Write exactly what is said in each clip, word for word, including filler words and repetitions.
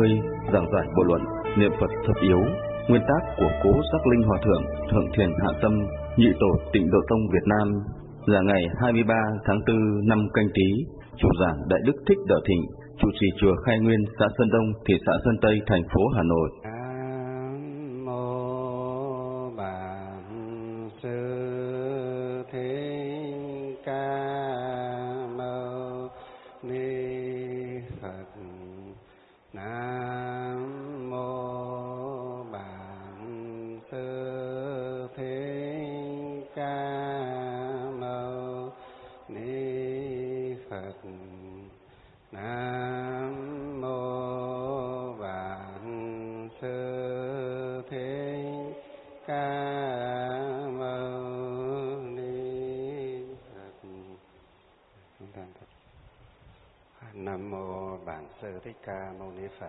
mươi giảng giải bộ luận niệm Phật thập yếu, nguyên tác của Cố Sắc Linh Hòa Thượng Thượng Thiền Hạ Tâm, nhị tổ Tịnh Độ Tông Việt Nam, là ngày hai mươi ba tháng tư năm Canh Tý. Chủ giảng Đại Đức Thích Đạo Thịnh, trụ trì chùa Khai Nguyên, xã Sơn Đông, thị xã Sơn Tây, thành phố Hà Nội. Nam mô Bản Sư Thích Ca Mâu Ni Phật.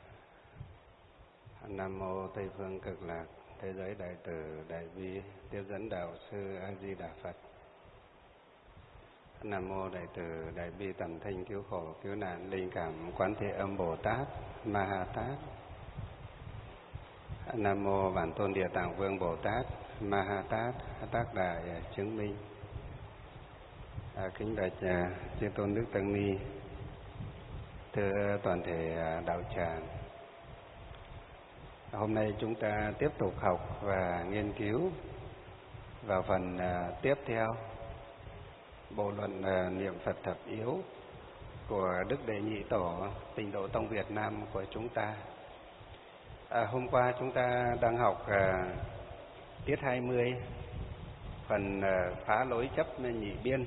Nam mô Tây Phương Cực Lạc Thế Giới Đại Từ Đại Bi Tiếp Dẫn Đạo Sư A Di Đà Phật. Nam mô Đại Từ Đại Bi Tầm Thanh Cứu Khổ Cứu Nạn Linh Cảm Quán Thế Âm Bồ Tát Ma Ha Tát. Nam mô Bản Tôn Địa Tạng Vương Bồ Tát Ma Ha Tát Tác Đại Chứng Minh. À, kính bạch à, Chư Tôn Đức Tăng Ni, thưa toàn thể đạo tràng, hôm nay chúng ta tiếp tục học và nghiên cứu vào phần uh, tiếp theo bộ luận uh, niệm Phật thập yếu của Đức Đệ Nhị Tổ Tịnh Độ Tông Việt Nam của chúng ta. À, hôm qua chúng ta đang học uh, tiết hai mươi, phần uh, phá lối chấp nhị biên.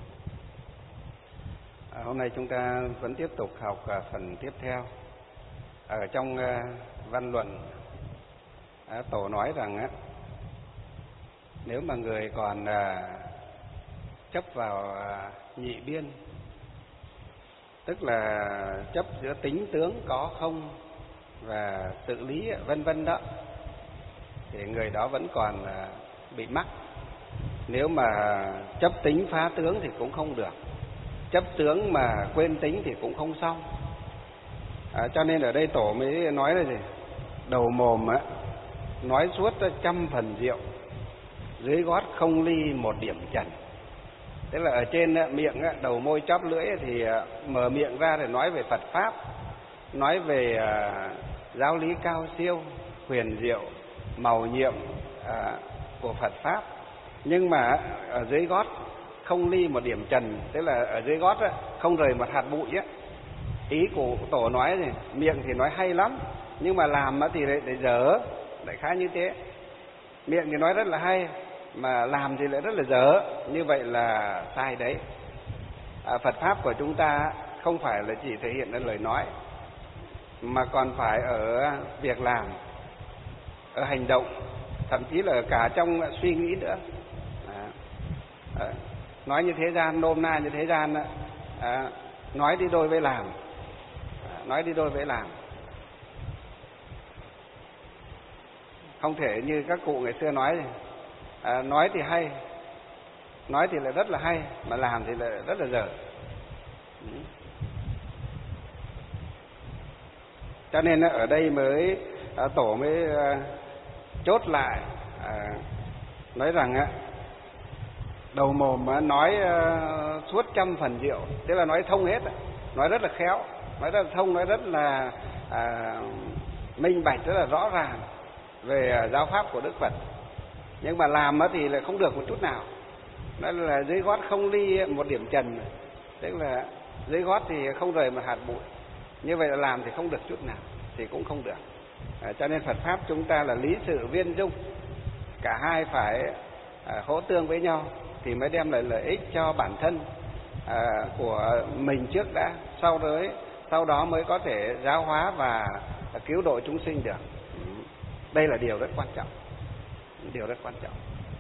À, hôm nay chúng ta vẫn tiếp tục học uh, phần tiếp theo. Ở trong uh, văn luận, uh, Tổ nói rằng uh, nếu mà người còn uh, chấp vào uh, nhị biên, tức là chấp giữa tính tướng có không và tự lý vân vân đó, thì người đó vẫn còn uh, bị mắc. Nếu mà chấp tính phá tướng thì cũng không được, chấp tướng mà quên tính thì cũng không xong. À, cho nên ở đây Tổ mới nói là gì? Đầu mồm á, nói suốt trăm phần rượu, dưới gót không ly một điểm trần. Tức là ở trên á, miệng á, đầu môi chóp lưỡi thì à, mở miệng ra để nói về Phật Pháp, nói về à, giáo lý cao siêu, huyền diệu, màu nhiệm à, của Phật Pháp. Nhưng mà ở dưới gót không ly một điểm trần, tức là ở dưới gót á, không rời một hạt bụi á. Ý của Tổ nói này, miệng thì nói hay lắm, nhưng mà làm thì lại, lại dở, đại khái như thế. Miệng thì nói rất là hay, mà làm thì lại rất là dở, như vậy là sai đấy. À, Phật Pháp của chúng ta không phải là chỉ thể hiện ở lời nói, mà còn phải ở việc làm, ở hành động, thậm chí là cả trong suy nghĩ nữa. À, à, nói như thế gian, nôm na như thế gian, à, nói đi đôi với làm, à, nói đi đôi với làm. Không thể như các cụ ngày xưa nói, à, nói thì hay, nói thì lại rất là hay, mà làm thì lại rất là dở. Cho nên ở đây mới à, Tổ mới à, chốt lại, à, nói rằng á, đầu mồm nói uh, suốt trăm phần rượu, tức là nói thông hết, nói rất là khéo, nói rất là thông, nói rất là uh, minh bạch, rất là rõ ràng về uh, giáo pháp của Đức Phật. Nhưng mà làm thì lại không được một chút nào. Đó là dưới gót không ly một điểm trần, tức là dưới gót thì không rời một hạt bụi. Như vậy là làm thì không được chút nào, thì cũng không được. Uh, cho nên Phật Pháp chúng ta là lý sự viên dung, cả hai phải uh, hỗ tương với nhau thì mới đem lại lợi ích cho bản thân à, của mình trước đã, sau đó, sau đó mới có thể giáo hóa và cứu độ chúng sinh được. Đây là điều rất quan trọng, điều rất quan trọng.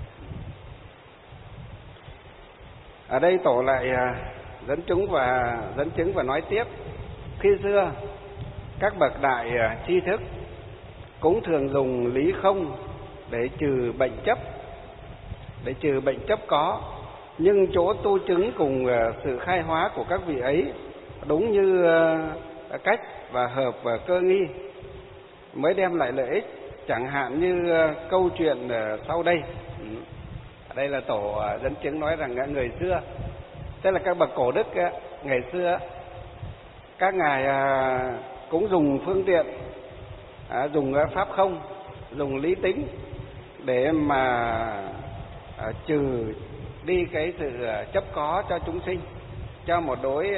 Ở đây Tổ lại à, dẫn chứng và dẫn chứng và nói tiếp. Khi xưa các bậc đại à, tri thức cũng thường dùng lý không để trừ bệnh chấp, để trừ bệnh chấp có, nhưng chỗ tu chứng cùng sự khai hóa của các vị ấy đúng như cách và hợp và cơ nghi mới đem lại lợi ích. Chẳng hạn như câu chuyện sau đây. Ở đây là tổ dẫn chứng nói rằng người xưa, tức là các bậc cổ đức ngày xưa, các ngài cũng dùng phương tiện, dùng pháp không, dùng lý tính để mà trừ đi cái sự chấp có cho chúng sinh, cho một đối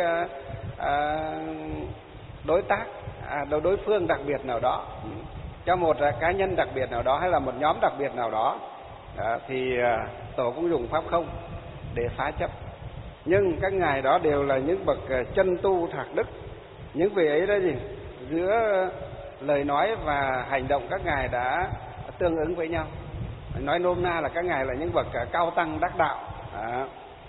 đối tác, đối phương đặc biệt nào đó, cho một cá nhân đặc biệt nào đó hay là một nhóm đặc biệt nào đó, thì tổ cũng dùng pháp không để phá chấp. Nhưng các ngài đó đều là những bậc chân tu thạc đức. Những vị ấy đó gì, giữa lời nói và hành động các ngài đã tương ứng với nhau. Nói nôm na là các ngài là những bậc cao tăng đắc đạo. À,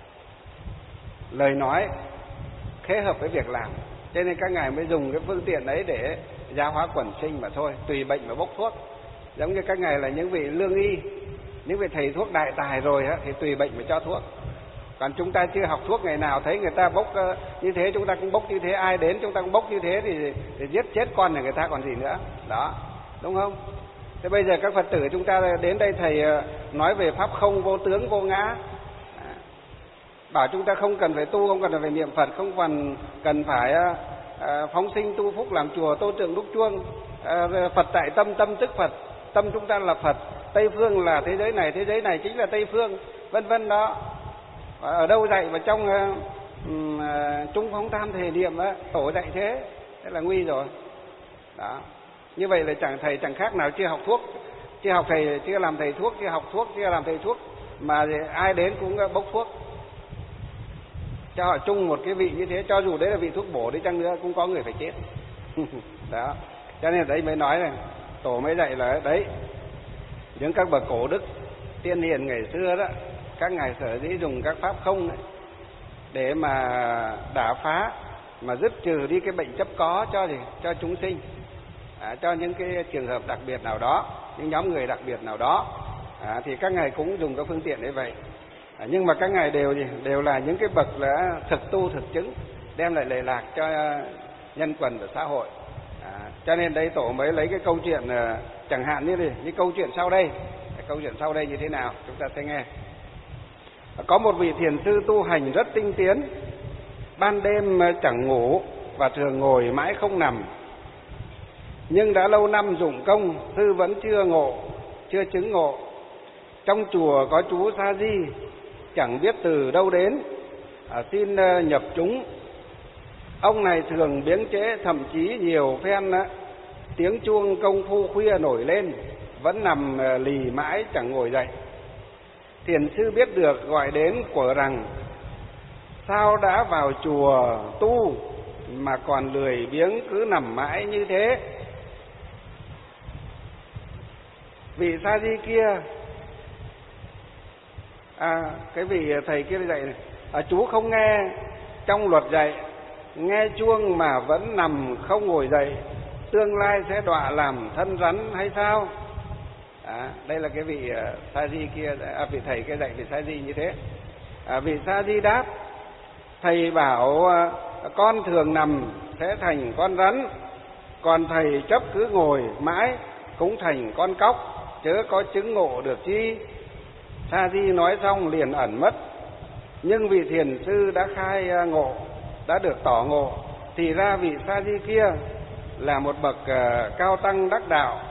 lời nói khế hợp với việc làm, cho nên các ngài mới dùng cái phương tiện ấy để giáo hóa quần sinh mà thôi, tùy bệnh mà bốc thuốc. Giống như các ngài là những vị lương y, những vị thầy thuốc đại tài rồi á, thì tùy bệnh mà cho thuốc. Còn chúng ta chưa học thuốc, ngày nào thấy người ta bốc uh, như thế chúng ta cũng bốc như thế, ai đến chúng ta cũng bốc như thế, thì, thì giết chết con nhà người ta còn gì nữa. Đó, đúng không? Thế bây giờ các Phật tử chúng ta đến đây thầy uh, nói về pháp không, vô tướng, vô ngã, à, bảo chúng ta không cần phải tu, không cần phải niệm Phật, không cần cần phải uh, uh, phóng sinh tu phúc, làm chùa tô tượng đúc chuông, uh, Phật tại tâm, tâm tức Phật, tâm chúng ta là Phật, Tây phương là thế giới này, thế giới này chính là Tây phương, vân vân đó. Ở đâu dạy? Và trong uh, uh, Trung Phong Tam Thể Niệm uh, tổ dạy thế, thế là nguy rồi. Đó. Như vậy là chẳng thầy chẳng khác nào chưa học thuốc, chưa học thầy, chưa làm thầy thuốc, chưa học thuốc, chưa làm thầy thuốc, mà ai đến cũng uh, bốc thuốc. Cho họ chung một cái vị như thế, cho dù đấy là vị thuốc bổ đi chăng nữa cũng có người phải chết. Đó. Cho nên đấy mới nói này, tổ mới dạy là đấy, những các bậc cổ đức tiên hiền ngày xưa đó, các ngài sở dĩ dùng các pháp không ấy, để mà đả phá, mà dứt trừ đi cái bệnh chấp có cho gì, cho chúng sinh, à, cho những cái trường hợp đặc biệt nào đó, những nhóm người đặc biệt nào đó, à, thì các ngài cũng dùng các phương tiện như vậy. À, nhưng mà các ngài đều gì, đều là những cái bậc là thực tu thực chứng, đem lại lệ lạc cho nhân quần và xã hội. À, cho nên đây tổ mới lấy cái câu chuyện, chẳng hạn như này, như câu chuyện sau đây. Câu chuyện sau đây như thế nào chúng ta sẽ nghe. Có một vị thiền sư tu hành rất tinh tiến, ban đêm chẳng ngủ và thường ngồi mãi không nằm. Nhưng đã lâu năm dụng công, sư vẫn chưa ngộ, chưa chứng ngộ. Trong chùa có chú Sa Di, chẳng biết từ đâu đến, à, xin nhập chúng. Ông này thường biếng trễ, thậm chí nhiều phen á, tiếng chuông công phu khuya nổi lên, vẫn nằm lì mãi chẳng ngồi dậy. Thiền sư biết được gọi đến của rằng: sao đã vào chùa tu mà còn lười biếng cứ nằm mãi như thế? Vị Sa Di kia, à, cái vị thầy kia dạy này, à, chú không nghe trong luật dạy, nghe chuông mà vẫn nằm không ngồi dậy, tương lai sẽ đọa làm thân rắn hay sao? À, đây là cái vị uh, Sa Di kia, à, vị thầy kia dạy vị Sa Di như thế. À, vị Sa Di đáp: thầy bảo uh, con thường nằm sẽ thành con rắn, còn thầy chấp cứ ngồi mãi cũng thành con cóc, chớ có chứng ngộ được chi. Sa Di nói xong liền ẩn mất. Nhưng vị thiền sư đã khai uh, ngộ, đã được tỏ ngộ, thì ra vị Sa Di kia là một bậc uh, cao tăng đắc đạo,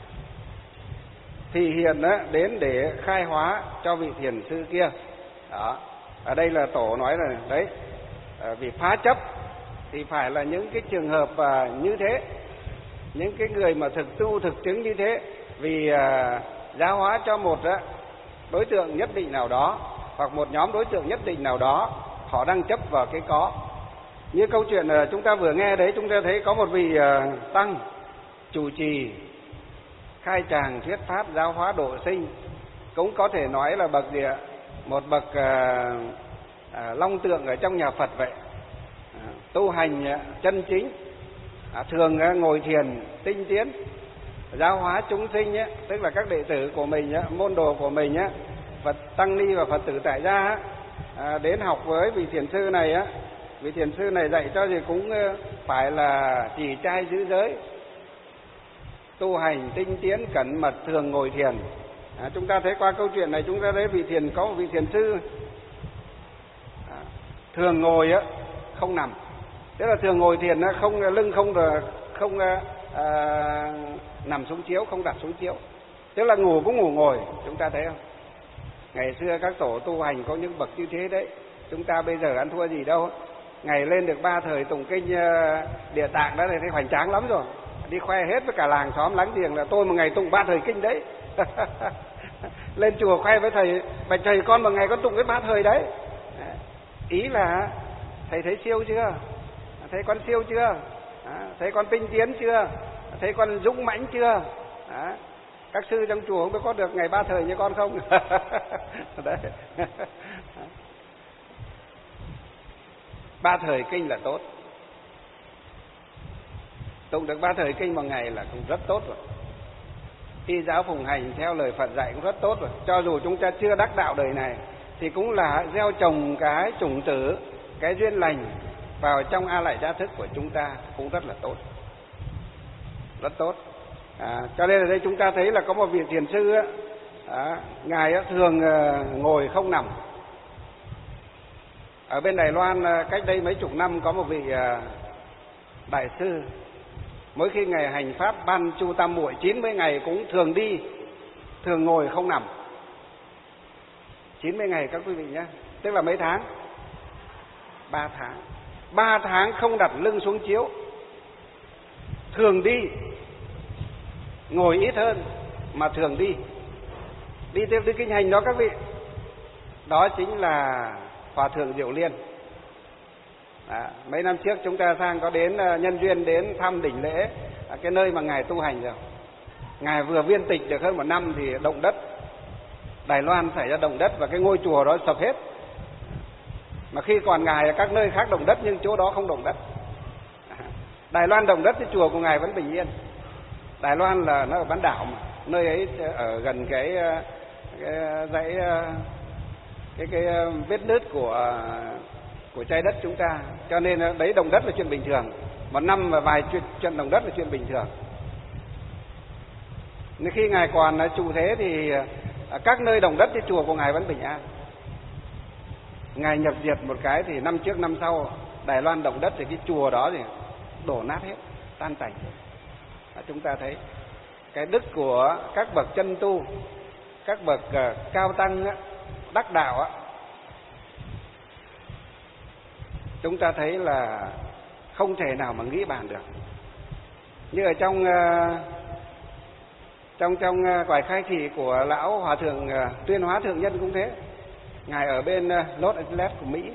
thì hiện á, đến để khai hóa cho vị thiền sư kia. Đó. Ở đây là tổ nói là đấy, à, vì phá chấp thì phải là những cái trường hợp à, như thế, những cái người mà thực tu thực chứng như thế, vì à, giáo hóa cho một á, đối tượng nhất định nào đó, hoặc một nhóm đối tượng nhất định nào đó, họ đang chấp vào cái có. Như câu chuyện à, chúng ta vừa nghe đấy, chúng ta thấy có một vị à, tăng chủ trì khai tràng thuyết pháp giáo hóa độ sinh, cũng có thể nói là bậc gì ạ? Một bậc à, à, long tượng ở trong nhà Phật vậy. À, tu hành à, chân chính, à, thường à, ngồi thiền tinh tiến, giáo hóa chúng sinh á, tức là các đệ tử của mình á, môn đồ của mình á, Phật tăng ni và Phật tử tại gia á, à, đến học với vị thiền sư này á. Vị thiền sư này dạy cho gì cũng phải là chỉ trai giữ giới, tu hành tinh tiến cẩn mật thường ngồi thiền. À, chúng ta thấy qua câu chuyện này chúng ta thấy vị thiền có một vị thiền sư à, thường ngồi á, không nằm. Tức là thường ngồi thiền á, không lưng không không à, nằm xuống chiếu, không đặt xuống chiếu. Tức là ngủ cũng ngủ ngồi, chúng ta thấy không? Ngày xưa các tổ tu hành có những bậc như thế đấy. Chúng ta bây giờ ăn thua gì đâu. Ngày lên được ba thời tụng kinh uh, Địa Tạng đó thì thấy hoành tráng lắm rồi. Đi khoe hết với cả làng xóm láng giềng là tôi một ngày tụng ba thời kinh đấy. Lên chùa khoe với thầy, bạch thầy con một ngày con tụng hết ba thời đấy. Ý là thầy thấy siêu chưa? Thấy con siêu chưa? Thấy con tinh tiến chưa? Thấy con dũng mãnh chưa? Đó. Các sư trong chùa không biết có được ngày ba thời như con không? Đấy. Ba thời kinh là tốt. Tụng được ba thời kinh một ngày là cũng rất tốt rồi. Y giáo phụng hành theo lời Phật dạy cũng rất tốt rồi. Cho dù chúng ta chưa đắc đạo đời này thì cũng là gieo trồng cái chủng tử, cái duyên lành vào trong a lại gia thức của chúng ta cũng rất là tốt. Rất tốt. À, cho nên ở đây chúng ta thấy là có một vị thiền sư á, à, ngài á, thường à, ngồi không nằm. Ở bên Đài Loan à, cách đây mấy chục năm có một vị à, đại sư, mỗi khi ngày hành pháp ban chu tam muội chín mươi ngày cũng thường đi, thường ngồi không nằm. chín mươi ngày các quý vị nhé, tức là mấy tháng? ba tháng. ba tháng không đặt lưng xuống chiếu, thường đi, ngồi ít hơn mà thường đi. Đi theo cái kinh hành đó các vị. Đó chính là Hòa thượng Diệu Liên. Đó, mấy năm trước chúng ta sang có đến nhân duyên đến thăm đỉnh Lễ, cái nơi mà ngài tu hành rồi. Ngài vừa viên tịch được hơn một năm thì động đất Đài Loan xảy ra động đất và cái ngôi chùa đó sập hết. Mà khi còn ngài ở các nơi khác động đất nhưng chỗ đó không động đất. Đài Loan động đất thì chùa của ngài vẫn bình yên. Đài Loan là nó ở bán đảo mà, nơi ấy ở gần cái, cái dãy cái cái vết nứt của của trái đất chúng ta, cho nên đấy động đất là chuyện bình thường. Một năm và vài chuyện, chuyện động đất là chuyện bình thường. Nên khi ngài còn trụ thế thì các nơi động đất thì chùa của ngài vẫn bình an. Ngài nhập diệt một cái thì năm trước năm sau Đài Loan động đất thì cái chùa đó thì đổ nát hết, tan tành. À, chúng ta thấy cái đức của các bậc chân tu, các bậc uh, cao tăng á, đắc đạo á, chúng ta thấy là không thể nào mà nghĩ bàn được. Như ở trong uh, trong trong uh, bài khai thị của lão hòa thượng uh, Tuyên Hóa Thượng Nhân cũng thế. Ngài ở bên uh, Los Angeles của Mỹ.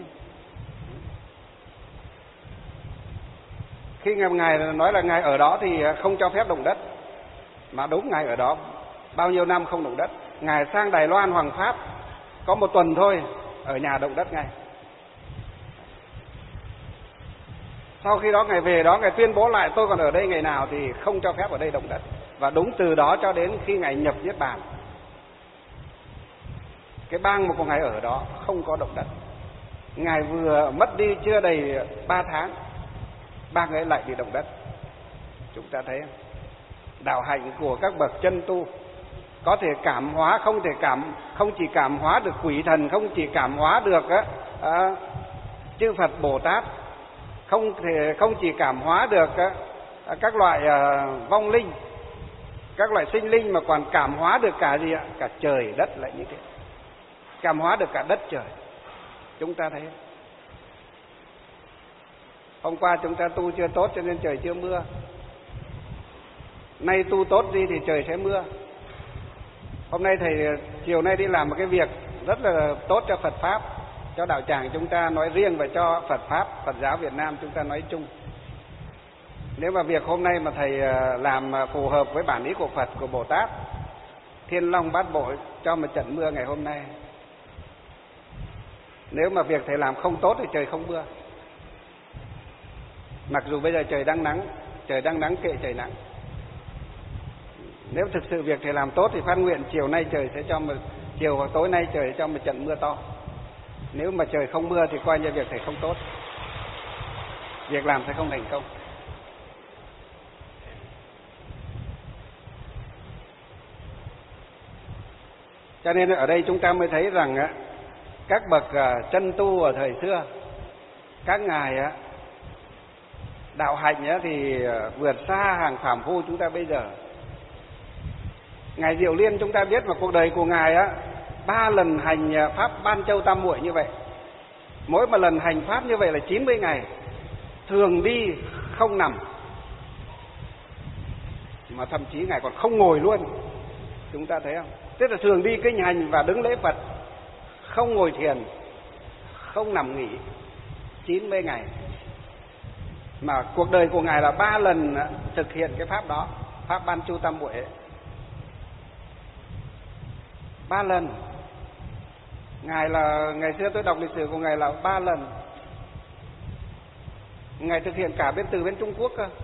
Khi ngài nói là ngài ở đó thì không cho phép động đất, mà đúng ngài ở đó bao nhiêu năm không động đất. Ngài sang Đài Loan Hoàng Pháp có một tuần thôi, ở nhà động đất ngay. Sau khi đó ngài về đó, ngài tuyên bố lại tôi còn ở đây ngày nào thì không cho phép ở đây động đất. Và đúng từ đó cho đến khi ngài nhập Niết Bàn, cái bang mà của ngài ở đó không có động đất. Ngài vừa mất đi chưa đầy ba tháng, bang ấy lại bị động đất. Chúng ta thấy đạo hạnh của các bậc chân tu có thể cảm hóa, không thể cảm, không chỉ cảm hóa được quỷ thần, không chỉ cảm hóa được á, à, chư Phật Bồ Tát, không thể không chỉ cảm hóa được á, các loại à, vong linh, các loại sinh linh, mà còn cảm hóa được cả gì ạ? Cả trời đất lại như thế, cảm hóa được cả đất trời. Chúng ta thấy hôm qua chúng ta tu chưa tốt cho nên trời chưa mưa. Nay tu tốt đi thì trời sẽ mưa. Hôm nay thầy chiều nay đi làm một cái việc rất là tốt cho Phật Pháp, cho đạo tràng chúng ta nói riêng và cho Phật Pháp, Phật giáo Việt Nam chúng ta nói chung. Nếu mà việc hôm nay mà thầy làm phù hợp với bản ý của Phật, của Bồ Tát, Thiên Long Bát Bộ cho một trận mưa ngày hôm nay. Nếu mà việc thầy làm không tốt thì trời không mưa. Mặc dù bây giờ trời đang nắng, trời đang nắng kệ trời nắng. Nếu thực sự việc thầy làm tốt thì phát nguyện chiều nay trời sẽ cho một, chiều hoặc tối nay trời sẽ cho một trận mưa to. Nếu mà trời không mưa thì coi như việc thầy không tốt, việc làm sẽ không thành công. Cho nên ở đây chúng ta mới thấy rằng á, các bậc chân tu ở thời xưa, các ngài á, đạo hạnh á, thì vượt xa hàng phàm phu chúng ta bây giờ. Ngài Diệu Liên chúng ta biết mà cuộc đời của ngài á, ba lần hành pháp Ban Châu Tam Muội như vậy, mỗi một lần hành pháp như vậy là chín mươi ngày, thường đi không nằm, mà thậm chí ngài còn không ngồi luôn. Chúng ta thấy không? Tức là thường đi kinh hành và đứng lễ Phật, không ngồi thiền, không nằm nghỉ, chín mươi ngày. Mà cuộc đời của ngài là ba lần thực hiện cái pháp đó, pháp Ban Châu Tam Muội. Ba lần. Ngài là ngày xưa tôi đọc lịch sử của ngài là ba lần. Ngài thực hiện cả bên từ bên Trung Quốc cơ.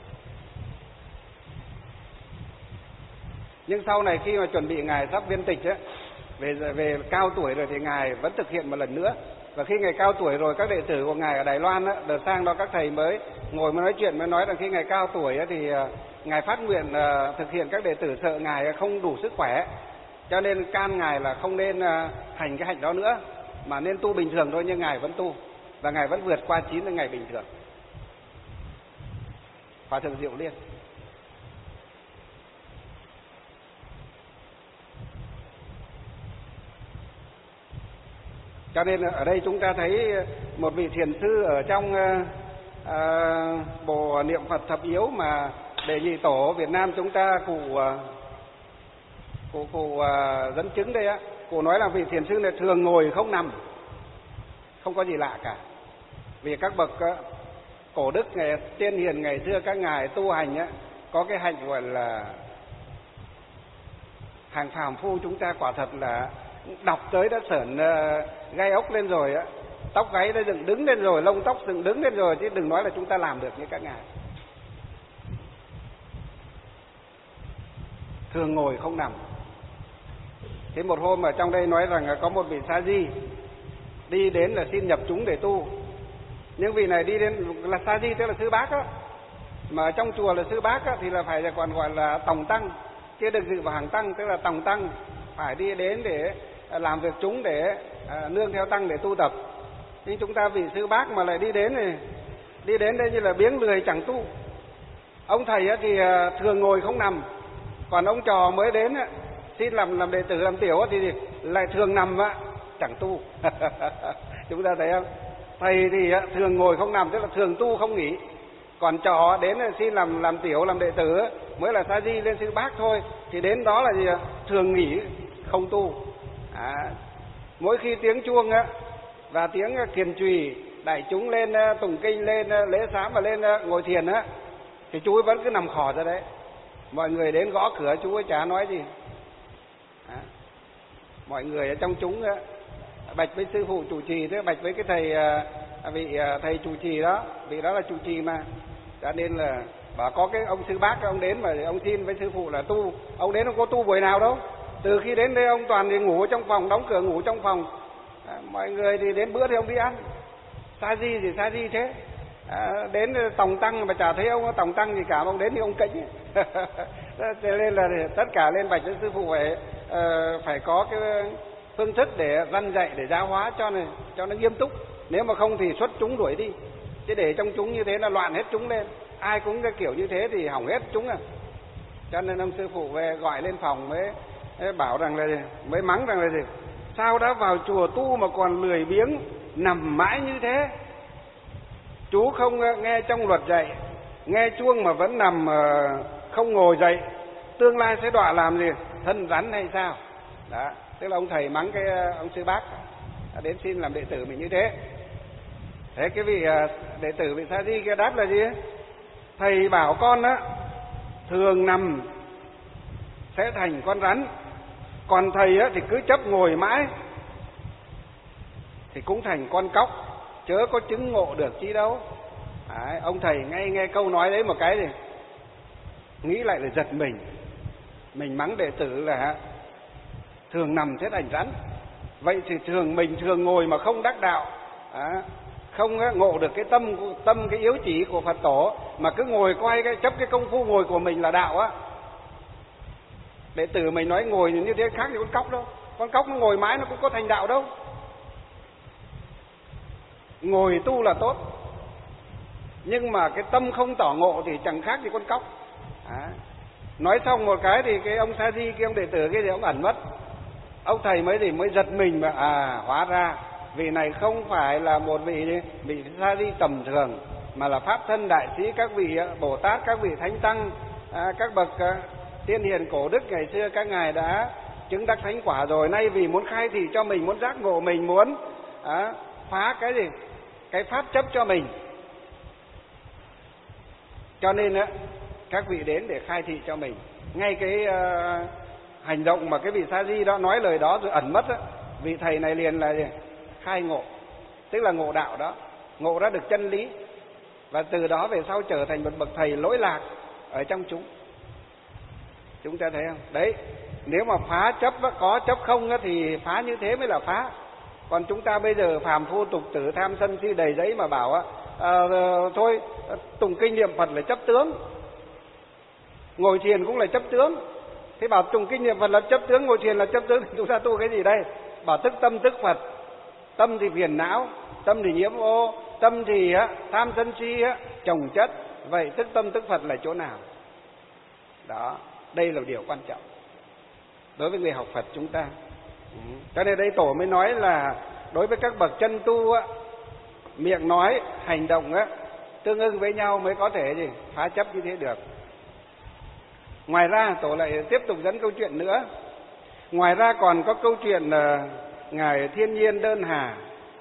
Nhưng sau này khi mà chuẩn bị ngài sắp viên tịch ấy, về về cao tuổi rồi thì ngài vẫn thực hiện một lần nữa. Và khi ngài cao tuổi rồi, các đệ tử của ngài ở Đài Loan á, đợt sang đó các thầy mới ngồi mới nói chuyện, mới nói rằng khi ngài cao tuổi ấy, thì uh, ngài phát nguyện uh, thực hiện, các đệ tử sợ ngài không đủ sức khỏe, cho nên can ngài là không nên uh, hành cái hạnh đó nữa, mà nên tu bình thường thôi. Nhưng ngài vẫn tu và ngài vẫn vượt qua chín mươi ngày bình thường. Hòa thượng Diệu Liên. Cho nên ở đây chúng ta thấy một vị thiền sư ở trong uh, bộ niệm Phật thập yếu mà Đệ Nhị Tổ Việt Nam chúng ta cụ uh, cụ, cụ uh, dẫn chứng đây á, cụ nói là vị thiền sư này thường ngồi không nằm, không có gì lạ cả. Vì các bậc uh, cổ đức ngày tiên hiền ngày xưa, các ngài tu hành á, có cái hạnh gọi là hàng phàm phu chúng ta quả thật là đọc tới đã sởn uh, gai ốc lên rồi á, tóc gáy đã dựng đứng lên rồi, lông tóc dựng đứng lên rồi, chứ đừng nói là chúng ta làm được như các ngài. Thường ngồi không nằm. Thế một hôm ở trong đây nói rằng có một vị sa di đi đến là xin nhập chúng để tu. Nhưng vị này đi đến là sa di tức là sư bác á, mà trong chùa là sư bác á, thì là phải còn gọi là tòng tăng, chứ được dự vào hàng tăng, tức là tòng tăng phải đi đến để làm việc chúng, để à, nương theo tăng để tu tập. Nhưng chúng ta vì sư bác mà lại đi đến này, đi đến đây như là biếng lười chẳng tu. Ông thầy á thì à, thường ngồi không nằm, còn ông trò mới đến á, xin làm làm đệ tử làm tiểu á, thì lại thường nằm á, chẳng tu. Chúng ta thấy không? Thầy thì á, thường ngồi không nằm, tức là thường tu không nghỉ. Còn trò đến là xin làm làm tiểu làm đệ tử á, mới là sa di lên sư bác thôi, thì đến đó là gì? Thường nghỉ không tu. À, mỗi khi tiếng chuông á và tiếng kiền chùy đại chúng lên tụng kinh, lên lễ sám và lên ngồi thiền á, thì chú ấy vẫn cứ nằm khò ra đấy. Mọi người đến gõ cửa chú ấy chả nói gì. À, mọi người ở trong chúng á, bạch với sư phụ chủ trì, tức bạch với cái thầy vị thầy chủ trì đó, vị đó là chủ trì mà, cho nên là bảo có cái ông sư bác ông đến mà ông xin với sư phụ là tu. Ông đến không có tu buổi nào đâu. Từ khi đến đây ông toàn thì ngủ trong phòng, đóng cửa ngủ trong phòng. À, mọi người thì đến bữa thì ông đi ăn. Sa di thì sa di thế. À, đến tòng tăng mà chả thấy ông tòng tăng gì cả, ông đến thì ông kỉnh. Cho nên là tất cả lên bạch với sư phụ phải uh, phải có cái phương thức để răn dạy, để giáo hóa cho này cho nó nghiêm túc. Nếu mà không thì xuất chúng đuổi đi. Chứ để trong chúng như thế là loạn hết chúng lên. Ai cũng cái kiểu như thế thì hỏng hết chúng à. Cho nên ông sư phụ về gọi lên phòng mới bảo rằng là mới mắng rằng là gì? Sao đã vào chùa tu mà còn lười biếng nằm mãi như thế? Chú không nghe trong luật dạy, nghe chuông mà vẫn nằm không ngồi dậy, tương lai sẽ đọa làm gì? Thân rắn hay sao? Đó, tức là ông thầy mắng cái ông sư bác đến xin làm đệ tử mình như thế. Thế cái vị đệ tử vị sa di kia đáp là gì? Thầy bảo con á, thường nằm sẽ thành con rắn, còn thầy á thì cứ chấp ngồi mãi thì cũng thành con cóc, chớ có chứng ngộ được chi đâu. Đấy, ông thầy ngay nghe câu nói đấy một cái thì nghĩ lại là giật mình. Mình mắng đệ tử là thường nằm sẽ thành rắn, vậy thì thường mình thường ngồi mà không đắc đạo, à, không ngộ được cái tâm tâm cái yếu chỉ của Phật tổ, mà cứ ngồi coi cái chấp cái công phu ngồi của mình là đạo á. Đệ tử mình nói ngồi như thế khác thì con cóc đâu. Con cóc nó ngồi mãi nó cũng có thành đạo đâu. Ngồi tu là tốt, nhưng mà cái tâm không tỏ ngộ thì chẳng khác gì con cóc. À, nói xong một cái thì cái ông sa di kia, ông đệ tử kia thì ông ẩn mất. Ông thầy mới thì mới giật mình mà à, hóa ra vị này không phải là một vị vị sa di tầm thường, mà là pháp thân đại sĩ, các vị Bồ Tát, các vị thánh tăng, à, các bậc à, tiên hiền cổ đức ngày xưa các ngài đã chứng đắc thánh quả rồi. Nay vì muốn khai thị cho mình, muốn giác ngộ mình, muốn à, phá cái gì cái pháp chấp cho mình, cho nên á các vị đến để khai thị cho mình. Ngay cái uh, hành động mà cái vị sa di đó nói lời đó rồi ẩn mất á, vị thầy này liền là khai ngộ, tức là ngộ đạo đó, ngộ ra được chân lý, và từ đó về sau trở thành một bậc thầy lỗi lạc ở trong chúng. Chúng ta thấy không? Đấy, nếu mà phá chấp có chấp không á, thì phá như thế mới là phá. Còn chúng ta bây giờ phàm phu tục tử, tham sân si đầy giấy mà bảo á, à, thôi tụng kinh niệm Phật là chấp tướng, ngồi thiền cũng là chấp tướng. Thế bảo tụng kinh niệm Phật là chấp tướng, ngồi thiền là chấp tướng, thì chúng ta tu cái gì đây? Bảo tức tâm tức Phật. Tâm thì phiền não, tâm thì nhiễm ô, tâm thì á, tham sân si á, chồng chất. Vậy tức tâm tức Phật là chỗ nào? Đó, đây là điều quan trọng đối với người học Phật chúng ta. Cho nên đây tổ mới nói là đối với các bậc chân tu á, miệng nói hành động á tương ưng với nhau mới có thể gì phá chấp như thế được. Ngoài ra tổ lại tiếp tục dẫn câu chuyện nữa. Ngoài ra còn có câu chuyện là ngài Thiên Nhiên Đơn Hà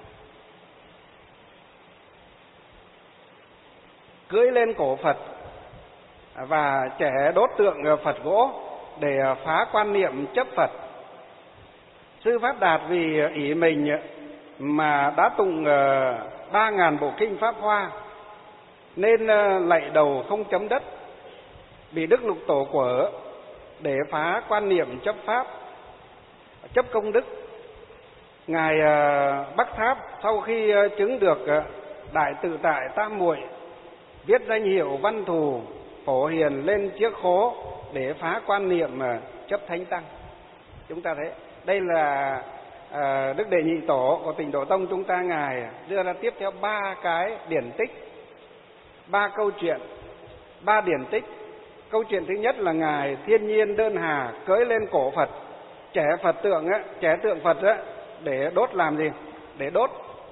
cưỡi lên cổ Phật và trẻ đốt tượng Phật gỗ để phá quan niệm chấp Phật. Sư Pháp Đạt vì ý mình mà đã tụng ba ngàn bộ kinh Pháp Hoa nên lạy đầu không chấm đất, bị Đức Lục Tổ quở để phá quan niệm chấp Pháp, chấp công đức. Ngài Bắc Tháp sau khi chứng được Đại Tự Tại Tam Muội, viết danh hiệu Văn Thù phổ hiền lên chiếc khố để phá quan niệm chấp Thánh Tăng. Chúng ta thấy đây là à, Đức Đệ Nhị Tổ của Tịnh Độ Tông chúng ta, ngài đưa ra tiếp theo ba cái điển tích, ba câu chuyện, ba điển tích. Câu chuyện thứ nhất là ngài Thiên Nhiên Đơn Hà cưỡi lên cổ Phật, trẻ Phật tượng á, trẻ tượng Phật á để đốt làm gì? Để đốt,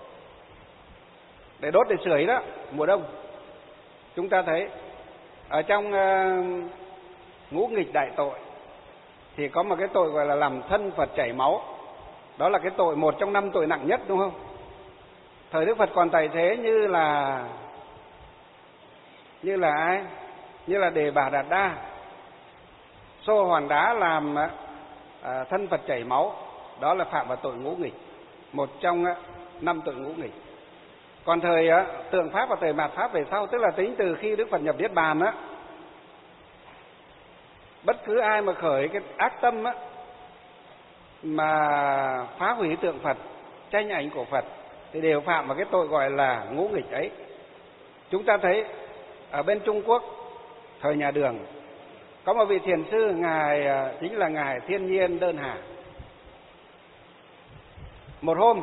để đốt để sưởi đó mùa đông. Chúng ta thấy ở trong uh, ngũ nghịch đại tội thì có một cái tội gọi là làm thân Phật chảy máu. Đó là cái tội một trong năm tội nặng nhất, đúng không? Thời Đức Phật còn tại thế như là như là ai? Như là Đề Bà Đạt Đa xô hoàng đá làm à, thân Phật chảy máu. Đó là phạm vào tội ngũ nghịch, một trong á, năm tội ngũ nghịch. Còn thời á, Tượng Pháp và thời Mạt Pháp về sau, tức là tính từ khi Đức Phật nhập Niết Bàn á, bất cứ ai mà khởi cái ác tâm á, mà phá hủy tượng Phật, tranh ảnh của Phật thì đều phạm vào cái tội gọi là ngũ nghịch ấy. Chúng ta thấy ở bên Trung Quốc thời nhà Đường có một vị thiền sư, ngài chính là ngài Thiên Nhiên Đơn Hà. Một hôm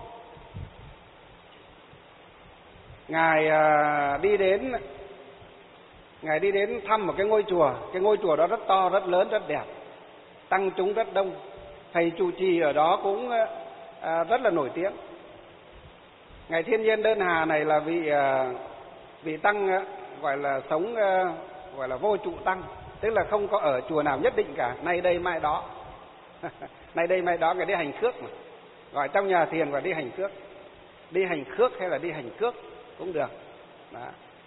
ngài đi đến ngài đi đến thăm một cái ngôi chùa. Cái ngôi chùa đó rất to, rất lớn, rất đẹp, tăng chúng rất đông. Thầy trụ trì ở đó cũng à, rất là nổi tiếng. Ngài Thiên Nhiên Đơn Hà này là vị à, vị tăng à, gọi là sống à, gọi là vô trụ tăng, tức là không có ở chùa nào nhất định cả, nay đây mai đó. Nay đây mai đó ngài đi hành khước mà, gọi trong nhà thiền gọi đi hành khước. Đi hành khước hay là đi hành cước cũng được. Đó.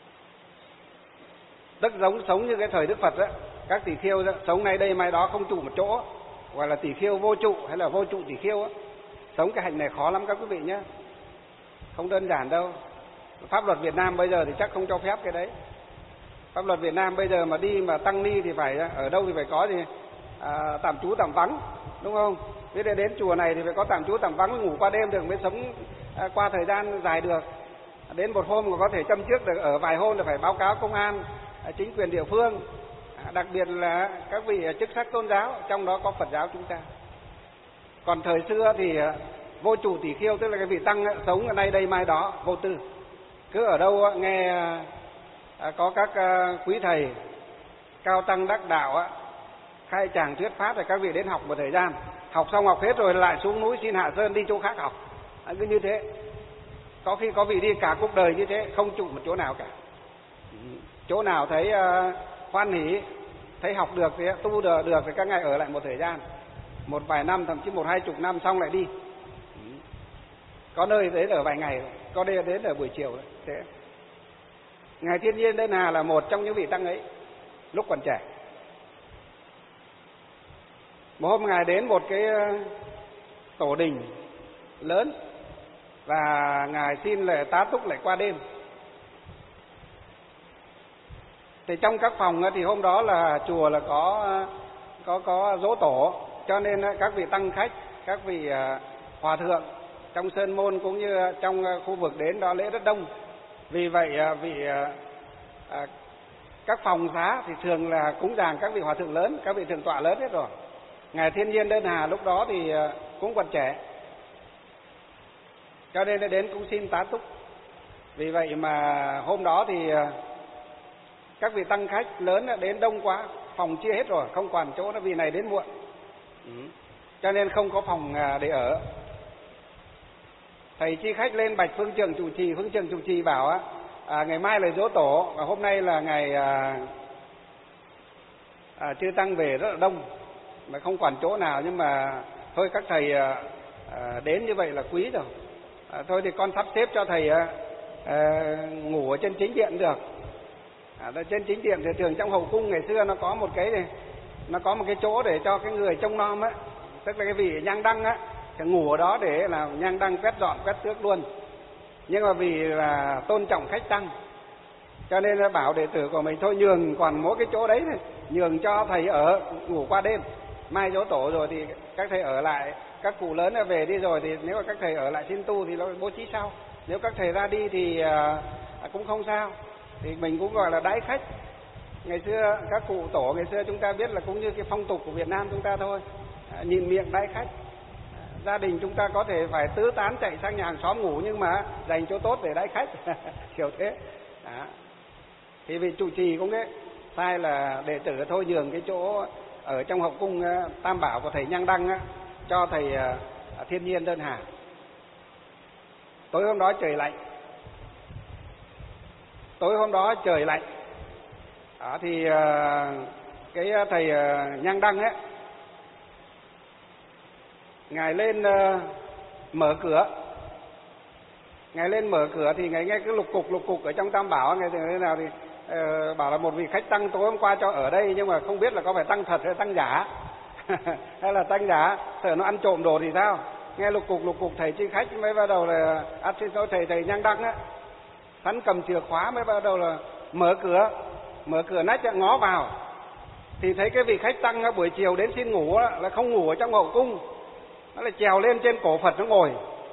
Tức giống sống như cái thời Đức Phật đó, các tỳ kheo đó, sống nay đây mai đó không trụ một chỗ, gọi là tỳ kheo vô trụ hay là vô trụ tỳ kheo á. Sống cái hạnh này khó lắm các quý vị nhé, không đơn giản đâu. Pháp luật Việt Nam bây giờ thì chắc không cho phép cái đấy. Pháp luật Việt Nam bây giờ mà đi mà tăng ni thì phải ở đâu thì phải có gì à, tạm trú tạm vắng, đúng không? Biết đến chùa này thì phải có tạm trú tạm vắng, ngủ qua đêm được mới sống à, qua thời gian dài được. Đến một hôm mà có thể châm trước được, ở vài hôm là phải báo cáo công an, à, chính quyền địa phương, à, đặc biệt là các vị chức sắc tôn giáo, trong đó có Phật giáo chúng ta. Còn thời xưa thì vô chủ tỷ khiêu, tức là cái vị tăng sống ở nay đây mai đó, vô tư. Cứ ở đâu nghe có các quý thầy cao tăng đắc đạo khai tràng thuyết pháp, rồi các vị đến học một thời gian, học xong học hết rồi lại xuống núi xin hạ sơn đi chỗ khác học, cứ như thế. Có khi có vị đi cả cuộc đời như thế, không trụ một chỗ nào cả. Chỗ nào thấy uh, hoan hỷ, thấy học được thì tu được, được thì các ngài ở lại một thời gian, một vài năm, thậm chí một hai chục năm xong lại đi. Có nơi đến ở vài ngày, có nơi đến ở buổi chiều. Thế ngài Thiên Nhiên Đơn Hà là một trong những vị tăng ấy lúc còn trẻ. Một hôm ngài đến một cái tổ đình lớn và ngài xin là tá túc lại qua đêm. Thì trong các phòng thì hôm đó là chùa là có có có dỗ tổ, cho nên các vị tăng khách, các vị hòa thượng trong sơn môn cũng như trong khu vực đến đó lễ rất đông. Vì vậy vị các phòng xá thì thường là cúng dường các vị hòa thượng lớn, các vị thượng tọa lớn hết rồi. Ngài Thiên Nhiên Đơn Hà lúc đó thì cũng còn trẻ, cho nên đến cũng xin tá túc. Vì vậy mà hôm đó thì các vị tăng khách lớn đến đông quá, phòng chia hết rồi, không còn chỗ nữa vì này đến muộn, ừ. cho nên không có phòng để ở. Thầy chi khách lên bạch phương trưởng chủ trì, phương trưởng chủ trì bảo á, à, ngày mai là dỗ tổ và hôm nay là ngày à, à, chư tăng về rất là đông, mà không còn chỗ nào, nhưng mà thôi các thầy à, à, đến như vậy là quý rồi, à, thôi thì con sắp xếp cho thầy à, à, ngủ ở trên chính điện được. À, trên chính điện thì thường trong hậu cung ngày xưa nó có một cái này, nó có một cái chỗ để cho cái người trông nom á, tức là cái vị nhang đăng á, thì ngủ ở đó để là nhang đăng quét dọn quét tước luôn. Nhưng mà vì là tôn trọng khách tăng, cho nên là bảo đệ tử của mình thôi nhường còn mỗi cái chỗ đấy này, nhường cho thầy ở ngủ qua đêm. Mai dỗ tổ rồi thì các thầy ở lại, các cụ lớn về đi rồi thì nếu mà các thầy ở lại xin tu thì nó bố trí sau. Nếu các thầy ra đi thì à, cũng không sao, thì mình cũng gọi là đãi khách. Ngày xưa các cụ tổ ngày xưa chúng ta biết là cũng như cái phong tục của Việt Nam chúng ta thôi, à, nhìn miệng đãi khách. À, gia đình chúng ta có thể phải tứ tán chạy sang nhà hàng xóm ngủ nhưng mà dành chỗ tốt để đãi khách kiểu thế. À, thì vị trụ trì cũng thế, sai là đệ tử thôi nhường cái chỗ ở trong hậu cung Tam Bảo của thầy Nhang Đăng á, cho thầy Thiên Nhiên Đơn Hà. Tối hôm đó trời lạnh, tối hôm đó trời lạnh, à, thì cái thầy Nhang Đăng ấy, ngài lên mở cửa, ngài lên mở cửa thì ngài nghe cái lục cục lục cục ở trong Tam Bảo, ngài từ thế nào thì uh, bảo là một vị khách tăng tối hôm qua cho ở đây, nhưng mà không biết là có phải tăng thật hay tăng giả hay là tăng giả, sợ nó ăn trộm đồ thì sao. Nghe lục cục lục cục thầy chi khách mới bắt đầu là ăn xin lỗi thầy thầy Nhang Đăng á, hắn cầm chìa khóa mới bắt đầu là mở cửa, mở cửa nách ngó vào thì thấy cái vị khách tăng á, buổi chiều đến xin ngủ á, là không ngủ ở trong hậu cung, nó là trèo lên trên cổ Phật nó ngồi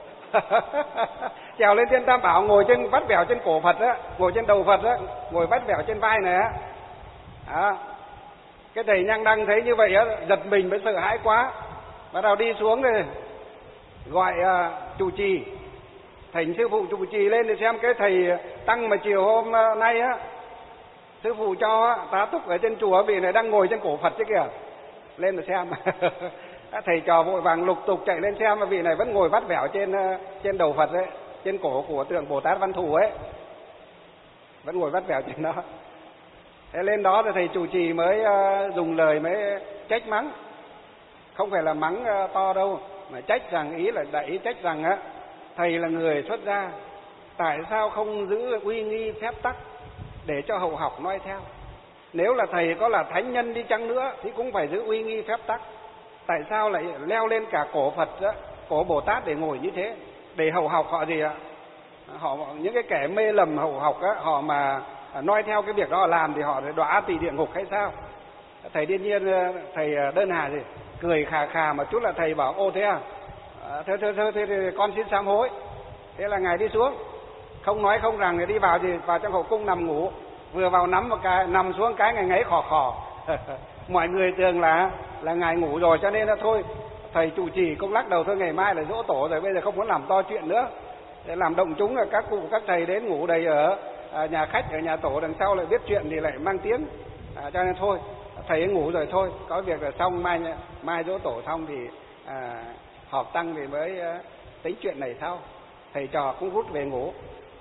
trèo lên trên Tam Bảo, ngồi trên vắt vẻo trên cổ Phật á, ngồi trên đầu Phật á, ngồi vắt vẻo trên vai này á. À, cái thầy Nhang Đăng thấy như vậy á, giật mình mới sợ hãi quá, bắt đầu đi xuống rồi gọi uh, trụ trì, thỉnh sư phụ trụ trì lên để xem cái thầy tăng mà chiều hôm nay á sư phụ cho tá túc ở trên chùa vị này đang ngồi trên cổ Phật chứ kìa, lên để xem. Thầy trò vội vàng lục tục chạy lên xem, mà vị này vẫn ngồi vắt vẻo trên trên đầu Phật ấy, trên cổ của tượng Bồ Tát Văn Thù ấy, vẫn ngồi vắt vẻo trên đó. Thế lên đó thì thầy trụ trì mới uh, dùng lời mới trách mắng, không phải là mắng uh, to đâu, mà trách rằng, ý là đại ý trách rằng á, thầy là người xuất gia, tại sao không giữ uy nghi phép tắc để cho hậu học noi theo? Nếu là thầy có là thánh nhân đi chăng nữa thì cũng phải giữ uy nghi phép tắc. Tại sao lại leo lên cả cổ Phật đó, cổ Bồ Tát để ngồi như thế? Để hậu học họ gì ạ? Họ những cái kẻ mê lầm hậu học á, họ mà noi theo cái việc đó làm thì họ đọa tỳ địa ngục hay sao? Thầy Thiên Nhiên, thầy Đơn Hà gì cười khà khà một chút là thầy bảo ô thế à? Thế, thế, thế, thế, thế con xin sám hối. Thế là ngài đi xuống, không nói không rằng, người đi vào thì vào trong hậu cung nằm ngủ, vừa vào nắm một cái, nằm xuống cái ngài ngáy khò khò. Mọi người tưởng là là ngài ngủ rồi, cho nên là thôi thầy trụ trì cũng lắc đầu thôi, ngày mai là giỗ tổ rồi, bây giờ không muốn làm to chuyện nữa, để làm động chúng là các cụ các thầy đến ngủ đầy ở à, nhà khách, ở nhà tổ, đằng sau lại biết chuyện thì lại mang tiếng, à, cho nên thôi thầy ấy ngủ rồi thôi, có việc là xong, mai mai giỗ tổ xong thì à, họp tăng thì mới à, tính chuyện này sau. Thầy trò cũng rút về ngủ.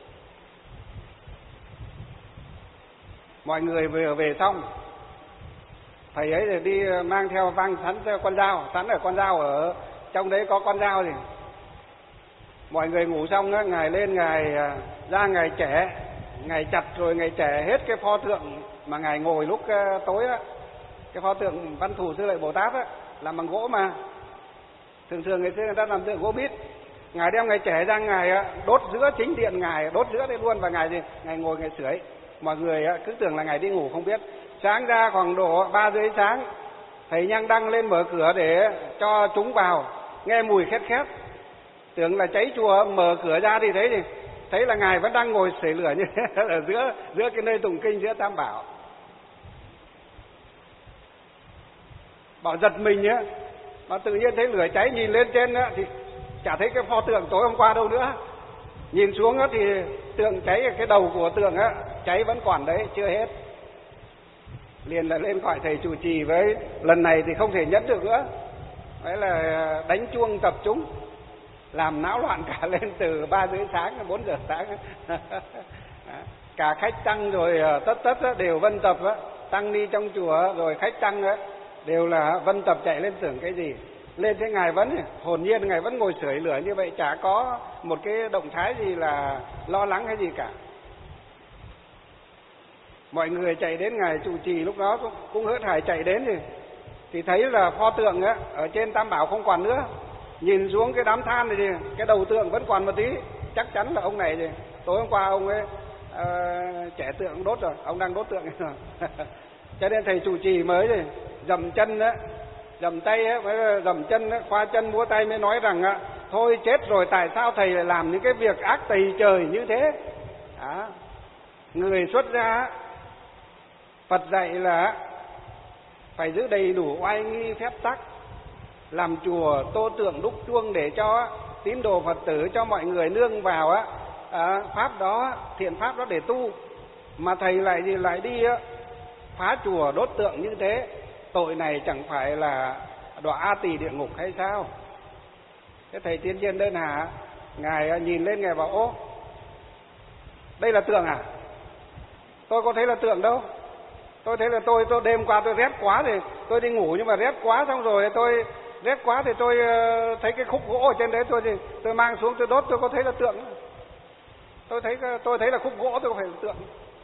Mọi người vừa về xong, thầy ấy thì đi mang theo văng sẵn con dao, sẵn ở con dao ở trong đấy có con dao gì. Mọi người ngủ xong á, ngài lên ngài ra ngài trẻ, ngài chặt rồi ngài trẻ hết cái pho tượng mà ngài ngồi lúc tối á, cái pho tượng Văn Thù Sư Lợi Bồ Tát á, làm bằng gỗ mà. Thường thường người xưa người ta làm tượng gỗ bít. Ngài đem ngài trẻ ra ngài đốt giữa chính điện, ngài đốt giữa đây luôn, và ngài gì? Ngài ngồi ngài sưởi. Mọi người cứ tưởng là ngài đi ngủ không biết. Sáng ra khoảng độ ba rưỡi sáng, thầy nhang đăng lên mở cửa để cho chúng vào, nghe mùi khét khét, tưởng là cháy chùa, mở cửa ra thì thấy gì? Thấy là ngài vẫn đang ngồi sưởi lửa như thế ở giữa giữa cái nơi tụng kinh, giữa Tam Bảo. Bảo giật mình nhá, mà tự nhiên thấy lửa cháy, nhìn lên trên á thì chả thấy cái pho tượng tối hôm qua đâu nữa. Nhìn xuống á thì tượng cháy, cái đầu của tượng á cháy vẫn còn đấy, chưa hết. Liền là lên gọi thầy trụ trì với, lần này thì không thể nhẫn được nữa, đấy là đánh chuông tập chúng, làm náo loạn cả lên từ ba rưỡi sáng đến bốn giờ sáng. Cả khách tăng rồi tất tất đều vân tập á, tăng ni trong chùa rồi khách tăng á đều là vân tập chạy lên tưởng cái gì. Lên thế ngài vẫn hồn nhiên, ngài vẫn ngồi sưởi lửa như vậy, chả có một cái động thái gì là lo lắng hay gì cả. Mọi người chạy đến ngài trụ trì lúc đó cũng, cũng hớt hải chạy đến thì thì thấy là pho tượng á ở trên Tam Bảo không còn nữa. Nhìn xuống cái đám than này thì cái đầu tượng vẫn còn một tí, chắc chắn là ông này thì tối hôm qua ông ấy uh, trẻ tượng đốt rồi, ông đang đốt tượng rồi. Cho nên thầy trụ trì mới thì dầm chân á, dầm tay á, mới dầm chân á, khoa chân múa tay mới nói rằng á, thôi chết rồi, tại sao thầy lại làm những cái việc ác tày trời như thế? Đó. Người xuất gia, Phật dạy là phải giữ đầy đủ oai nghi phép tắc, làm chùa tô tượng đúc chuông để cho tín đồ Phật tử, cho mọi người nương vào á à, pháp đó, thiện pháp đó để tu. Mà thầy lại gì lại đi á, phá chùa đốt tượng như thế, tội này chẳng phải là đọa A Tỳ địa ngục hay sao? Cái thầy Tiên Nhân Đơn Hà, ngài nhìn lên ngài bảo: ô, đây là tượng à? Tôi có thấy là tượng đâu. Tôi thấy là tôi tôi đêm qua tôi rét quá thì tôi đi ngủ, nhưng mà rét quá xong rồi tôi rét quá thì tôi uh, thấy cái khúc gỗ ở trên đấy, tôi thì tôi mang xuống tôi đốt, tôi có thấy là tượng. Tôi thấy tôi thấy là khúc gỗ, tôi có phải là tượng.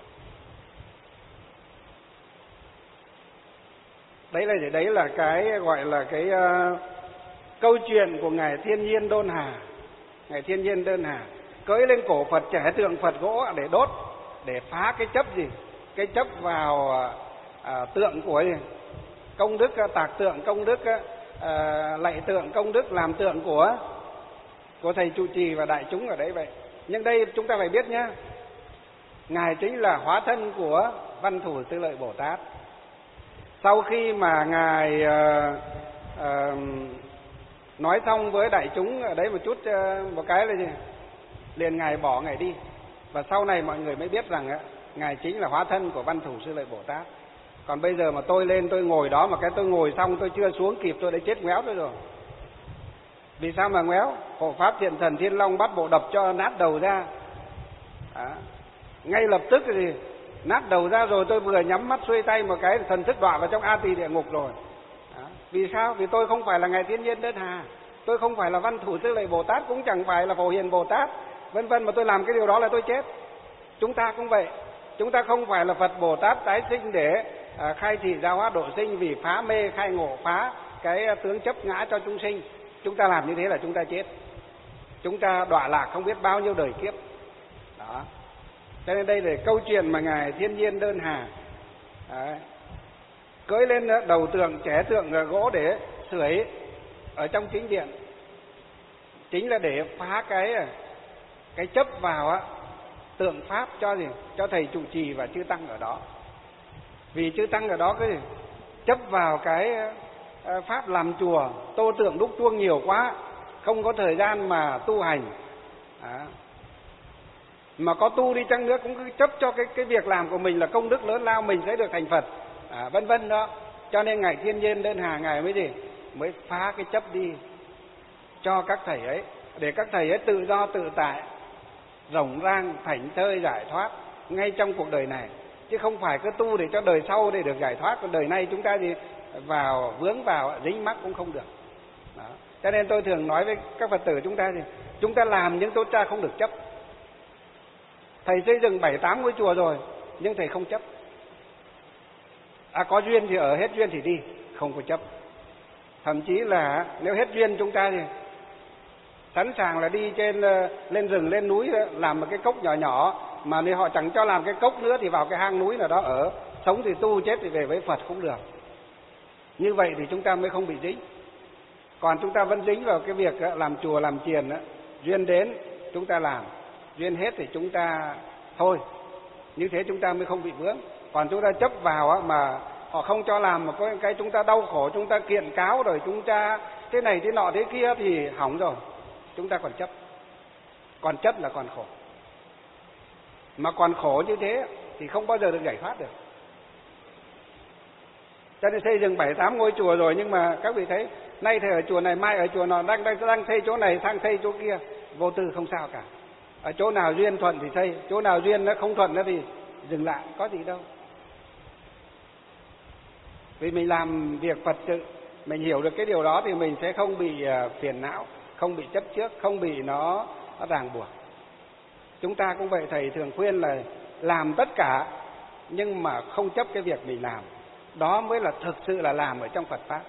Đấy là đấy là cái gọi là cái uh, câu chuyện của ngài Thiên Nhiên Đôn Hà. Ngài Thiên Nhiên Đơn Hà cưỡi lên cổ Phật, trẻ tượng Phật gỗ để đốt, để phá cái chấp gì? Cái chấp vào à, tượng của gì? Công đức, tạc tượng công đức, à, lạy tượng công đức, làm tượng của của thầy trụ trì và đại chúng ở đấy vậy. Nhưng đây chúng ta phải biết nhá, ngài chính là hóa thân của Văn Thù Sư Lợi Bồ Tát. Sau khi mà ngài à, à, nói xong với đại chúng ở đấy một chút, một cái là gì? Liền ngài bỏ ngài đi. Và sau này mọi người mới biết rằng á, ngài chính là hóa thân của Văn Thù Sư Lợi Bồ Tát. Còn bây giờ mà tôi lên tôi ngồi đó, mà cái tôi ngồi xong tôi chưa xuống kịp, tôi đã chết ngoéo tôi rồi. Vì sao mà ngoéo? Hộ Pháp Thiện Thần Thiên Long bắt bộ đập cho nát đầu ra. Đó. Ngay lập tức thì nát đầu ra rồi, tôi vừa nhắm mắt xuôi tay một cái, thần thức đọa vào trong A Tỳ địa ngục rồi. Đó. Vì sao? Vì tôi không phải là ngài Thiên Nhiên Đơn Hà, tôi không phải là Văn Thù Sư Lợi Bồ Tát, cũng chẳng phải là Phổ Hiền Bồ Tát, vân vân, mà tôi làm cái điều đó là tôi chết. Chúng ta cũng vậy, chúng ta không phải là Phật Bồ Tát tái sinh để à, khai thị giáo hóa độ sinh, vì phá mê khai ngộ, phá cái tướng chấp ngã cho chúng sinh. Chúng ta làm như thế là chúng ta chết, chúng ta đọa lạc không biết bao nhiêu đời kiếp. Đó. Cho nên đây là câu chuyện mà ngài Thiên Nhiên Đơn Hà đấy, cưỡi lên đầu tượng, trẻ tượng gỗ để sưởi ở trong chính điện, chính là để phá cái cái chấp vào á, tượng pháp cho gì? Cho thầy trụ trì và chư tăng ở đó. Vì chư tăng ở đó cái gì? Chấp vào cái pháp làm chùa, tô tượng đúc chuông nhiều quá, không có thời gian mà tu hành. À, mà có tu đi chăng nữa cũng cứ chấp cho cái cái việc làm của mình là công đức lớn lao, mình sẽ được thành Phật, à, vân vân đó. Cho nên ngài Thiên Nhiên Đơn Hà ngài mới gì mới phá cái chấp đi cho các thầy ấy, để các thầy ấy tự do tự tại, rộng rang thảnh thơi giải thoát ngay trong cuộc đời này, chứ không phải cứ tu để cho đời sau để được giải thoát. Còn đời này chúng ta gì vào vướng vào dính mắc cũng không được. Đó. Cho nên tôi thường nói với các Phật tử chúng ta thì chúng ta làm nhưng chúng ta không được chấp. Thầy xây dựng bảy tám ngôi chùa rồi nhưng thầy không chấp. À, có duyên thì ở, hết duyên thì đi, không có chấp. Thậm chí là nếu hết duyên chúng ta thì sẵn sàng là đi trên lên rừng lên núi làm một cái cốc nhỏ nhỏ, mà nếu họ chẳng cho làm cái cốc nữa thì vào cái hang núi nào đó ở, sống thì tu, chết thì về với Phật cũng được. Như vậy thì chúng ta mới không bị dính. Còn chúng ta vẫn dính vào cái việc làm chùa làm chiền, duyên đến chúng ta làm, duyên hết thì chúng ta thôi. Như thế chúng ta mới không bị vướng. Còn chúng ta chấp vào mà họ không cho làm, mà có cái chúng ta đau khổ, chúng ta kiện cáo rồi chúng ta thế này thế nọ thế kia thì hỏng rồi. Chúng ta còn chấp, còn chấp là còn khổ. Mà còn khổ như thế thì không bao giờ được giải thoát được. Cho nên xây dựng bảy tám ngôi chùa rồi, nhưng mà các vị thấy nay thầy ở chùa này, mai ở chùa nọ, đang đang đang xây chỗ này sang xây chỗ kia, vô tư không sao cả. Ở chỗ nào duyên thuận thì xây, chỗ nào duyên nó không thuận nữa thì dừng lại, có gì đâu. Vì mình làm việc Phật sự, mình hiểu được cái điều đó thì mình sẽ không bị phiền não, không bị chấp trước, không bị nó, nó ràng buộc. Chúng ta cũng vậy, thầy thường khuyên là làm tất cả nhưng mà không chấp cái việc mình làm. Đó mới là thực sự là làm ở trong Phật Pháp.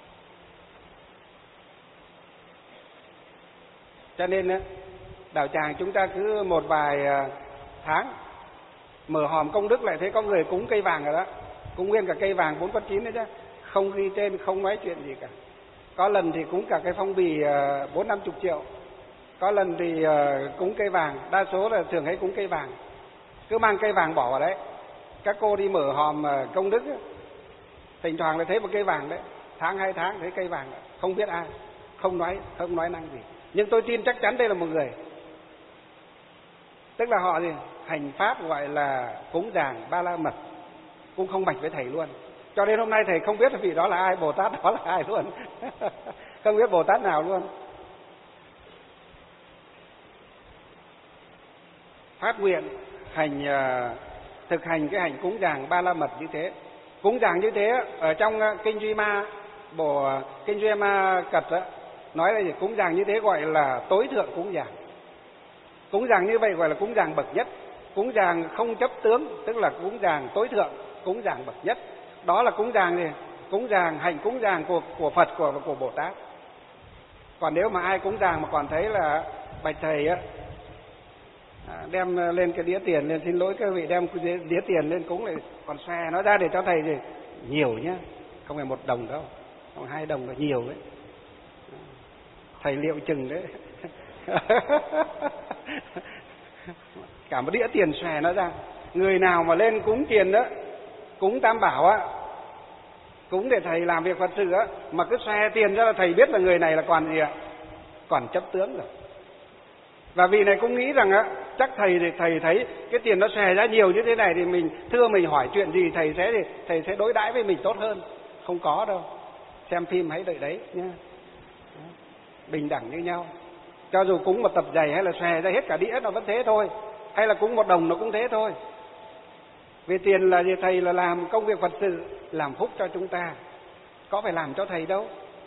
Cho nên đạo tràng chúng ta cứ một vài tháng mở hòm công đức lại thấy có người cúng cây vàng rồi đó, cúng nguyên cả cây vàng bốn con chín đấy chứ, không ghi tên, không nói chuyện gì cả. Có lần thì cúng cả cái phong bì bốn năm chục triệu, có lần thì cúng cây vàng, đa số là thường hay cúng cây vàng, cứ mang cây vàng bỏ vào đấy. Các cô đi mở hòm công đức, thỉnh thoảng lại thấy một cây vàng đấy, tháng hai tháng thấy cây vàng, không biết ai, không nói không nói năng gì, nhưng tôi tin chắc chắn đây là một người. Tức là họ gì hành pháp gọi là cúng dường ba la mật, cũng không bạch với thầy luôn. Cho đến hôm nay thầy không biết là vị đó là ai, Bồ Tát đó là ai luôn. Không biết Bồ Tát nào luôn. Phát nguyện hành thực hành cái hành cúng dường ba la mật như thế. Cúng dường như thế ở trong kinh Duy Ma, bộ kinh Duy Ma Cật đó, nói là gì? Cúng dường như thế gọi là tối thượng cúng dường. Cúng dường như vậy gọi là cúng dường bậc nhất. Cúng dường không chấp tướng, tức là cúng dường tối thượng, cúng dường bậc nhất. Đó là cúng dường gì? Cúng dường hành cúng dường của của Phật, của của Bồ Tát. Còn nếu mà ai cúng dường mà còn thấy là bạch thầy á, đem lên cái đĩa tiền lên, xin lỗi các vị, đem cái đĩa tiền lên cúng lại còn xòe nó ra để cho thầy thì nhiều nhá, không phải một đồng đâu, không hai đồng là nhiều đấy, thầy liệu chừng đấy. Cả một đĩa tiền xòe nó ra. Người nào mà lên cúng tiền đó, cúng Tam Bảo á, cúng để thầy làm việc Phật sự á, mà cứ xòe tiền ra là thầy biết là người này là còn gì ạ? Còn chấp tướng rồi. Và vị này cũng nghĩ rằng á, chắc thầy thì thầy thấy cái tiền nó xòe ra nhiều như thế này thì mình thưa mình hỏi chuyện gì thầy sẽ thì thầy sẽ đối đãi với mình tốt hơn. Không có đâu. Xem phim hãy đợi đấy nhá. Bình đẳng như nhau. Cho dù cúng một tập giày hay là xòe ra hết cả đĩa nó vẫn thế thôi, hay là cúng một đồng nó cũng thế thôi. Vì tiền là gì? Thầy là làm công việc Phật sự, làm phúc cho chúng ta, có phải làm cho thầy đâu.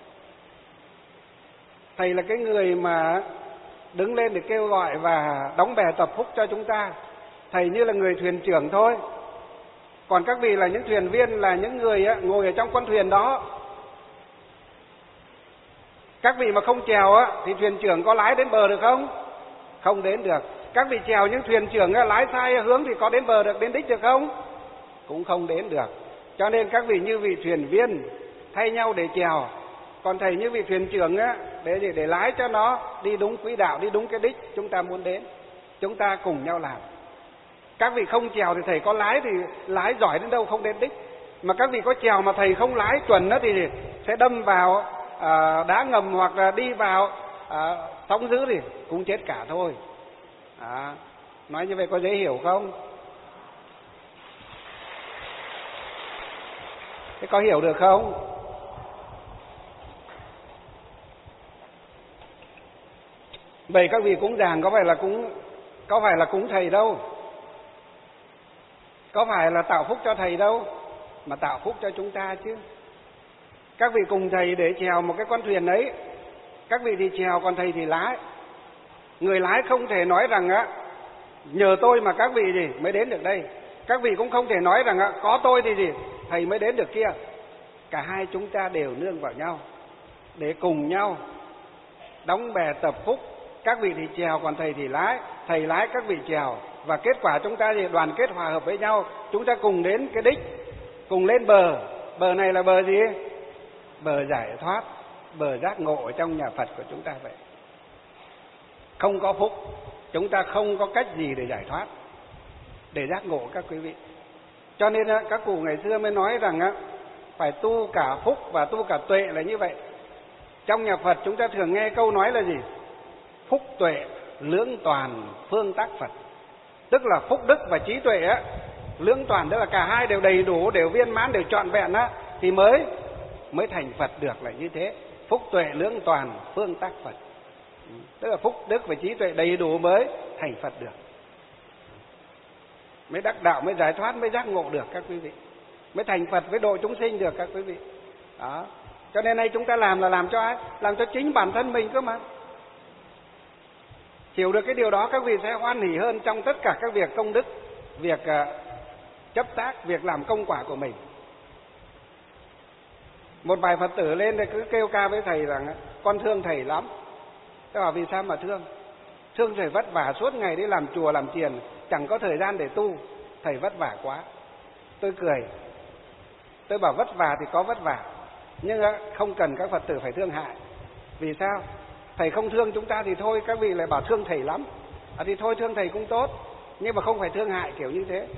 Thầy là cái người mà đứng lên để kêu gọi và đóng bè tập phúc cho chúng ta. Thầy như là người thuyền trưởng thôi. Còn các vị là những thuyền viên, là những người ngồi ở trong con thuyền đó. Các vị mà không chèo á thì thuyền trưởng có lái đến bờ được không? Không đến được. Các vị chèo những thuyền trưởng á, lái sai hướng thì có đến bờ được, đến đích được không? Cũng không đến được. Cho nên các vị như vị thuyền viên thay nhau để chèo, còn thầy như vị thuyền trưởng á, để gì? Để lái cho nó đi đúng quỹ đạo, đi đúng cái đích chúng ta muốn đến. Chúng ta cùng nhau làm. Các vị không chèo thì thầy có lái thì lái giỏi đến đâu không đến đích. Mà các vị có chèo mà thầy không lái chuẩn đó thì sẽ đâm vào à, đá ngầm hoặc là đi vào à, sóng dữ thì cũng chết cả thôi. À, nói như vậy có dễ hiểu không? Thế có hiểu được không? Vậy các vị cúng dường có phải là cúng có phải là cúng thầy đâu, có phải là tạo phúc cho thầy đâu, mà tạo phúc cho chúng ta chứ. Các vị cùng thầy để chèo một cái con thuyền ấy, các vị thì chèo còn thầy thì lái. Người lái không thể nói rằng á nhờ tôi mà các vị gì mới đến được đây, các vị cũng không thể nói rằng á có tôi thì gì thầy mới đến được kia. Cả hai chúng ta đều nương vào nhau để cùng nhau đóng bè tập phúc. Các vị thì chèo còn thầy thì lái, thầy lái các vị chèo, và kết quả chúng ta thì đoàn kết hòa hợp với nhau, chúng ta cùng đến cái đích, cùng lên bờ. Bờ này là bờ gì? Bờ giải thoát, bờ giác ngộ ở trong nhà Phật của chúng ta vậy. Không có phúc, chúng ta không có cách gì để giải thoát, để giác ngộ các quý vị. Cho nên các cụ ngày xưa mới nói rằng phải tu cả phúc và tu cả tuệ là như vậy. Trong nhà Phật chúng ta thường nghe câu nói là gì? Phúc tuệ lưỡng toàn phương tác Phật. Tức là phúc đức và trí tuệ á, lưỡng toàn tức là cả hai đều đầy đủ, đều viên mãn, đều trọn vẹn á, thì mới mới thành Phật được là như thế. Phúc tuệ lưỡng toàn phương tác Phật. Tức là phúc đức và trí tuệ đầy đủ mới thành Phật được, mới đắc đạo, mới giải thoát, mới giác ngộ được các quý vị, mới thành Phật, với độ chúng sinh được các quý vị. Đó. Cho nên nay chúng ta làm là làm cho ai? Làm cho chính bản thân mình cơ mà. Hiểu được cái điều đó các vị sẽ hoan hỉ hơn trong tất cả các việc công đức, việc uh, chấp tác, việc làm công quả của mình. Một vài Phật tử lên thì cứ kêu ca với thầy rằng con thương thầy lắm. Tôi bảo vì sao mà thương? Thương thầy vất vả suốt ngày đi làm chùa làm chiền, chẳng có thời gian để tu, thầy vất vả quá. Tôi cười. Tôi bảo vất vả thì có vất vả, nhưng không cần các Phật tử phải thương hại. Vì sao? Thầy không thương chúng ta thì thôi, các vị lại bảo thương thầy lắm. À thì thôi thương thầy cũng tốt, nhưng mà không phải thương hại kiểu như thế.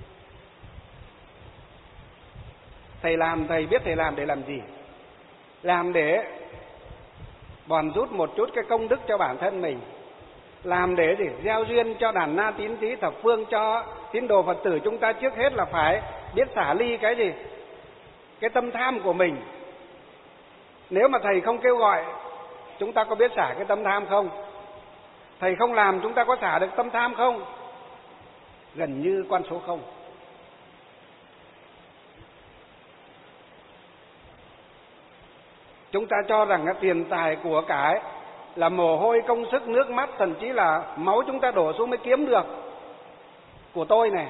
Thầy làm, thầy biết thầy làm để làm gì? Làm để bòn rút một chút cái công đức cho bản thân mình. Làm để gì? Gieo duyên cho đàn na tín thí thập phương, cho tín đồ Phật tử chúng ta trước hết là phải biết xả ly cái gì? Cái tâm tham của mình. Nếu mà thầy không kêu gọi, chúng ta có biết xả cái tâm tham không? Thầy không làm, chúng ta có xả được tâm tham không? Gần như con số không. Chúng ta cho rằng cái tiền tài của cải là mồ hôi công sức nước mắt, thậm chí là máu chúng ta đổ xuống mới kiếm được. Của tôi này,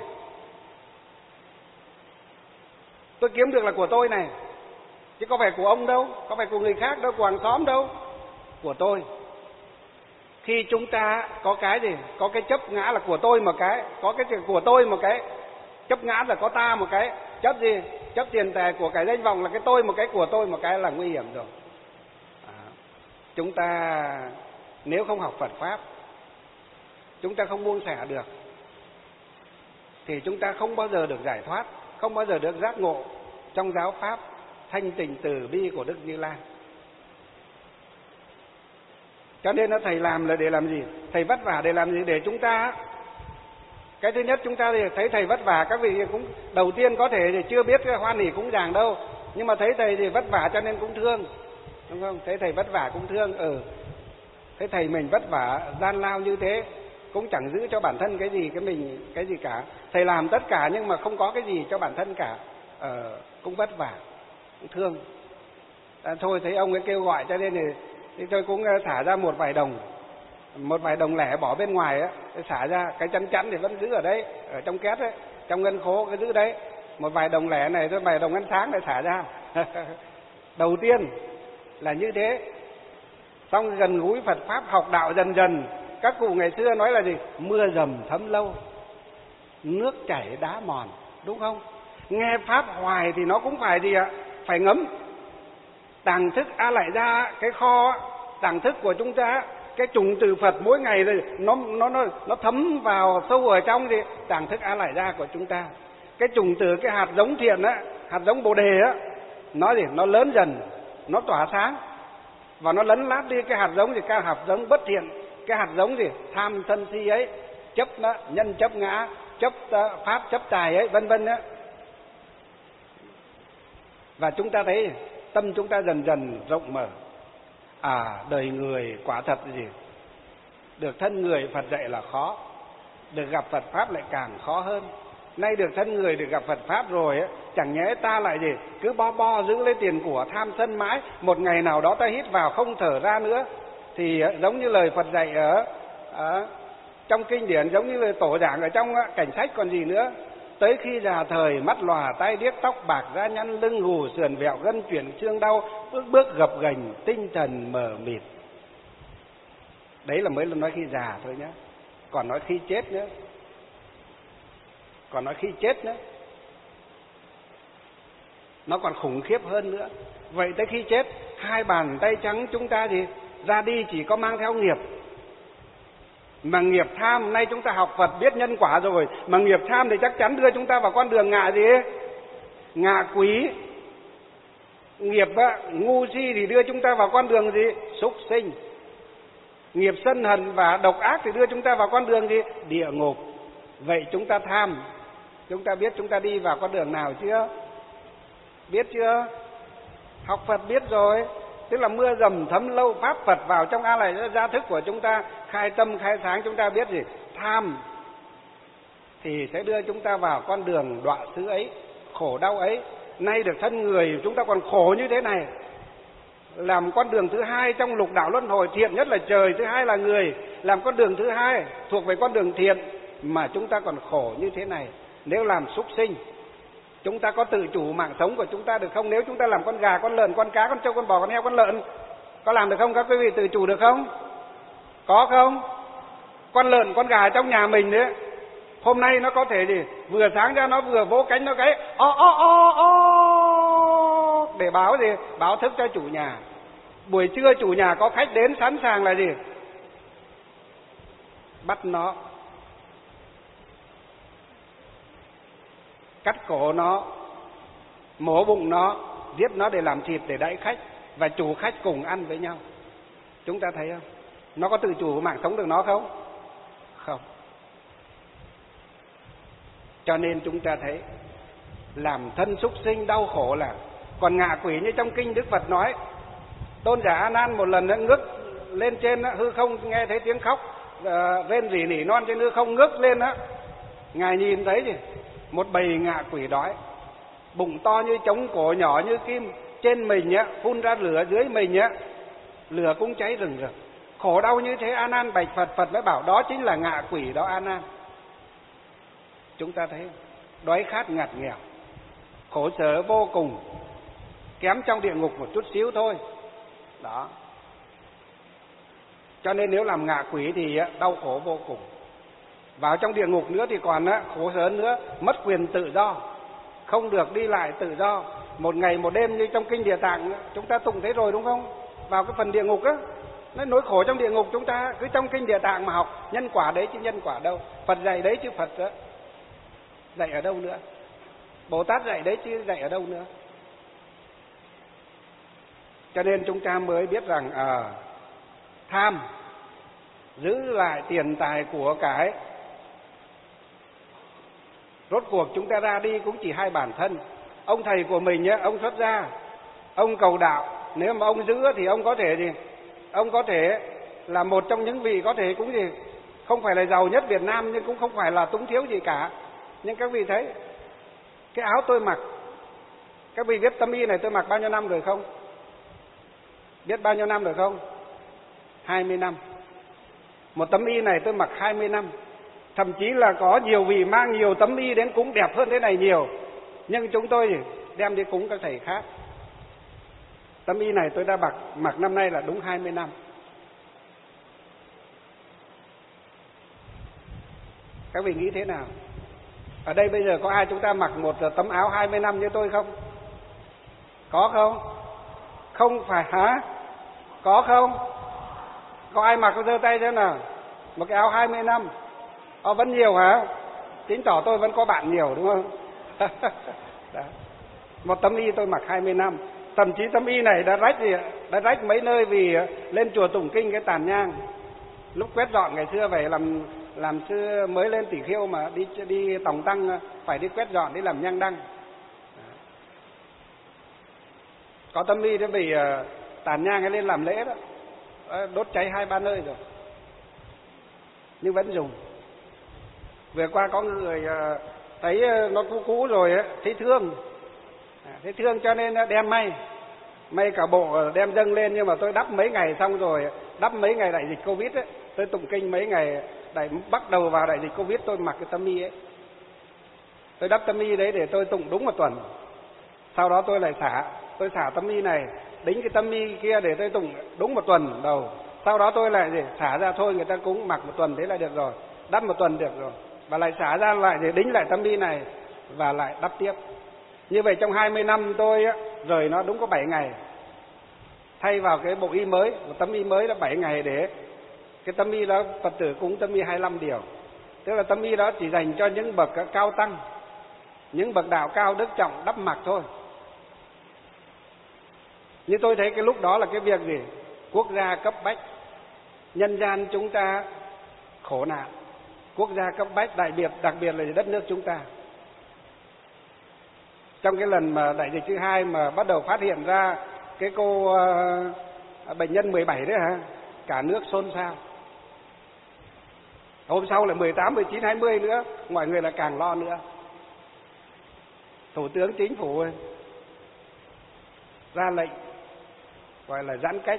tôi kiếm được là của tôi này, chứ có phải của ông đâu, có phải của người khác đâu, của hàng xóm đâu, của tôi. Khi chúng ta có cái gì, có cái chấp ngã là của tôi một cái, có cái của tôi một cái, chấp ngã là có ta một cái, chấp gì? Chấp tiền tài của cái danh vọng là cái tôi một cái, của tôi một cái là nguy hiểm rồi. À, chúng ta nếu không học Phật Pháp, chúng ta không buông xả được, thì chúng ta không bao giờ được giải thoát, không bao giờ được giác ngộ trong giáo Pháp thanh tịnh từ bi của Đức Như Lai. Cho nên nó thầy làm là để làm gì? Thầy vất vả để làm gì? Để chúng ta, cái thứ nhất chúng ta thì thấy thầy vất vả, các vị cũng đầu tiên có thể thì chưa biết cái hoan hỉ cúng dường đâu, nhưng mà thấy thầy thì vất vả cho nên cũng thương, đúng không? Thấy thầy vất vả cũng thương. Ừ, thấy thầy mình vất vả gian lao như thế, cũng chẳng giữ cho bản thân cái gì cái mình cái gì cả. Thầy làm tất cả nhưng mà không có cái gì cho bản thân cả, ờ, cũng vất vả, cũng thương. À, thôi thấy ông ấy kêu gọi cho nên thì, thì tôi cũng thả ra một vài đồng, một vài đồng lẻ bỏ bên ngoài á, xả ra. Cái chắn chắn thì vẫn giữ ở đấy, ở trong két ấy, trong ngân khố cái giữ đấy. Một vài đồng lẻ này, thôi vài đồng ăn sáng để xả ra. Đầu tiên là như thế. Xong gần gũi Phật Pháp, học đạo dần dần. Các cụ ngày xưa nói là gì? Mưa dầm thấm lâu, nước chảy đá mòn, đúng không? Nghe Pháp hoài thì nó cũng phải gì ạ? Phải ngấm. Tàng thức A Lại Gia, cái kho tàng thức của chúng ta, cái trùng từ Phật mỗi ngày rồi nó nó nó nó thấm vào sâu ở trong thì tàng thức A Lại Gia của chúng ta. Cái trùng từ cái hạt giống thiện á, hạt giống Bồ đề á, nó gì? Nó lớn dần, nó tỏa sáng và nó lấn lát đi cái hạt giống gì? Cái hạt giống bất thiện, cái hạt giống gì? Tham sân si ấy, chấp đó, nhân chấp ngã, chấp pháp, chấp tài ấy, vân vân á. Và chúng ta thấy tâm chúng ta dần dần rộng mở. À, đời người quả thật gì? Được thân người Phật dạy là khó, được gặp Phật Pháp lại càng khó hơn. Nay được thân người, được gặp Phật Pháp rồi ấy, chẳng nhẽ ta lại gì? Cứ bo bo giữ lấy tiền của tham sân mãi. Một ngày nào đó ta hít vào không thở ra nữa. Thì giống như lời Phật dạy ở, ở trong kinh điển, giống như lời tổ giảng ở trong cảnh sách còn gì nữa. Tới khi già thời mắt lòa tai điếc tóc bạc da nhăn lưng gù sườn vẹo gân chuyển xương đau bước bước gập ghềnh tinh thần mờ mịt. Đấy là mới là nói khi già thôi nhé. Còn nói khi chết nữa. Còn nói khi chết nữa. Nó còn khủng khiếp hơn nữa. Vậy tới khi chết, hai bàn tay trắng chúng ta thì ra đi chỉ có mang theo nghiệp. Mà nghiệp tham, nay chúng ta học Phật biết nhân quả rồi, mà nghiệp tham thì chắc chắn đưa chúng ta vào con đường ngạ gì ấy? Ngạ quỷ. Nghiệp á, ngu si thì đưa chúng ta vào con đường gì? Súc sinh. Nghiệp sân hận và độc ác thì đưa chúng ta vào con đường gì? Địa ngục. Vậy chúng ta tham, chúng ta biết chúng ta đi vào con đường nào chưa? Biết chưa? Học Phật biết rồi. Tức là mưa dầm thấm lâu, pháp Phật vào trong a lại gia thức của chúng ta, khai tâm khai sáng, chúng ta biết gì? Tham thì sẽ đưa chúng ta vào con đường đọa xứ ấy, khổ đau ấy. Nay được thân người chúng ta còn khổ như thế này, làm con đường thứ hai trong lục đạo luân hồi. Thiện nhất là trời, thứ hai là người. Làm con đường thứ hai thuộc về con đường thiện mà chúng ta còn khổ như thế này. Nếu làm súc sinh, chúng ta có tự chủ mạng sống của chúng ta được không? Nếu chúng ta làm con gà, con lợn, con cá, con trâu, con bò, con heo, con lợn, có làm được không? Các quý vị tự chủ được không? Có không? Con lợn, con gà trong nhà mình đấy, hôm nay nó có thể gì? Vừa sáng ra nó vừa vỗ cánh nó cái o o o o để báo gì? Báo thức cho chủ nhà. Buổi trưa chủ nhà có khách đến sẵn sàng là gì? Bắt nó, cắt cổ nó, mổ bụng nó, giết nó để làm thịt để đãi khách, và chủ khách cùng ăn với nhau. Chúng ta thấy không? Nó có tự chủ mạng sống được nó không? Không. Cho nên chúng ta thấy làm thân súc sinh đau khổ là. Còn ngạ quỷ như trong kinh Đức Phật nói, Tôn giả A Nan một lần ngước lên trên hư không, nghe thấy tiếng khóc rên rỉ nỉ non trên hư không, ngước lên á, ngài nhìn thấy gì? Một bầy ngạ quỷ đói, bụng to như trống, cổ nhỏ như kim, trên mình á phun ra lửa, dưới mình á lửa cũng cháy rừng rực, khổ đau như thế. A Nan bạch Phật, Phật mới bảo đó chính là ngạ quỷ đó A Nan. Chúng ta thấy đói khát ngặt nghèo, khổ sở vô cùng, kém trong địa ngục một chút xíu thôi đó. Cho nên nếu làm ngạ quỷ thì đau khổ vô cùng. Vào trong địa ngục nữa thì còn khổ sở nữa, mất quyền tự do, không được đi lại tự do, một ngày một đêm như trong kinh Địa Tạng chúng ta tụng thấy rồi đúng không? Vào cái phần địa ngục á, nó nỗi khổ trong địa ngục chúng ta cứ trong kinh Địa Tạng mà học. Nhân quả đấy chứ nhân quả đâu? Phật dạy đấy chứ Phật đó dạy ở đâu nữa? Bồ Tát dạy đấy chứ dạy ở đâu nữa? Cho nên chúng ta mới biết rằng à, tham, giữ lại tiền tài của cải. Rốt cuộc chúng ta ra đi cũng chỉ hai bản thân. Ông thầy của mình á, ông xuất gia, ông cầu đạo, nếu mà ông giữ thì ông có thể gì? Ông có thể là một trong những vị có thể cũng gì? Không phải là giàu nhất Việt Nam nhưng cũng không phải là túng thiếu gì cả. Nhưng các vị thấy cái áo tôi mặc, các vị biết tấm y này tôi mặc bao nhiêu năm rồi không? Biết bao nhiêu năm rồi không? hai mươi năm. Một tấm y này tôi mặc hai mươi năm. Thậm chí là có nhiều vị mang nhiều tấm y đến cúng đẹp hơn thế này nhiều. Nhưng chúng tôi đem đi cúng các thầy khác. Tấm y này tôi đã mặc, mặc năm nay là đúng hai mươi năm. Các vị nghĩ thế nào? Ở đây bây giờ có ai chúng ta mặc một tấm áo hai mươi năm như tôi không? Có không? Không phải hả? Có không? Có ai mặc có giơ tay thế nào? Một cái áo hai mươi năm. Ờ, vẫn nhiều hả? Chứng tỏ tôi vẫn có bạn nhiều đúng không? Đó. Một tấm y tôi mặc hai mươi năm. Thậm chí tấm y này đã rách gì, đã rách mấy nơi vì lên chùa tụng kinh cái tàn nhang. Lúc quét dọn ngày xưa về làm làm xưa mới lên tỷ khiêu mà đi đi tòng tăng phải đi quét dọn, đi làm nhang đăng. Có tấm y đó bị tàn nhang hay lên làm lễ đó, đốt cháy hai ba nơi rồi, nhưng vẫn dùng. Vừa qua có người thấy nó cũ cũ rồi ấy, thấy thương, thấy thương cho nên đem may, may cả bộ đem dâng lên. Nhưng mà tôi đắp mấy ngày xong rồi, đắp mấy ngày đại dịch Covid ấy, tôi tụng kinh mấy ngày đại bắt đầu vào đại dịch Covid, tôi mặc cái tấm y ấy, tôi đắp tấm y đấy để tôi tụng đúng một tuần. Sau đó tôi lại xả, tôi xả tấm y này, đính cái tấm y kia để tôi tụng đúng một tuần đầu. Sau đó tôi lại để xả ra thôi, người ta cũng mặc một tuần thế là được rồi, đắp một tuần được rồi, và lại xả ra lại để đính lại tấm y này và lại đắp tiếp. Như vậy trong hai mươi năm tôi á, rời nó đúng có bảy ngày, thay vào cái bộ y mới, một tấm y mới là bảy ngày. Để cái tấm y đó Phật tử cúng tấm y hai mươi lăm điều, tức là tấm y đó chỉ dành cho những bậc cao tăng, những bậc đạo cao đức trọng đắp mặc thôi. Như tôi thấy cái lúc đó là cái việc gì? Quốc gia cấp bách, nhân gian chúng ta khổ nạn, quốc gia cấp bách, đại biệt đặc biệt là đất nước chúng ta. Trong cái lần mà đại dịch thứ hai mà bắt đầu phát hiện ra cái cô uh, bệnh nhân mười bảy đấy hả, cả nước xôn xao. Hôm sau là mười tám, mười chín, hai mươi nữa, mọi người là càng lo nữa. Thủ tướng Chính phủ ra lệnh gọi là giãn cách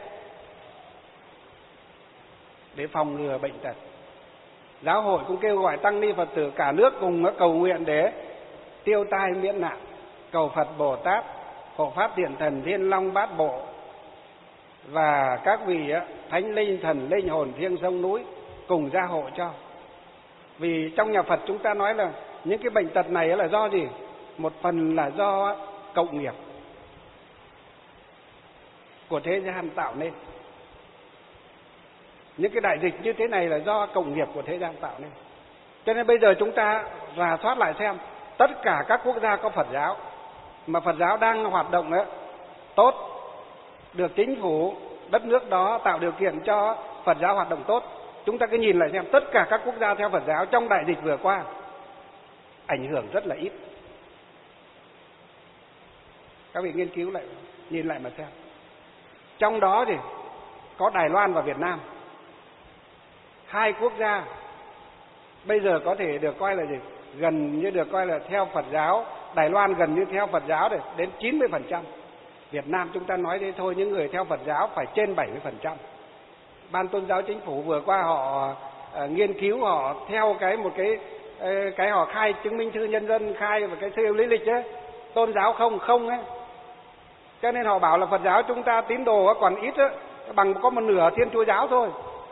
để phòng ngừa bệnh tật. Giáo hội cũng kêu gọi tăng ni Phật tử cả nước cùng cầu nguyện để tiêu tai miễn nạn, cầu Phật Bồ Tát, hộ pháp Thiện Thần, Thiên Long Bát Bộ và các vị thánh linh thần linh hồn thiêng sông núi cùng gia hộ cho. Vì trong nhà Phật chúng ta nói là những cái bệnh tật này là do gì? Một phần là do cộng nghiệp của thế gian tạo nên. Những cái đại dịch như thế này là do cộng nghiệp của thế gian tạo nên. Cho nên bây giờ chúng ta rà soát lại xem, tất cả các quốc gia có Phật giáo mà Phật giáo đang hoạt động ấy, tốt, được chính phủ đất nước đó tạo điều kiện cho Phật giáo hoạt động tốt. Chúng ta cứ nhìn lại xem, tất cả các quốc gia theo Phật giáo trong đại dịch vừa qua ảnh hưởng rất là ít. Các vị nghiên cứu lại, nhìn lại mà xem. Trong đó thì có Đài Loan và Việt Nam, hai quốc gia bây giờ có thể được coi là gì? Gần như được coi là theo Phật giáo. Đài Loan gần như theo Phật giáo để đến chín mươi phần trăm. Việt Nam chúng ta nói thế thôi, những người theo Phật giáo phải trên bảy mươi phần trăm. Ban Tôn giáo Chính phủ vừa qua họ uh, nghiên cứu, họ theo cái một cái uh, cái họ khai chứng minh thư nhân dân, khai và cái thư lý lịch ấy, tôn giáo không không ấy. Cho nên họ bảo là Phật giáo chúng ta tín đồ còn ít ấy, bằng có một nửa Thiên Chúa giáo thôi.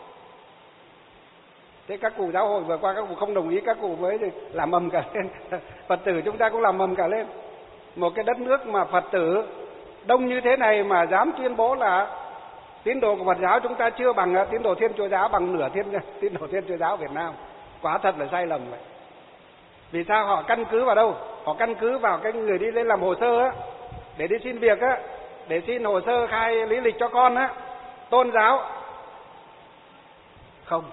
Thế các cụ giáo hội vừa qua các cụ không đồng ý, các cụ mới làm mầm cả lên. Phật tử chúng ta cũng làm mầm cả lên. Một cái đất nước mà Phật tử đông như thế này mà dám tuyên bố là tín đồ của Phật giáo chúng ta chưa bằng tín đồ Thiên Chúa giáo, bằng nửa thiên tín đồ Thiên Chúa giáo Việt Nam. Quả thật là sai lầm vậy. Vì sao? Họ căn cứ vào đâu? Họ căn cứ vào cái người đi lên làm hồ sơ á, để đi xin việc á, để xin hồ sơ khai lý lịch cho con á, tôn giáo không.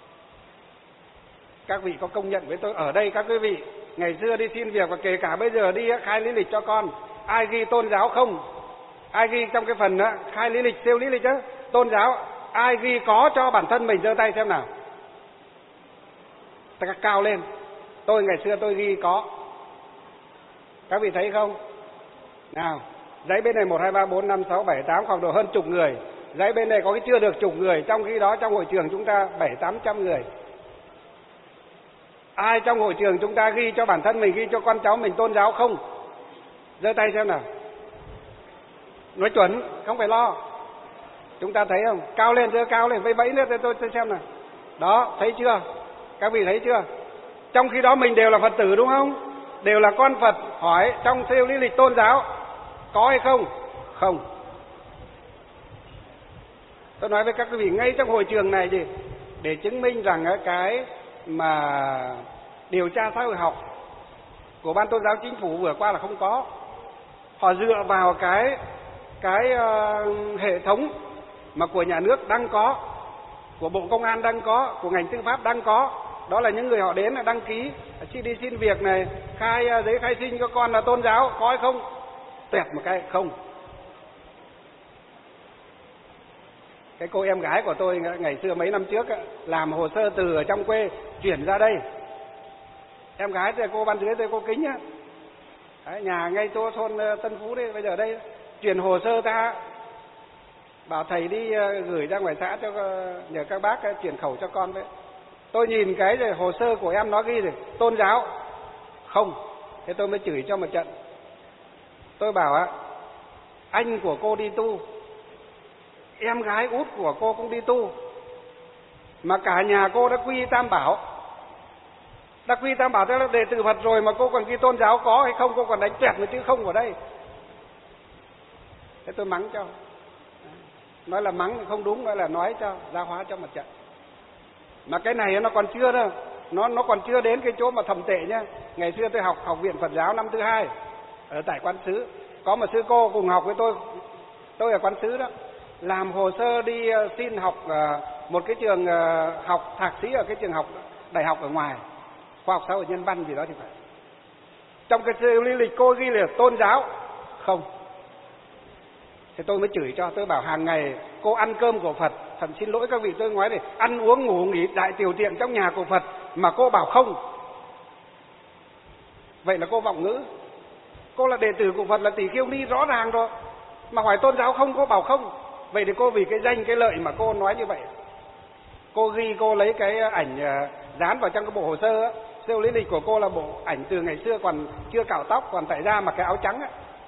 Các vị có công nhận với tôi ở đây, các quý vị ngày xưa đi xin việc và kể cả bây giờ đi khai lý lịch cho con, ai ghi tôn giáo không? Ai ghi trong cái phần đó, khai lý lịch, siêu lý lịch đó, tôn giáo, ai ghi có cho bản thân mình? Giơ tay xem nào. Ta cao lên. Tôi ngày xưa tôi ghi có. Các vị thấy không? Nào, giấy bên này một, hai, ba, bốn, năm, sáu, bảy, tám, khoảng độ hơn chục người. Giấy bên này có cái chưa được chục người, trong khi đó trong hội trường chúng ta bảy, tám trăm người. Ai trong hội trường chúng ta ghi cho bản thân mình, ghi cho con cháu mình tôn giáo không? Giơ tay xem nào. Nói chuẩn, không phải lo. Chúng ta thấy không? Cao lên, giơ cao lên, vẫy vẫy nữa tôi tôi xem nào. Đó, thấy chưa? Các vị thấy chưa? Trong khi đó mình đều là Phật tử đúng không? Đều là con Phật. Hỏi trong siêu lý lịch tôn giáo có hay không? Không. Tôi nói với các quý vị ngay trong hội trường này gì để chứng minh rằng cái mà điều tra xã hội học của Ban Tôn giáo Chính phủ vừa qua là không có. họ dựa vào cái cái uh, hệ thống mà của nhà nước đang có, của Bộ Công an đang có, của ngành tư pháp đang có. Đó là những người họ đến là đăng ký xin đi xin việc này, khai uh, giấy khai sinh cho con là tôn giáo, có hay không? Tuyệt một cái không. Cái cô em gái của tôi ngày xưa mấy năm trước làm hồ sơ từ ở trong quê chuyển ra đây. Em gái thì cô Ban Dưới, tôi cô Kính á, đấy, nhà ngay chỗ thôn Tân Phú đây, bây giờ đây chuyển hồ sơ ra, bảo thầy đi gửi ra ngoài xã cho nhờ các bác chuyển khẩu cho con đấy. Tôi nhìn cái hồ sơ của em nó ghi rồi tôn giáo không, thế tôi mới chửi cho một trận. Tôi bảo á, anh của cô đi tu, em gái út của cô cũng đi tu, mà cả nhà cô đã quy tam bảo, đã quy tam bảo tức là đệ tử Phật rồi mà cô còn ghi tôn giáo có hay không, cô còn đánh tuyệt một chữ không vào đây. Thế tôi mắng cho, nói là mắng không đúng, nói là nói cho gia hóa cho một trận. Mà cái này nó còn chưa đâu, nó nó còn chưa đến cái chỗ mà thầm tệ nhá. Ngày xưa tôi học học viện Phật giáo năm thứ hai ở tại Quán Sứ, có một sư cô cùng học với tôi, tôi ở Quán Sứ đó, làm hồ sơ đi xin học một cái trường học thạc sĩ ở cái trường học đại học ở ngoài, khoa học xã hội nhân văn gì đó thì phải. Trong cái sự lý lịch cô ghi là tôn giáo không. Thì tôi mới chửi cho, tôi bảo hàng ngày cô ăn cơm của Phật, thật xin lỗi các vị, tôi nói này, ăn uống ngủ nghỉ đại tiểu tiện trong nhà của Phật mà cô bảo không. Vậy là cô vọng ngữ. Cô là đệ tử của Phật, là tỷ khưu ni rõ ràng rồi, mà hỏi tôn giáo không, cô bảo không. Vậy thì cô vì cái danh cái lợi mà cô nói như vậy. Cô ghi, cô lấy cái ảnh dán vào trong cái bộ hồ sơ á, siêu lý lịch của cô là bộ ảnh từ ngày xưa còn chưa cạo tóc, còn tại ra mặc cái áo trắng á.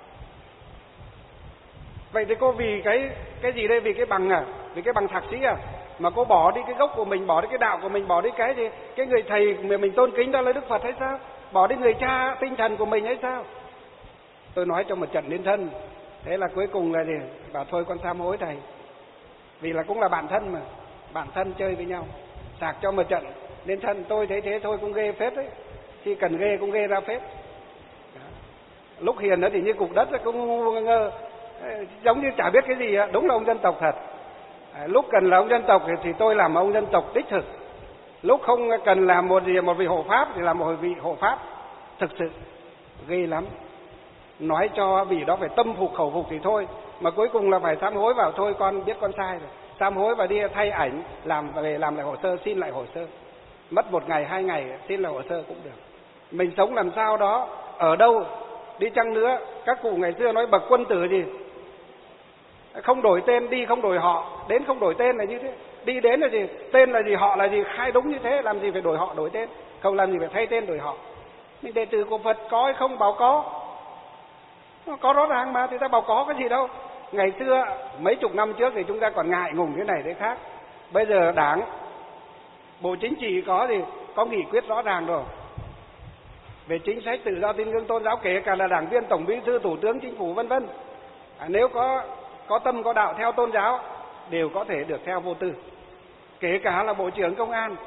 Vậy thì cô vì cái cái gì đây, vì cái bằng à, vì cái bằng thạc sĩ à, mà cô bỏ đi cái gốc của mình, bỏ đi cái đạo của mình, bỏ đi cái gì, cái người thầy mà mình tôn kính đó là Đức Phật hay sao? Bỏ đi người cha tinh thần của mình hay sao? Tôi nói cho một trận đến thân. Thế là cuối cùng là gì? Bảo thôi con sám hối thầy. Vì là cũng là bạn thân mà, bạn thân chơi với nhau, sạc cho một trận đến thân. Tôi thấy thế thôi cũng ghê phết đấy, khi cần ghê cũng ghê ra phết. Lúc hiền đó thì như cục đất cũng ngu ngơ, giống như chả biết cái gì. Đúng là ông dân tộc thật. Lúc cần là ông dân tộc thì tôi làm ông dân tộc đích thực, lúc không cần làm một gì một vị hộ pháp thì làm một vị hộ pháp thực sự. Ghê lắm. Nói cho vị đó phải tâm phục khẩu phục thì thôi, mà cuối cùng là phải sám hối vào thôi con biết con sai rồi, sám hối và đi thay ảnh, làm về làm lại hồ sơ, xin lại hồ sơ, mất một ngày hai ngày xin lại hồ sơ cũng được. Mình sống làm sao đó, ở đâu đi chăng nữa, các cụ ngày xưa nói bậc quân tử gì, không đổi tên, đi không đổi họ, đến không đổi tên là như thế. Đi đến là gì, tên là gì, họ là gì, khai đúng như thế, làm gì phải đổi họ đổi tên, không làm gì phải thay tên đổi họ. Nhưng đệ tử của Phật có hay không, bảo có, có rõ ràng mà, thì ta bảo có cái gì đâu. Ngày xưa mấy chục năm trước thì chúng ta còn ngại ngùng cái này thế khác. Bây giờ Đảng, Bộ Chính trị có gì, có nghị quyết rõ ràng rồi về chính sách tự do tín ngưỡng tôn giáo, kể cả là đảng viên, tổng bí thư, thủ tướng, chính phủ vân vân. À, nếu có có tâm có đạo theo tôn giáo đều có thể được theo vô tư, kể cả là bộ trưởng công an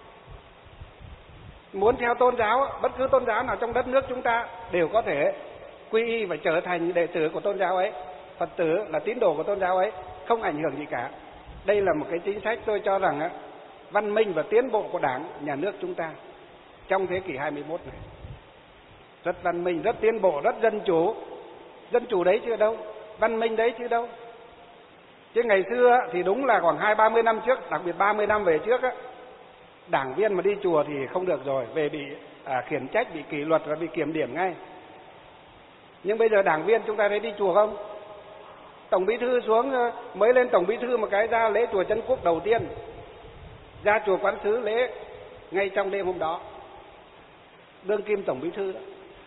muốn theo tôn giáo, bất cứ tôn giáo nào trong đất nước chúng ta đều có thể quy y và trở thành đệ tử của tôn giáo ấy, Phật tử là tín đồ của tôn giáo ấy, không ảnh hưởng gì cả. Đây là một cái chính sách tôi cho rằng văn minh và tiến bộ của Đảng, nhà nước chúng ta trong thế kỷ hai mươi mốt này. Rất văn minh, rất tiến bộ, rất dân chủ. Dân chủ đấy chứ đâu, văn minh đấy chứ đâu. Chứ ngày xưa thì đúng là khoảng hai ba mươi năm trước, đặc biệt ba mươi năm về trước á, đảng viên mà đi chùa thì không được rồi, về bị à, khiển trách, bị kỷ luật và bị kiểm điểm ngay. Nhưng bây giờ đảng viên chúng ta thấy đi chùa không? Tổng bí thư xuống, mới lên tổng bí thư một cái ra lễ chùa Trấn Quốc đầu tiên, ra chùa Quán Sứ lễ ngay trong đêm hôm đó, đương kim tổng bí thư đó.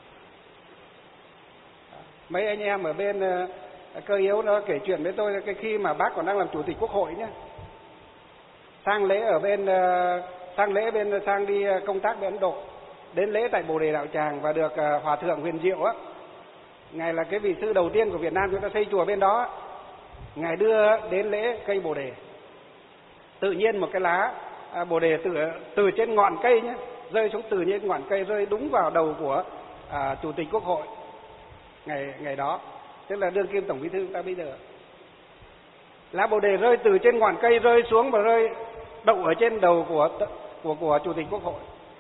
Mấy anh em ở bên uh, cơ yếu nó kể chuyện với tôi cái khi mà bác còn đang làm chủ tịch Quốc hội nhé, sang lễ ở bên uh, sang lễ bên sang đi công tác bên Ấn Độ, đến lễ tại Bồ Đề Đạo Tràng và được uh, Hòa thượng Huyền Diệu á, ngài là cái vị sư đầu tiên của Việt Nam chúng ta xây chùa bên đó, ngài đưa đến lễ cây bồ đề. Tự nhiên một cái lá uh, bồ đề từ từ trên ngọn cây nhé, rơi xuống từ trên ngọn cây, rơi đúng vào đầu của uh, chủ tịch Quốc hội. ngày ngày đó, tức là đương kim tổng bí thư chúng ta bây giờ. Lá bồ đề rơi từ trên ngọn cây rơi xuống và rơi đậu ở trên đầu của của của chủ tịch Quốc hội.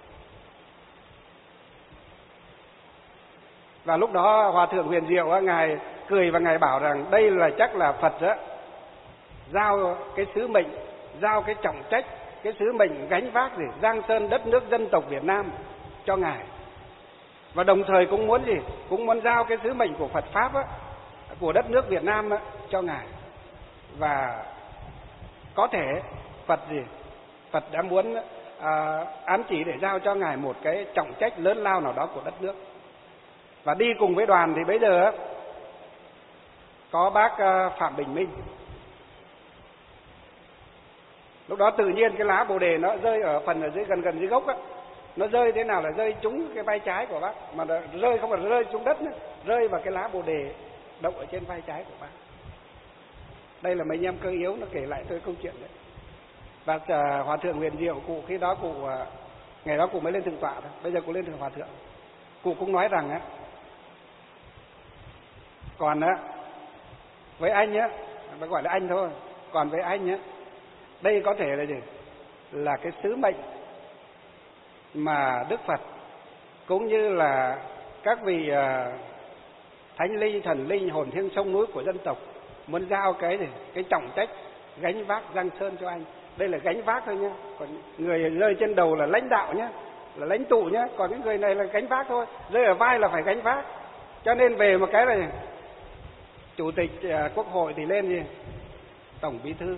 Và lúc đó Hòa thượng Huyền Diệu ngài cười và ngài bảo rằng đây là chắc là Phật đó giao cái sứ mệnh, giao cái trọng trách, cái sứ mệnh gánh vác gì giang sơn đất nước dân tộc Việt Nam cho ngài. Và đồng thời cũng muốn gì? Cũng muốn giao cái sứ mệnh của Phật pháp á, của đất nước Việt Nam á, cho ngài. Và có thể Phật gì? Phật đã muốn à, ám chỉ để giao cho ngài một cái trọng trách lớn lao nào đó của đất nước. Và đi cùng với đoàn thì bây giờ có bác Phạm Bình Minh. Lúc đó tự nhiên cái lá bồ đề nó rơi ở phần ở dưới gần gần dưới gốc á, nó rơi thế nào là rơi trúng cái vai trái của bác, mà rơi không phải rơi xuống đất nữa, rơi vào cái lá bồ đề đậu ở trên vai trái của bác. Đây là mấy anh em cơ yếu nó kể lại tôi câu chuyện đấy. Và uh, Hòa thượng Huyền Diệu cụ khi đó cụ uh, ngày đó cụ mới lên thượng tọa thôi, bây giờ cụ lên thượng hòa thượng. Cụ cũng nói rằng á, còn á với anh á, phải gọi là anh thôi, còn với anh á, đây có thể là gì? Là cái sứ mệnh mà Đức Phật cũng như là các vị uh, thánh linh, thần linh, hồn thiêng sông núi của dân tộc muốn giao cái gì? Cái trọng trách gánh vác giang sơn cho anh. Đây là gánh vác thôi nhá. Còn người rơi trên đầu là lãnh đạo nhá, là lãnh tụ nhá. Còn cái người này là gánh vác thôi, rơi ở vai là phải gánh vác. Cho nên về một cái này, chủ tịch uh, Quốc hội thì lên gì? Tổng bí thư.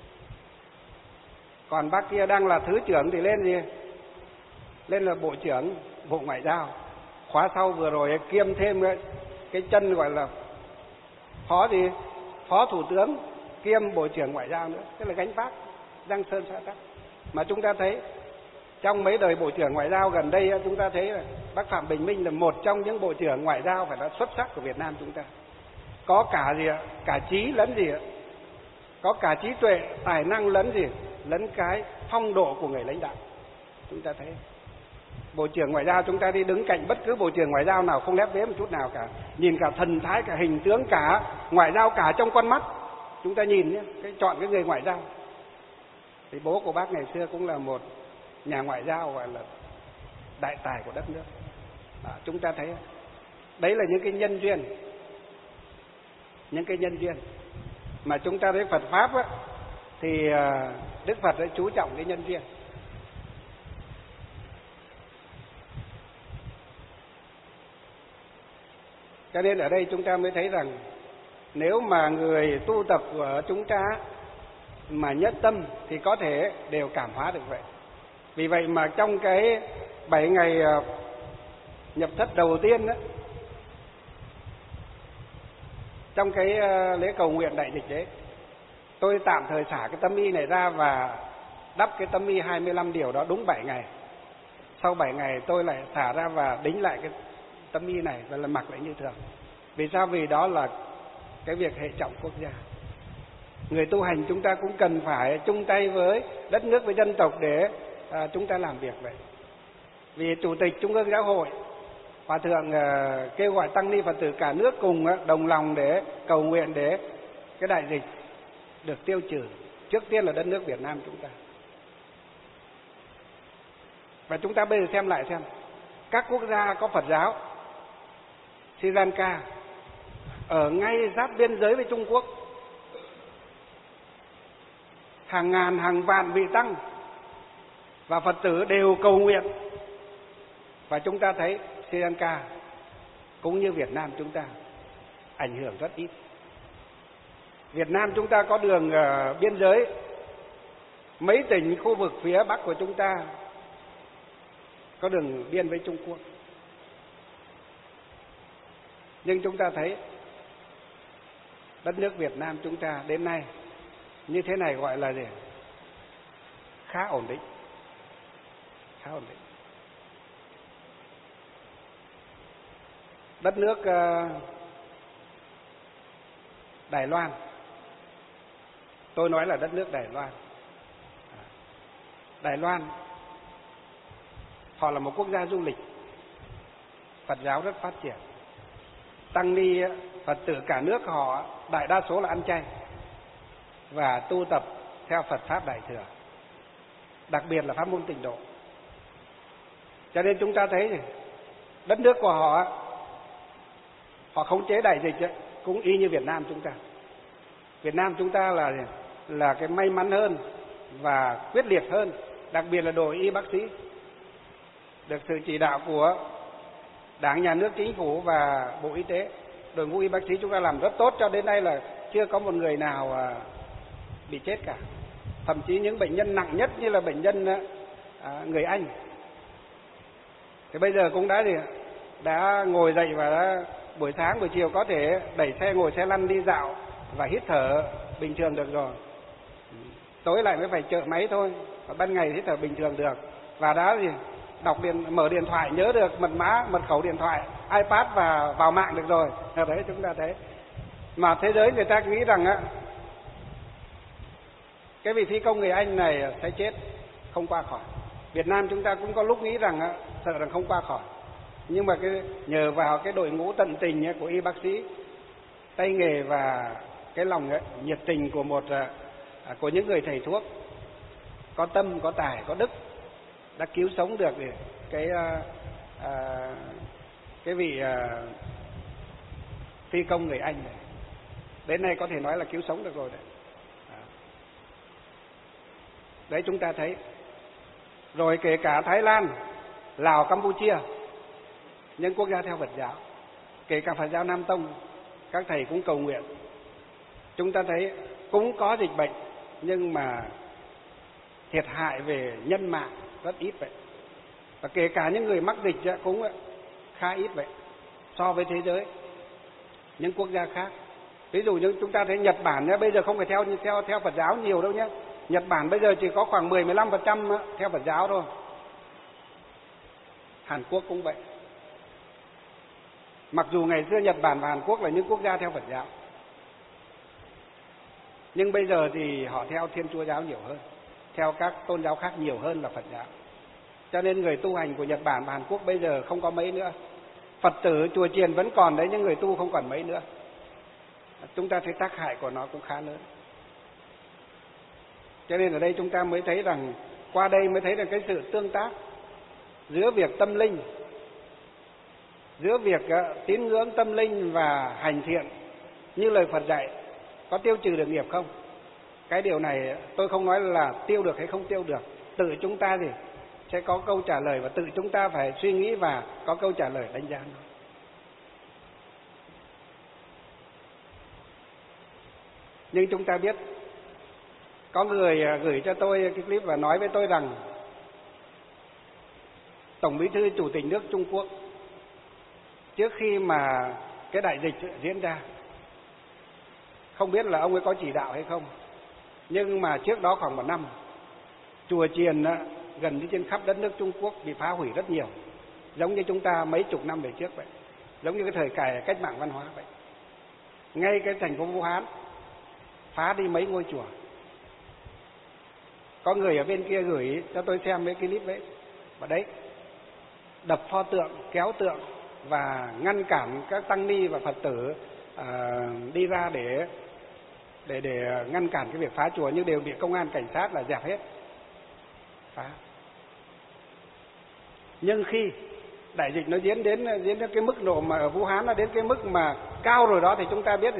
Còn bác kia đang là thứ trưởng thì lên gì? Lên là bộ trưởng Bộ Ngoại giao. Khóa sau vừa rồi kiêm thêm cái, cái chân gọi là phó gì? Phó thủ tướng kiêm bộ trưởng Ngoại giao nữa. Tức là gánh vác giang sơn xã tắc. Mà chúng ta thấy trong mấy đời bộ trưởng Ngoại giao gần đây chúng ta thấy là bác Phạm Bình Minh là một trong những bộ trưởng Ngoại giao phải nói xuất sắc của Việt Nam chúng ta. Có cả gì ạ? Cả trí lẫn gì ạ? Có cả trí tuệ, tài năng lẫn gì? Lẫn cái phong độ của người lãnh đạo. Chúng ta thấy bộ trưởng Ngoại giao chúng ta đi đứng cạnh bất cứ bộ trưởng Ngoại giao nào không lép vế một chút nào cả. Nhìn cả thần thái, cả hình tướng, cả ngoại giao, cả trong con mắt. Chúng ta nhìn nhé, cái chọn cái người ngoại giao. Thì bố của bác ngày xưa cũng là một nhà ngoại giao gọi là đại tài của đất nước. À, chúng ta thấy đấy là những cái nhân duyên, những cái nhân duyên mà chúng ta thấy Phật pháp á, thì Đức Phật đã chú trọng cái nhân duyên. Cho nên ở đây chúng ta mới thấy rằng nếu mà người tu tập của chúng ta mà nhất tâm thì có thể đều cảm hóa được vậy. Vì vậy mà trong cái bảy ngày nhập thất đầu tiên đó, trong cái lễ cầu nguyện đại dịch đấy, tôi tạm thời xả cái tấm y này ra và đắp cái tấm y hai mươi lăm điều đó đúng bảy ngày. Sau bảy ngày tôi lại xả ra và đính lại cái tấm y này và là mặc lại như thường. Vì sao? Vì đó là cái việc hệ trọng quốc gia. Người tu hành chúng ta cũng cần phải chung tay với đất nước, với dân tộc để à, chúng ta làm việc vậy. Vì Chủ tịch Trung ương Giáo hội Hòa thượng à, kêu gọi tăng ni Phật tử cả nước cùng à, đồng lòng để cầu nguyện để cái đại dịch được tiêu trừ. Trước tiên là đất nước Việt Nam chúng ta. Và chúng ta bây giờ xem lại xem các quốc gia có Phật giáo, Sri Lanka ở ngay giáp biên giới với Trung Quốc, hàng ngàn hàng vạn vị tăng và Phật tử đều cầu nguyện. Và chúng ta thấy Sri Lanka cũng như Việt Nam chúng ta ảnh hưởng rất ít. Việt Nam chúng ta có đường uh, biên giới, mấy tỉnh khu vực phía Bắc của chúng ta có đường biên với Trung Quốc. Nhưng chúng ta thấy đất nước Việt Nam chúng ta đến nay như thế này gọi là gì? Khá ổn định. Khá ổn định. Đất nước uh, Đài Loan, tôi nói là đất nước Đài Loan. Đài Loan họ là một quốc gia du lịch, Phật giáo rất phát triển. tăng ni Phật tử cả nước họ đại đa số là ăn chay và tu tập theo Phật pháp Đại thừa, đặc biệt là pháp môn Tịnh độ. Cho nên chúng ta thấy đất nước của họ, họ khống chế đại dịch cũng y như Việt Nam chúng ta. Việt Nam chúng ta là là cái may mắn hơn và quyết liệt hơn, đặc biệt là đội y bác sĩ, được sự chỉ đạo của Đảng, Nhà nước, Chính phủ và Bộ Y tế. Đội ngũ y bác sĩ chúng ta làm rất tốt, cho đến nay là chưa có một người nào bị chết cả. Thậm chí những bệnh nhân nặng nhất như là bệnh nhân à, người Anh thì bây giờ cũng đã gì đã ngồi dậy và đã buổi sáng buổi chiều có thể đẩy xe, ngồi xe lăn đi dạo và hít thở bình thường được rồi. Tối lại mới phải trợ máy thôi, và ban ngày hít thở bình thường được, và đã gì đọc điện, mở điện thoại nhớ được mật mã, mật khẩu điện thoại, iPad và vào mạng được rồi. Đấy chúng ta thấy. Mà thế giới người ta nghĩ rằng á, cái vị phi công người Anh này sẽ chết, không qua khỏi. Việt Nam chúng ta cũng có lúc nghĩ rằng á, sợ rằng không qua khỏi. Nhưng mà cái nhờ vào cái đội ngũ tận tình của y bác sĩ, tay nghề và cái lòng ấy, nhiệt tình của một của những người thầy thuốc có tâm, có tài, có đức, đã cứu sống được cái à, cái vị à, phi công người Anh này. Đến nay có thể nói là cứu sống được rồi đấy. À. Đấy chúng ta thấy. Rồi kể cả Thái Lan, Lào, Campuchia, những quốc gia theo Phật giáo, kể cả Phật giáo Nam Tông, các thầy cũng cầu nguyện. Chúng ta thấy cũng có dịch bệnh, nhưng mà thiệt hại về nhân mạng rất ít vậy. Và kể cả những người mắc dịch cũng khá ít vậy so với thế giới, những quốc gia khác. Ví dụ như chúng ta thấy Nhật Bản bây giờ không phải theo theo theo Phật giáo nhiều đâu nhé. Nhật Bản bây giờ chỉ có khoảng mười đến mười lăm phần trăm theo Phật giáo thôi. Hàn Quốc cũng vậy. Mặc dù ngày xưa Nhật Bản và Hàn Quốc là những quốc gia theo Phật giáo, nhưng bây giờ thì họ theo Thiên Chúa giáo nhiều hơn, theo các tôn giáo khác nhiều hơn là Phật giáo. Cho nên người tu hành của Nhật Bản và Hàn Quốc bây giờ không có mấy nữa. Phật tử chùa chiền vẫn còn đấy, nhưng người tu không còn mấy nữa. Chúng ta thấy tác hại của nó cũng khá lớn. Cho nên ở đây chúng ta mới thấy rằng, qua đây mới thấy rằng cái sự tương tác giữa việc tâm linh, giữa việc tín ngưỡng tâm linh và hành thiện như lời Phật dạy có tiêu trừ được nghiệp không? Cái điều này tôi không nói là tiêu được hay không tiêu được, tự chúng ta thì sẽ có câu trả lời, và tự chúng ta phải suy nghĩ và có câu trả lời đánh giá nó. Nhưng chúng ta biết, có người gửi cho tôi cái clip và nói với tôi rằng Tổng Bí thư Chủ tịch nước Trung Quốc trước khi mà cái đại dịch diễn ra, không biết là ông ấy có chỉ đạo hay không, nhưng mà trước đó khoảng một năm, chùa chiền gần như trên khắp đất nước Trung Quốc bị phá hủy rất nhiều, giống như chúng ta mấy chục năm về trước vậy, giống như cái thời cải cách mạng văn hóa vậy. Ngay cái thành phố Vũ Hán phá đi mấy ngôi chùa. Có người ở bên kia gửi cho tôi xem mấy cái clip đấy, và đấy, đập pho tượng, kéo tượng và ngăn cản các tăng ni và Phật tử à, đi ra để để để ngăn cản cái việc phá chùa, nhưng đều bị công an cảnh sát là dẹp hết, phá. Nhưng khi đại dịch nó diễn đến diễn đến cái mức độ mà ở Vũ Hán nó đến cái mức mà cao rồi đó, thì chúng ta biết rồi,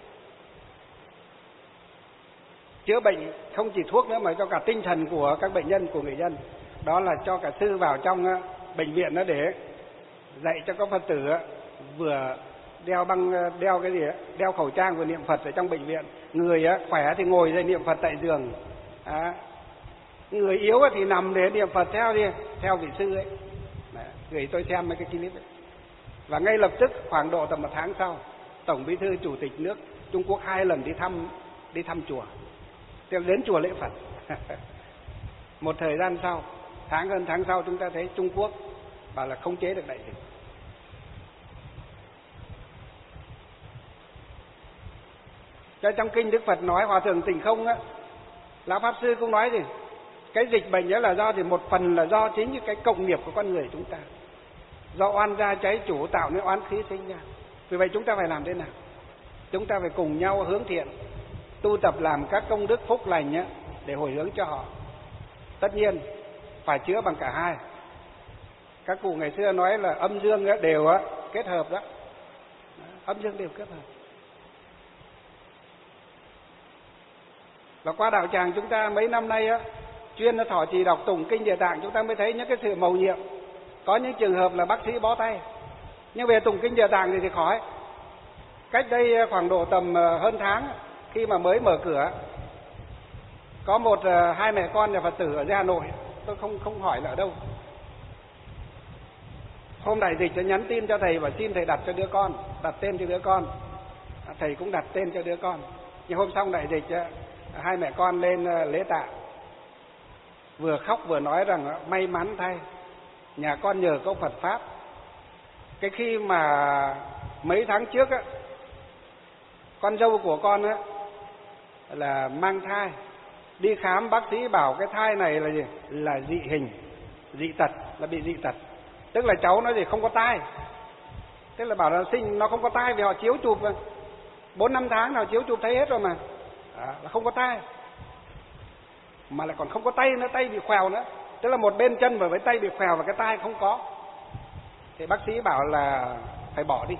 chữa bệnh không chỉ thuốc nữa mà cho cả tinh thần của các bệnh nhân, của người dân. Đó là cho cả sư vào trong bệnh viện đó để dạy cho các Phật tử vừa đeo băng đeo cái gì đeo khẩu trang vừa niệm Phật ở trong bệnh viện. Người khỏe thì ngồi dậy niệm Phật tại giường, à, người yếu thì nằm để niệm Phật theo đi theo vị sư ấy. Đấy, gửi tôi xem mấy cái clip ấy. Và ngay lập tức khoảng độ tầm một tháng sau, Tổng Bí thư Chủ tịch nước Trung Quốc hai lần đi thăm đi thăm chùa, đến chùa lễ Phật. Một thời gian sau, tháng hơn tháng sau, chúng ta thấy Trung Quốc bảo là khống chế được đại dịch. Cho trong kinh Đức Phật nói, Hòa thượng Tịnh Không á, lão pháp sư cũng nói gì, cái dịch bệnh đó là do thì một phần là do chính cái cộng nghiệp của con người chúng ta, do oan gia cháy chủ tạo nên oán khí sinh ra. Vì vậy chúng ta phải làm thế nào? Chúng ta phải cùng nhau hướng thiện, tu tập làm các công đức phúc lành á, để hồi hướng cho họ. Tất nhiên phải chữa bằng cả hai. Các cụ ngày xưa nói là âm dương đều kết hợp đó. Âm dương đều kết hợp. Và qua đạo tràng chúng ta mấy năm nay á, chuyên thọ trì đọc tụng kinh Địa Tạng, chúng ta mới thấy những cái sự mầu nhiệm. Có những trường hợp là bác sĩ bó tay, nhưng về tụng kinh Địa Tạng thì thì khỏi. Cách đây khoảng độ tầm hơn tháng, khi mà mới mở cửa, có một hai mẹ con nhà Phật tử ở Hà Nội, tôi không không hỏi là ở đâu. Hôm đại dịch tôi nhắn tin cho thầy và xin thầy đặt cho đứa con, đặt tên cho đứa con. Thầy cũng đặt tên cho đứa con. Nhưng hôm xong đại dịch, hai mẹ con lên lễ tạ, vừa khóc vừa nói rằng may mắn thay, nhà con nhờ có Phật pháp. Cái khi mà mấy tháng trước á, con dâu của con á là mang thai, đi khám bác sĩ bảo cái thai này là gì? Là dị hình, dị tật, là bị dị tật. Tức là cháu nó gì không có tai. Tức là bảo là sinh nó không có tai, vì họ chiếu chụp bốn năm tháng nào chiếu chụp thấy hết rồi mà. À, là không có tai. Mà lại còn không có tay nữa, tay bị khèo nữa. Tức là một bên chân và với tay bị khèo và cái tai không có. Thì bác sĩ bảo là phải bỏ đi.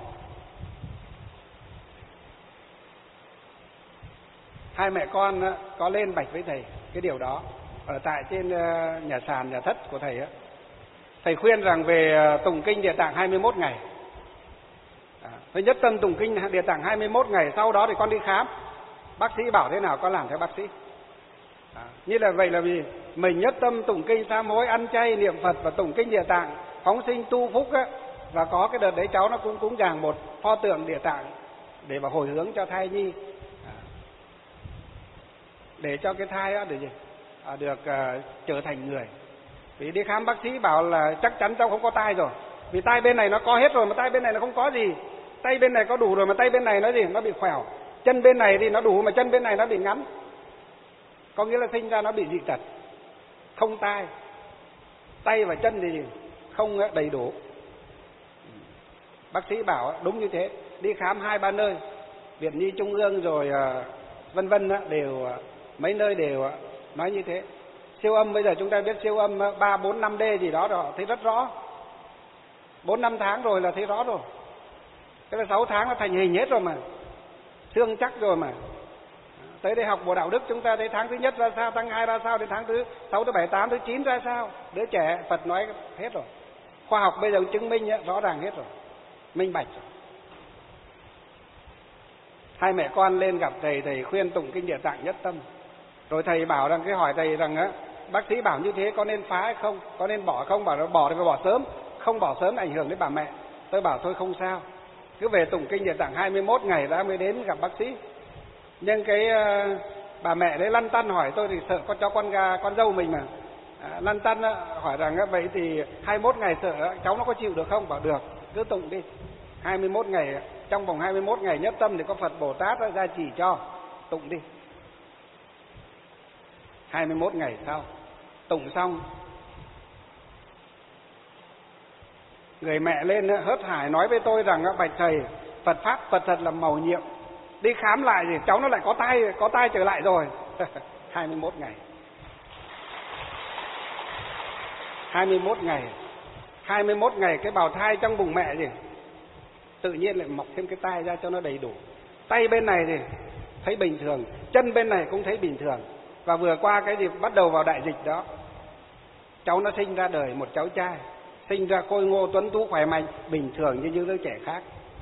Hai mẹ con có lên bạch với thầy cái điều đó ở tại trên nhà sàn, nhà thất của thầy á. Thầy khuyên rằng về tụng kinh Địa Tạng hai mươi mốt ngày. À, phải nhất tâm tụng kinh Địa Tạng hai mươi mốt ngày, sau đó thì con đi khám. Bác sĩ bảo thế nào con làm theo bác sĩ. À, như là vậy là vì mình nhất tâm tụng kinh sám hối, ăn chay, niệm Phật và tụng kinh Địa Tạng, phóng sinh tu phúc á. Và có cái đợt đấy cháu nó cũng cúng dường một pho tượng Địa Tạng để mà hồi hướng cho thai nhi. À, để cho cái thai đó để gì? À, được uh, trở thành người. Vì đi khám bác sĩ bảo là chắc chắn cháu không có tai rồi. Vì tai bên này nó có hết rồi mà tai bên này nó không có gì. Tay bên này có đủ rồi mà tay bên này nó gì? Nó bị khỏe. Chân bên này thì nó đủ mà chân bên này nó bị ngắn. Có nghĩa là sinh ra nó bị dị tật, không tai. Tay và chân thì không đầy đủ. Bác sĩ bảo đúng như thế. Đi khám hai ba nơi, Viện Nhi Trung ương rồi vân vân đều, mấy nơi đều nói như thế. Siêu âm bây giờ chúng ta biết siêu âm ba, bốn, năm D gì đó rồi, thấy rất rõ. bốn, năm tháng rồi là thấy rõ rồi. Cái là sáu tháng nó thành hình hết rồi mà. Xương chắc rồi mà. Tới đây học Bộ Đạo Đức chúng ta thấy tháng thứ nhất ra sao, tháng hai ra sao, đến tháng thứ sáu, thứ bảy, tám, thứ chín ra sao. Đứa trẻ Phật nói hết rồi. Khoa học bây giờ chứng minh rõ ràng hết rồi. Minh bạch rồi. Hai mẹ con lên gặp thầy, thầy khuyên tụng kinh Địa Tạng nhất tâm. Rồi thầy bảo rằng, cái hỏi thầy rằng á, bác sĩ bảo như thế có nên phá hay không, có nên bỏ không? Bảo nó bỏ thì phải bỏ sớm, không bỏ sớm ảnh hưởng đến bà mẹ. Tôi bảo thôi không sao, cứ về tụng kinh Địa Tạng hai mươi mốt ngày ra mới đến gặp bác sĩ. Nhưng cái uh, bà mẹ đấy lăn tăn hỏi tôi thì sợ con cho con gà, con dâu mình mà. À, lăn tăn uh, hỏi rằng uh, vậy thì hai mươi mốt ngày sợ uh, cháu nó có chịu được không? Bảo được, cứ tụng đi. hai mươi mốt ngày, trong vòng hai mươi mốt ngày nhất tâm thì có Phật Bồ Tát uh, ra chỉ cho, tụng đi. hai mươi mốt ngày sau, tụng xong, người mẹ lên uh, hớt hải nói với tôi rằng uh, bạch thầy, Phật Pháp Phật thật là mầu nhiệm. Đi khám lại thì cháu nó lại có tai, có tai trở lại rồi. hai mươi mốt ngày. hai mươi mốt ngày. hai mươi mốt ngày cái bào thai trong bụng mẹ gì tự nhiên lại mọc thêm cái tai ra cho nó đầy đủ. Tay bên này thì thấy bình thường, chân bên này cũng thấy bình thường. Và vừa qua cái gì bắt đầu vào đại dịch đó, cháu nó sinh ra đời một cháu trai, sinh ra khôi ngô tuấn tú khỏe mạnh, bình thường như những đứa trẻ khác.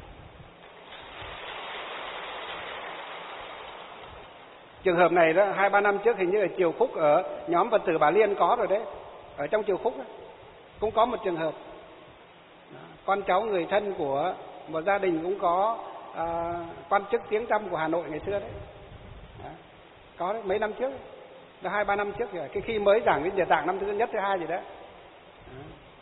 Trường hợp này đó, hai ba năm trước hình như là Triều Khúc ở nhóm Phật tử Bà Liên có rồi đấy. Ở trong Triều Khúc đó, cũng có một trường hợp. Đó, con cháu người thân của một gia đình cũng có à, quan chức tiếng tăm của Hà Nội ngày xưa đấy. Đó, có đấy, mấy năm trước, đó, hai ba năm trước rồi. Cái khi mới giảng cái Địa Tạng năm thứ nhất, thứ hai gì đó. Đó.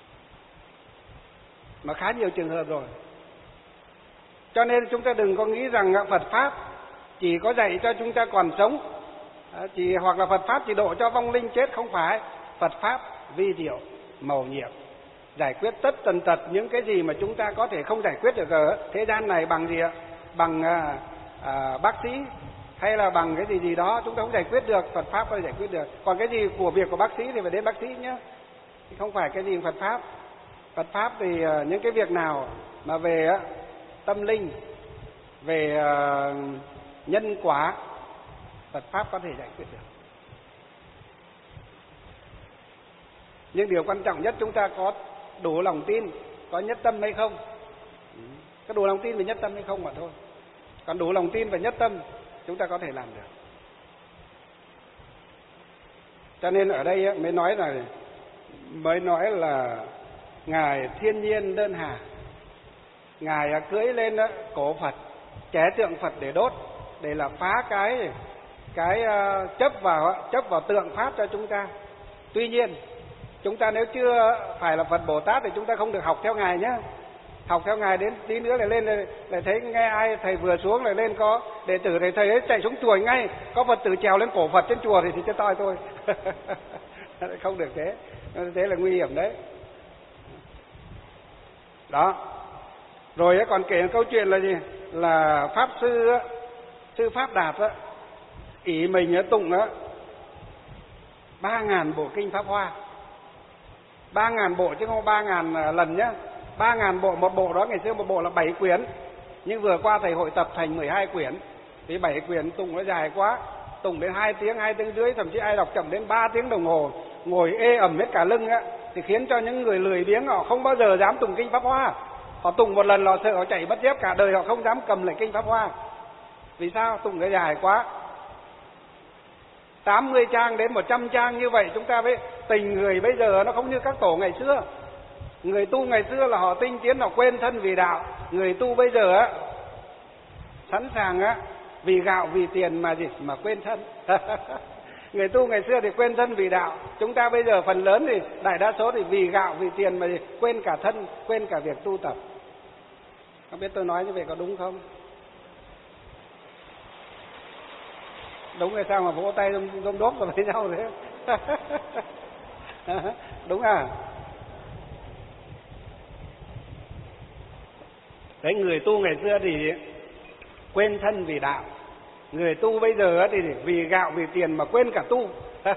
Mà khá nhiều trường hợp rồi. Cho nên chúng ta đừng có nghĩ rằng Phật Pháp chỉ có dạy cho chúng ta còn sống, chỉ hoặc là Phật Pháp chỉ độ cho vong linh chết, không phải. Phật Pháp vi diệu, mầu nhiệm. giải quyết tất tần tật những cái gì mà chúng ta có thể không giải quyết được ở thế gian này bằng gì ạ? Bằng à, à, bác sĩ hay là bằng cái gì gì đó chúng ta không giải quyết được, Phật pháp có thể giải quyết được. Còn cái gì của việc của bác sĩ thì phải đến bác sĩ nhé, không phải cái gì Phật pháp. Phật pháp thì à, những cái việc nào mà về à, tâm linh, về à, nhân quả, Phật pháp có thể giải quyết được. Nhưng điều quan trọng nhất chúng ta có đủ lòng tin, có nhất tâm hay không. Có đủ lòng tin và nhất tâm hay không mà thôi. Còn đủ lòng tin và nhất tâm chúng ta có thể làm được. Cho nên ở đây mới nói là mới nói là Ngài thiên nhiên đơn hà. Ngài cưỡi lên cổ Phật, chế tượng Phật để đốt, để là phá cái cái chấp vào chấp vào tượng pháp cho chúng ta. Tuy nhiên chúng ta nếu chưa phải là Phật Bồ Tát thì chúng ta không được học theo Ngài nhé. Học theo Ngài đến tí nữa lại lên lại, lại thấy nghe ai thầy vừa xuống lại lên có đệ tử thầy thầy ấy chạy xuống chùa ngay, có Phật tử trèo lên cổ Phật trên chùa thì thì chết toi thôi. Không được thế, thế là nguy hiểm đấy. Đó. Rồi còn kể câu chuyện là gì? Là pháp sư sư Pháp Đạt á, ý mình tụng á ba ngàn bộ kinh Pháp Hoa. Ba ngàn bộ chứ không ba ngàn lần nhá. Ba ngàn bộ, một bộ đó ngày xưa một bộ là bảy quyển, nhưng vừa qua thầy hội tập thành mười hai quyển. Thì bảy quyển tụng nó dài quá, tụng đến hai tiếng, hai tiếng rưỡi, thậm chí ai đọc chậm đến ba tiếng đồng hồ, ngồi ê ẩm hết cả lưng á, thì khiến cho những người lười biếng họ không bao giờ dám tụng kinh Pháp Hoa. Họ tụng một lần họ sợ họ chảy mất dép, cả đời họ không dám cầm lại kinh Pháp Hoa. Vì sao? Tụng cái dài quá. tám mươi trang đến một trăm trang như vậy, chúng ta với tình người bây giờ nó không như các tổ ngày xưa. Người tu ngày xưa là họ tinh tiến, họ quên thân vì đạo. Người tu bây giờ á sẵn sàng á vì gạo vì tiền mà gì mà quên thân. Người tu ngày xưa thì quên thân vì đạo. Chúng ta bây giờ phần lớn thì đại đa số thì vì gạo vì tiền mà gì quên cả thân, quên cả việc tu tập. Không biết tôi nói như vậy có đúng không? Đúng hay sao mà vỗ tay đôm đốp vào với nhau thế? Đúng à? Đấy, người tu ngày xưa thì quên thân vì đạo. Người tu bây giờ thì vì gạo vì tiền mà quên cả tu.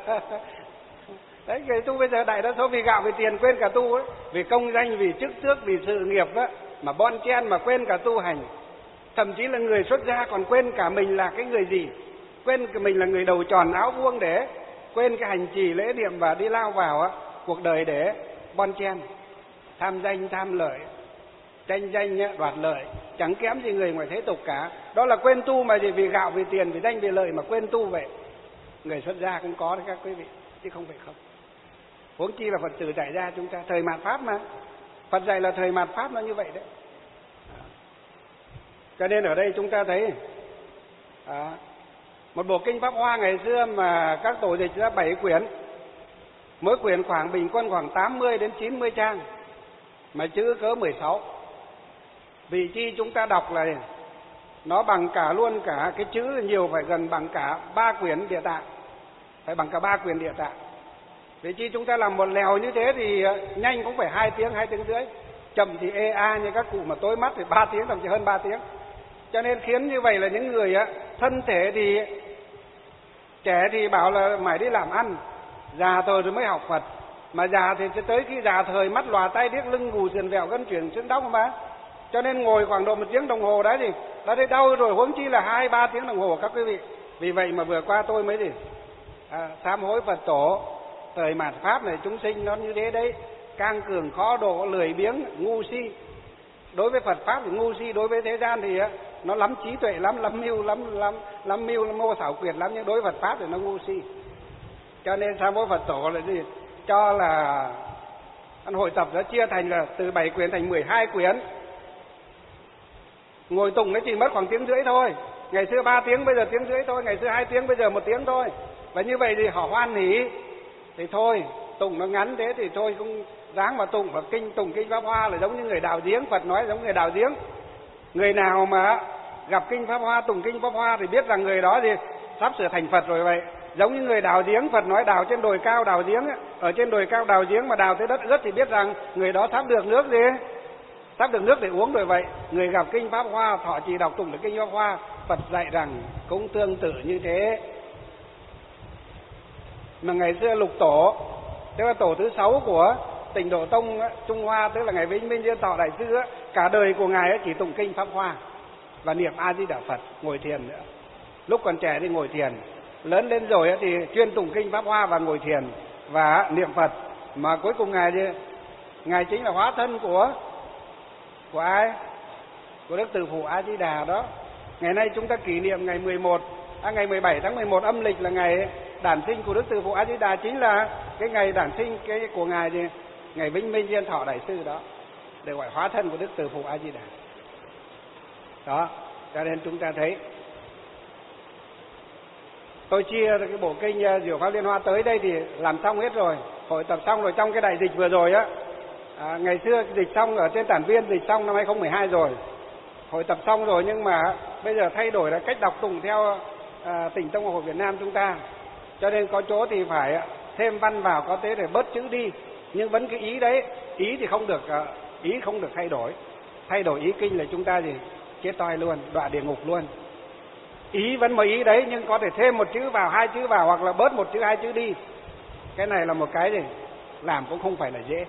Đấy, người tu bây giờ đại đa số vì gạo vì tiền quên cả tu ấy. Vì công danh, vì chức tước, vì sự nghiệp á, mà bon chen mà quên cả tu hành. Thậm chí là người xuất gia còn quên cả mình là cái người gì. Quên cả mình là người đầu tròn áo vuông, để quên cái hành trì lễ niệm và đi lao vào á, cuộc đời để bon chen, tham danh tham lợi, tranh danh đoạt lợi, chẳng kém gì người ngoài thế tục cả. Đó là quên tu mà gì, vì gạo vì tiền, vì danh vì lợi mà quên tu vậy. Người xuất gia cũng có đấy các quý vị, chứ không phải không. Huống chi là Phật tử tại gia chúng ta, thời mạt pháp mà. Phật dạy là thời mạt pháp nó như vậy đấy. Cho nên ở đây chúng ta thấy à, một bộ kinh Pháp Hoa ngày xưa mà các tổ dịch ra bảy quyển, mỗi quyển khoảng bình quân khoảng tám mươi đến chín mươi trang, mà chữ cỡ mười sáu. Vì chi chúng ta đọc là nó bằng cả luôn cả cái chữ nhiều, phải gần bằng cả ba quyển Địa Tạng, phải bằng cả ba quyển Địa Tạng. Vì chi chúng ta làm một lèo như thế thì nhanh cũng phải hai tiếng, hai tiếng rưỡi, chậm thì ê a như các cụ mà tối mắt thì ba tiếng, thậm chí hơn ba tiếng. Cho nên khiến như vậy là những người á, thân thể thì trẻ thì bảo là mày đi làm ăn, già rồi rồi mới học Phật. Mà già thì tới khi già thời mắt lòa tay điếc lưng gù sườn vẹo gân chuyển xương đau mà. Cho nên ngồi khoảng độ một tiếng đồng hồ đấy thì đã thấy đau rồi, huống chi là hai ba tiếng đồng hồ các quý vị. Vì vậy mà vừa qua tôi mới gì à, sám hối Phật tổ, thời mạt pháp này chúng sinh nó như thế đấy, cang cường khó độ, lười biếng, ngu si. Đối với Phật pháp thì ngu si, đối với thế gian thì nó lắm trí tuệ lắm, lắm mưu lắm, lắm lắm mưu lắm mô xảo quyệt lắm, nhưng đối với Phật pháp thì nó ngu si. Cho nên sám hối Phật tổ là gì? Cho là ăn hội tập đã chia thành là từ bảy quyển thành mười hai quyển. Ngồi tụng nó chỉ mất khoảng tiếng rưỡi thôi. Ngày xưa ba tiếng, bây giờ tiếng rưỡi thôi. Ngày xưa hai tiếng, bây giờ một tiếng thôi. Và như vậy thì họ hoan hỉ. Thì thôi, tụng nó ngắn thế thì thôi cũng dáng mà tụng. Và kinh tụng kinh Pháp Hoa là giống như người đào giếng. Phật nói giống người đào giếng. Người nào mà gặp kinh Pháp Hoa, tụng kinh Pháp Hoa thì biết rằng người đó thì sắp sửa thành Phật rồi vậy. Giống như người đào giếng, Phật nói đào trên đồi cao đào giếng ấy. Ở trên đồi cao đào giếng mà đào tới đất ướt thì biết rằng người đó sắp được nước gì? Sắp được nước để uống rồi. Vậy người gặp kinh Pháp Hoa, thọ trì đọc tụng được kinh Pháp Hoa, Phật dạy rằng cũng tương tự như thế. Mà ngày xưa Lục Tổ, tức là tổ thứ sáu của Tịnh Độ Tông Trung Hoa, tức là ngày Vĩnh Minh Diên Thọ Đại Sư, cả đời của ngài chỉ tụng kinh Pháp Hoa và niệm A Di Đà Phật, ngồi thiền nữa. Lúc còn trẻ thì ngồi thiền, lớn lên rồi thì chuyên tụng kinh Pháp Hoa và ngồi thiền và niệm Phật. Mà cuối cùng ngài thì ngài chính là hóa thân của của ai? Của Đức Từ Phụ A Di Đà đó. Ngày nay chúng ta kỷ niệm ngày mười một à, ngày mười bảy tháng mười một âm lịch là ngày đản sinh của Đức Từ Phụ A Di Đà, chính là cái ngày đản sinh cái của ngài thì ngày Vĩnh Minh Diên Thọ Đại Sư đó, để gọi hóa thân của Đức Từ Phụ A Di Đà. Đó, cho nên chúng ta thấy tôi chia cái bộ kinh Diệu Pháp Liên Hoa tới đây thì làm xong hết rồi, hội tập xong rồi. Trong cái đại dịch vừa rồi á, à, ngày xưa dịch xong ở trên Tản Viên, dịch xong năm hai không một hai rồi, hội tập xong rồi, nhưng mà bây giờ thay đổi là cách đọc tụng theo à, Tịnh Tông Học Hội Việt Nam chúng ta, cho nên có chỗ thì phải thêm văn vào, có thế để bớt chữ đi, nhưng vẫn cái ý đấy, ý thì không được, ý không được thay đổi. Thay đổi ý kinh là chúng ta thì chết toi luôn, đọa địa ngục luôn. Ý vẫn một ý đấy, nhưng có thể thêm một chữ vào, hai chữ vào, hoặc là bớt một chữ, hai chữ đi. Cái này là một cái gì làm cũng không phải là dễ.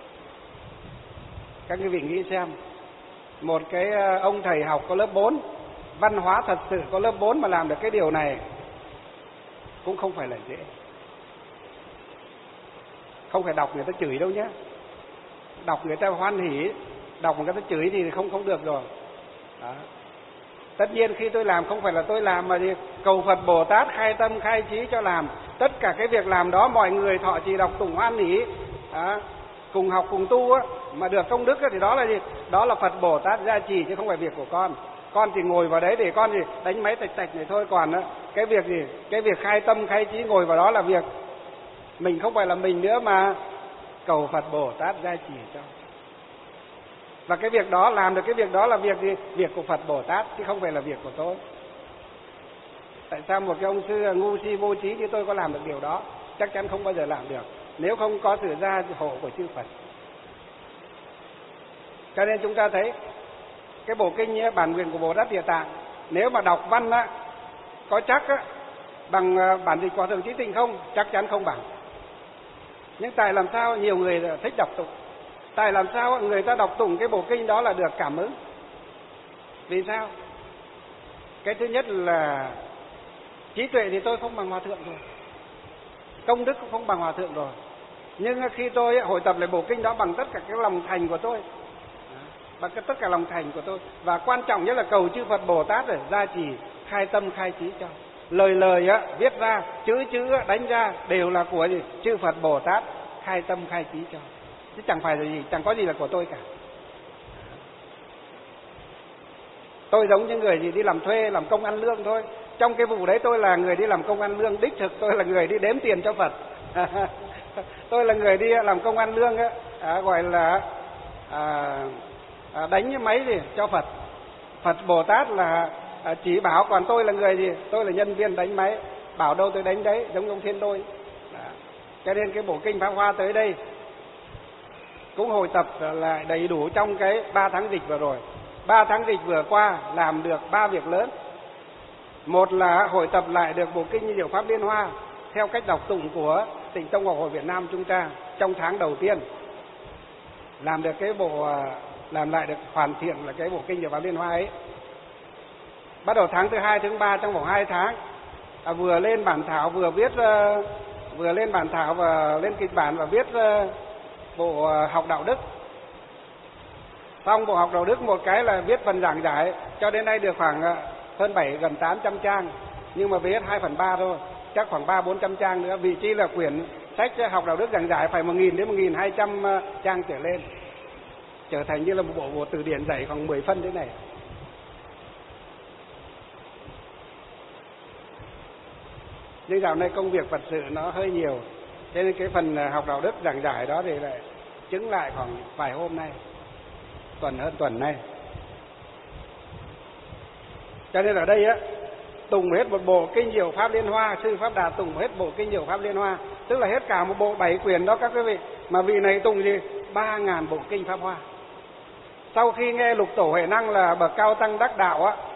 Các quý vị nghĩ xem, một cái ông thầy học có lớp bốn, văn hóa thật sự có lớp bốn mà làm được cái điều này cũng không phải là dễ. Không phải đọc người ta chửi đâu nhé, đọc người ta hoan hỉ, đọc người ta chửi thì không không được rồi. Đó. Tất nhiên khi tôi làm không phải là tôi làm mà thì cầu Phật Bồ Tát khai tâm khai trí cho làm. Tất cả cái việc làm đó mọi người thọ trì đọc tụng hoan hỉ, đó, cùng học cùng tu á, mà được công đức á, thì đó là gì? Đó là Phật Bồ Tát gia trì chứ không phải việc của con. Con chỉ ngồi vào đấy để con gì đánh máy tạch tạch này thôi. Còn á, cái việc gì? Cái việc khai tâm khai trí ngồi vào đó là việc mình, không phải là mình nữa, mà cầu Phật Bồ Tát gia trì cho. Và cái việc đó, làm được cái việc đó là việc gì? Việc của Phật Bồ Tát chứ không phải là việc của tôi. Tại sao một cái ông sư ngu si vô trí như tôi có làm được điều đó? Chắc chắn không bao giờ làm được, nếu không có sự gia hộ của chư Phật. Cho nên chúng ta thấy cái bộ kinh ấy, bản nguyện của Bồ Tát Địa Tạng, nếu mà đọc văn á, có chắc á, bằng bản dịch Hòa Thượng Chí Tịnh không? Chắc chắn không bằng. Nhưng tại làm sao nhiều người thích đọc tụng? Tại làm sao người ta đọc tụng cái bộ kinh đó là được cảm ứng? Vì sao? Cái thứ nhất là trí tuệ thì tôi không bằng Hòa Thượng rồi, công đức cũng không bằng Hòa Thượng rồi. Nhưng khi tôi hội tập lại bộ kinh đó bằng tất cả cái lòng thành của tôi, bằng tất cả lòng thành của tôi, và quan trọng nhất là cầu chư Phật Bồ Tát để gia trì khai tâm khai trí cho. Lời lời á, viết ra, chữ chữ đánh ra đều là của gì? Chư Phật Bồ Tát khai tâm khai trí cho, chứ chẳng phải là gì, chẳng có gì là của tôi cả. Tôi giống như người gì đi làm thuê, làm công ăn lương thôi. Trong cái vụ đấy tôi là người đi làm công ăn lương đích thực, tôi là người đi đếm tiền cho Phật. Tôi là người đi làm công ăn lương á, à, gọi là à, à, đánh cái máy gì cho Phật. Phật Bồ Tát là à, chỉ bảo, còn tôi là người gì? Tôi là nhân viên đánh máy, bảo đâu tôi đánh đấy, giống ông Thiên Đôi. Đó. Cho nên cái bộ kinh Pháp Hoa tới đây cũng hồi tập lại đầy đủ trong cái ba tháng dịch vừa rồi. Ba tháng dịch vừa qua làm được ba việc lớn. Một là hội tập lại được bộ kinh Diệu Pháp Liên Hoa theo cách đọc tụng của Tịnh Tông Học Hội Việt Nam chúng ta trong tháng đầu tiên. Làm được cái bộ, làm lại được hoàn thiện là cái bộ kinh Diệu Pháp Liên Hoa ấy. Bắt đầu tháng thứ hai, thứ ba, trong vòng hai tháng à, vừa lên bản thảo, vừa viết uh, vừa lên bản thảo và lên kịch bản và viết uh, bộ uh, học đạo đức. Xong bộ học đạo đức một cái là viết phần giảng giải, cho đến nay được khoảng uh, hơn bảy, gần tám trăm trang, nhưng mà viết hai phần ba thôi, chắc khoảng ba bốn trăm trang nữa. Vị trí là quyển sách học đạo đức giảng giải phải một nghìn đến một nghìn hai trăm trang trở lên, trở thành như là một bộ, bộ từ điển dạy khoảng mười phân thế này. Nhưng dạo này công việc Phật sự nó hơi nhiều, cho nên cái phần học đạo đức giảng giải đó thì lại chứng lại khoảng vài hôm nay, tuần hơn tuần nay. Cho nên ở đây á, tùng hết một bộ kinh Diệu Pháp Liên Hoa, sư Pháp Đạt tùng hết bộ kinh Diệu Pháp Liên Hoa, tức là hết cả một bộ bảy quyển đó các quý vị. Mà vị này tùng gì? Ba ngàn bộ kinh Pháp Hoa. Sau khi nghe Lục Tổ Huệ Năng là bậc cao tăng đắc đạo á,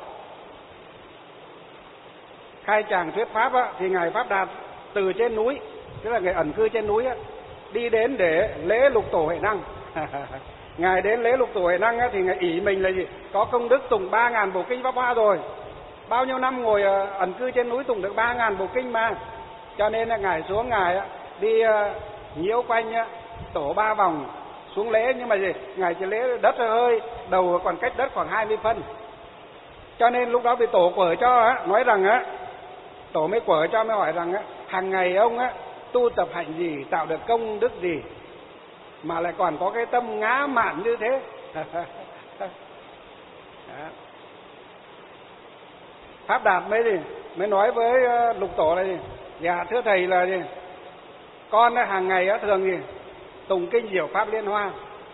khai tràng thuyết pháp á, thì ngài Pháp Đạt từ trên núi, tức là người ẩn cư trên núi á, đi đến để lễ Lục Tổ Huệ Năng. Ngài đến lễ Lục Tổ Huệ Năng á, thì ngài ỷ mình là gì? Có công đức tùng ba ngàn bộ kinh Pháp Hoa rồi. Bao nhiêu năm ngồi ẩn cư trên núi tùng được ba ngàn bộ kinh mà. Cho nên là ngài xuống ngài á, đi uh, nhiễu quanh á, tổ ba vòng xuống lễ, nhưng mà gì? Ngài chỉ lễ đất hơi, đầu còn cách đất khoảng hai mươi phân. Cho nên lúc đó bị tổ quở cho á, nói rằng á, tổ mới quở cho mới hỏi rằng á, hàng ngày ông á tu tập hạnh gì, tạo được công đức gì mà lại còn có cái tâm ngã mạn như thế. Pháp Đạt mới gì mới nói với Lục Tổ là gì? Dạ thưa thầy là gì? Con hàng ngày á thường gì tùng kinh Diệu Pháp Liên Hoa.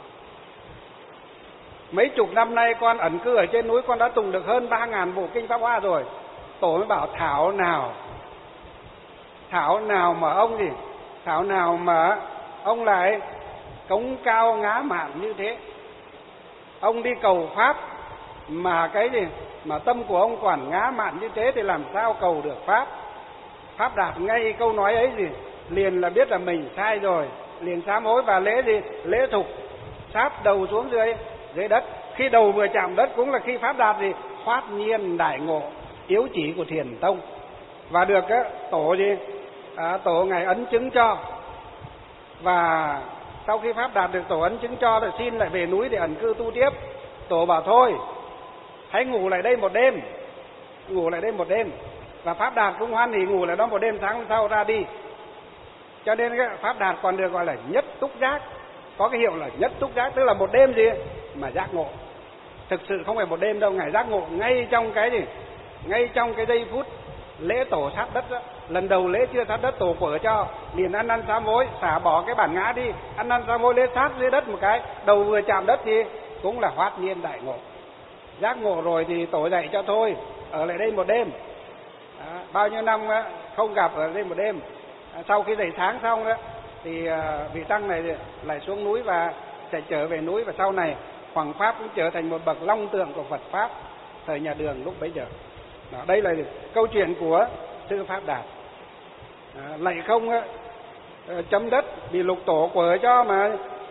Mấy chục năm nay con ẩn cư ở trên núi, con đã tùng được hơn ba ngàn bộ kinh Pháp Hoa rồi. Tổ mới bảo thảo nào, thảo nào mà ông gì, thảo nào mà ông lại cống cao ngã mạn như thế. Ông đi cầu pháp mà cái gì, mà tâm của ông còn ngã mạn như thế thì làm sao cầu được pháp. Pháp Đạt ngay câu nói ấy gì, liền là biết là mình sai rồi, liền sám hối và lễ gì, lễ thục, sát đầu xuống dưới dưới đất. Khi đầu vừa chạm đất cũng là khi Pháp Đạt gì phát nhiên đại ngộ yếu chỉ của Thiền Tông, và được á, tổ gì à, tổ ngài ấn chứng cho. Và sau khi Pháp Đạt được tổ ấn chứng cho thì xin lại về núi để ẩn cư tu tiếp. Tổ bảo thôi hãy ngủ lại đây một đêm, ngủ lại đây một đêm. Và Pháp Đạt cũng hoan hỉ ngủ lại đó một đêm, sáng hôm sau ra đi. Cho nên cái Pháp Đạt còn được gọi là nhất túc giác, có cái hiệu là nhất túc giác, tức là một đêm gì mà giác ngộ. Thực sự không phải một đêm đâu, ngài giác ngộ ngay trong cái gì, ngay trong cái giây phút lễ tổ sát đất đó. Lần đầu lễ chưa sát đất tổ quở cho, liền ăn năn sám hối, xả bỏ cái bản ngã đi, ăn năn sám hối lễ sát dưới đất một cái, đầu vừa chạm đất thì cũng là hoát nhiên đại ngộ. Giác ngộ rồi thì tổ dạy cho thôi, ở lại đây một đêm. Đó, bao nhiêu năm không gặp, ở đây một đêm. Sau khi dậy sáng xong đó thì vị tăng này lại xuống núi và sẽ trở về núi, và sau này Hoàng Pháp cũng trở thành một bậc long tượng của Phật Pháp thời nhà Đường lúc bấy giờ. Đó, đây là câu chuyện của sư Pháp Đạt. À, lại không á, chấm đất bị Lục Tổ quở cho mà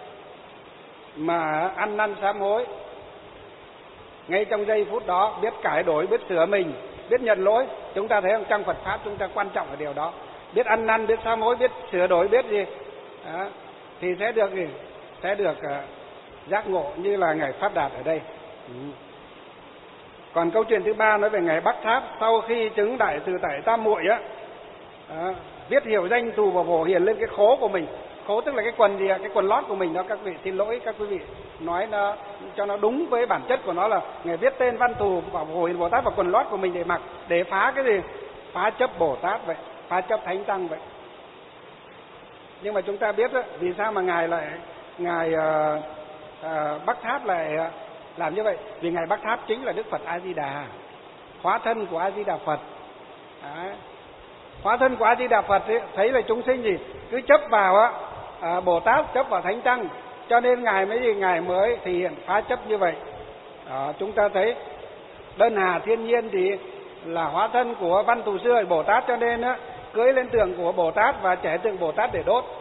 mà ăn năn sám hối. Ngay trong giây phút đó biết cải đổi, biết sửa mình, biết nhận lỗi. Chúng ta thấy trong Phật Pháp chúng ta quan trọng ở điều đó. Biết ăn năn, biết sám hối, biết sửa đổi, biết gì đó, thì sẽ được gì? Sẽ được uh, giác ngộ như là ngài Pháp Đạt ở đây. Ừ. Còn câu chuyện thứ ba nói về ngài Bắc Tháp, sau khi chứng đại từ tại tam muội á, đó, viết hiệu danh thù và phổ hiền lên cái khố của mình. Khố tức là cái quần gì, cái quần lót của mình đó. Các vị xin lỗi các quý vị nói nó cho nó đúng với bản chất của nó là ngài viết tên Văn Thù và Phổ Hiền Bồ Tát vào quần lót của mình để mặc, để phá cái gì? Phá chấp Bồ Tát vậy, phá chấp Thánh Tăng vậy. Nhưng mà chúng ta biết đó, vì sao mà ngài lại ngài uh, uh, Bắc Tháp lại uh, làm như vậy? Vì ngài Bắc Tháp chính là Đức Phật A Di Đà, hóa thân của A Di Đà Phật. Đấy. Hóa thân của A Di Đà Phật ấy, thấy là chúng sinh gì cứ chấp vào á, à, Bồ Tát, chấp vào Thánh Tăng, cho nên ngài mới gì ngài mới thể hiện phá chấp như vậy. Đó, chúng ta thấy Đơn Hà Thiên Nhiên thì là hóa thân của Văn Thù Sư Bồ Tát, cho nên á, cưới lên tượng của Bồ Tát và chẻ tượng Bồ Tát để đốt.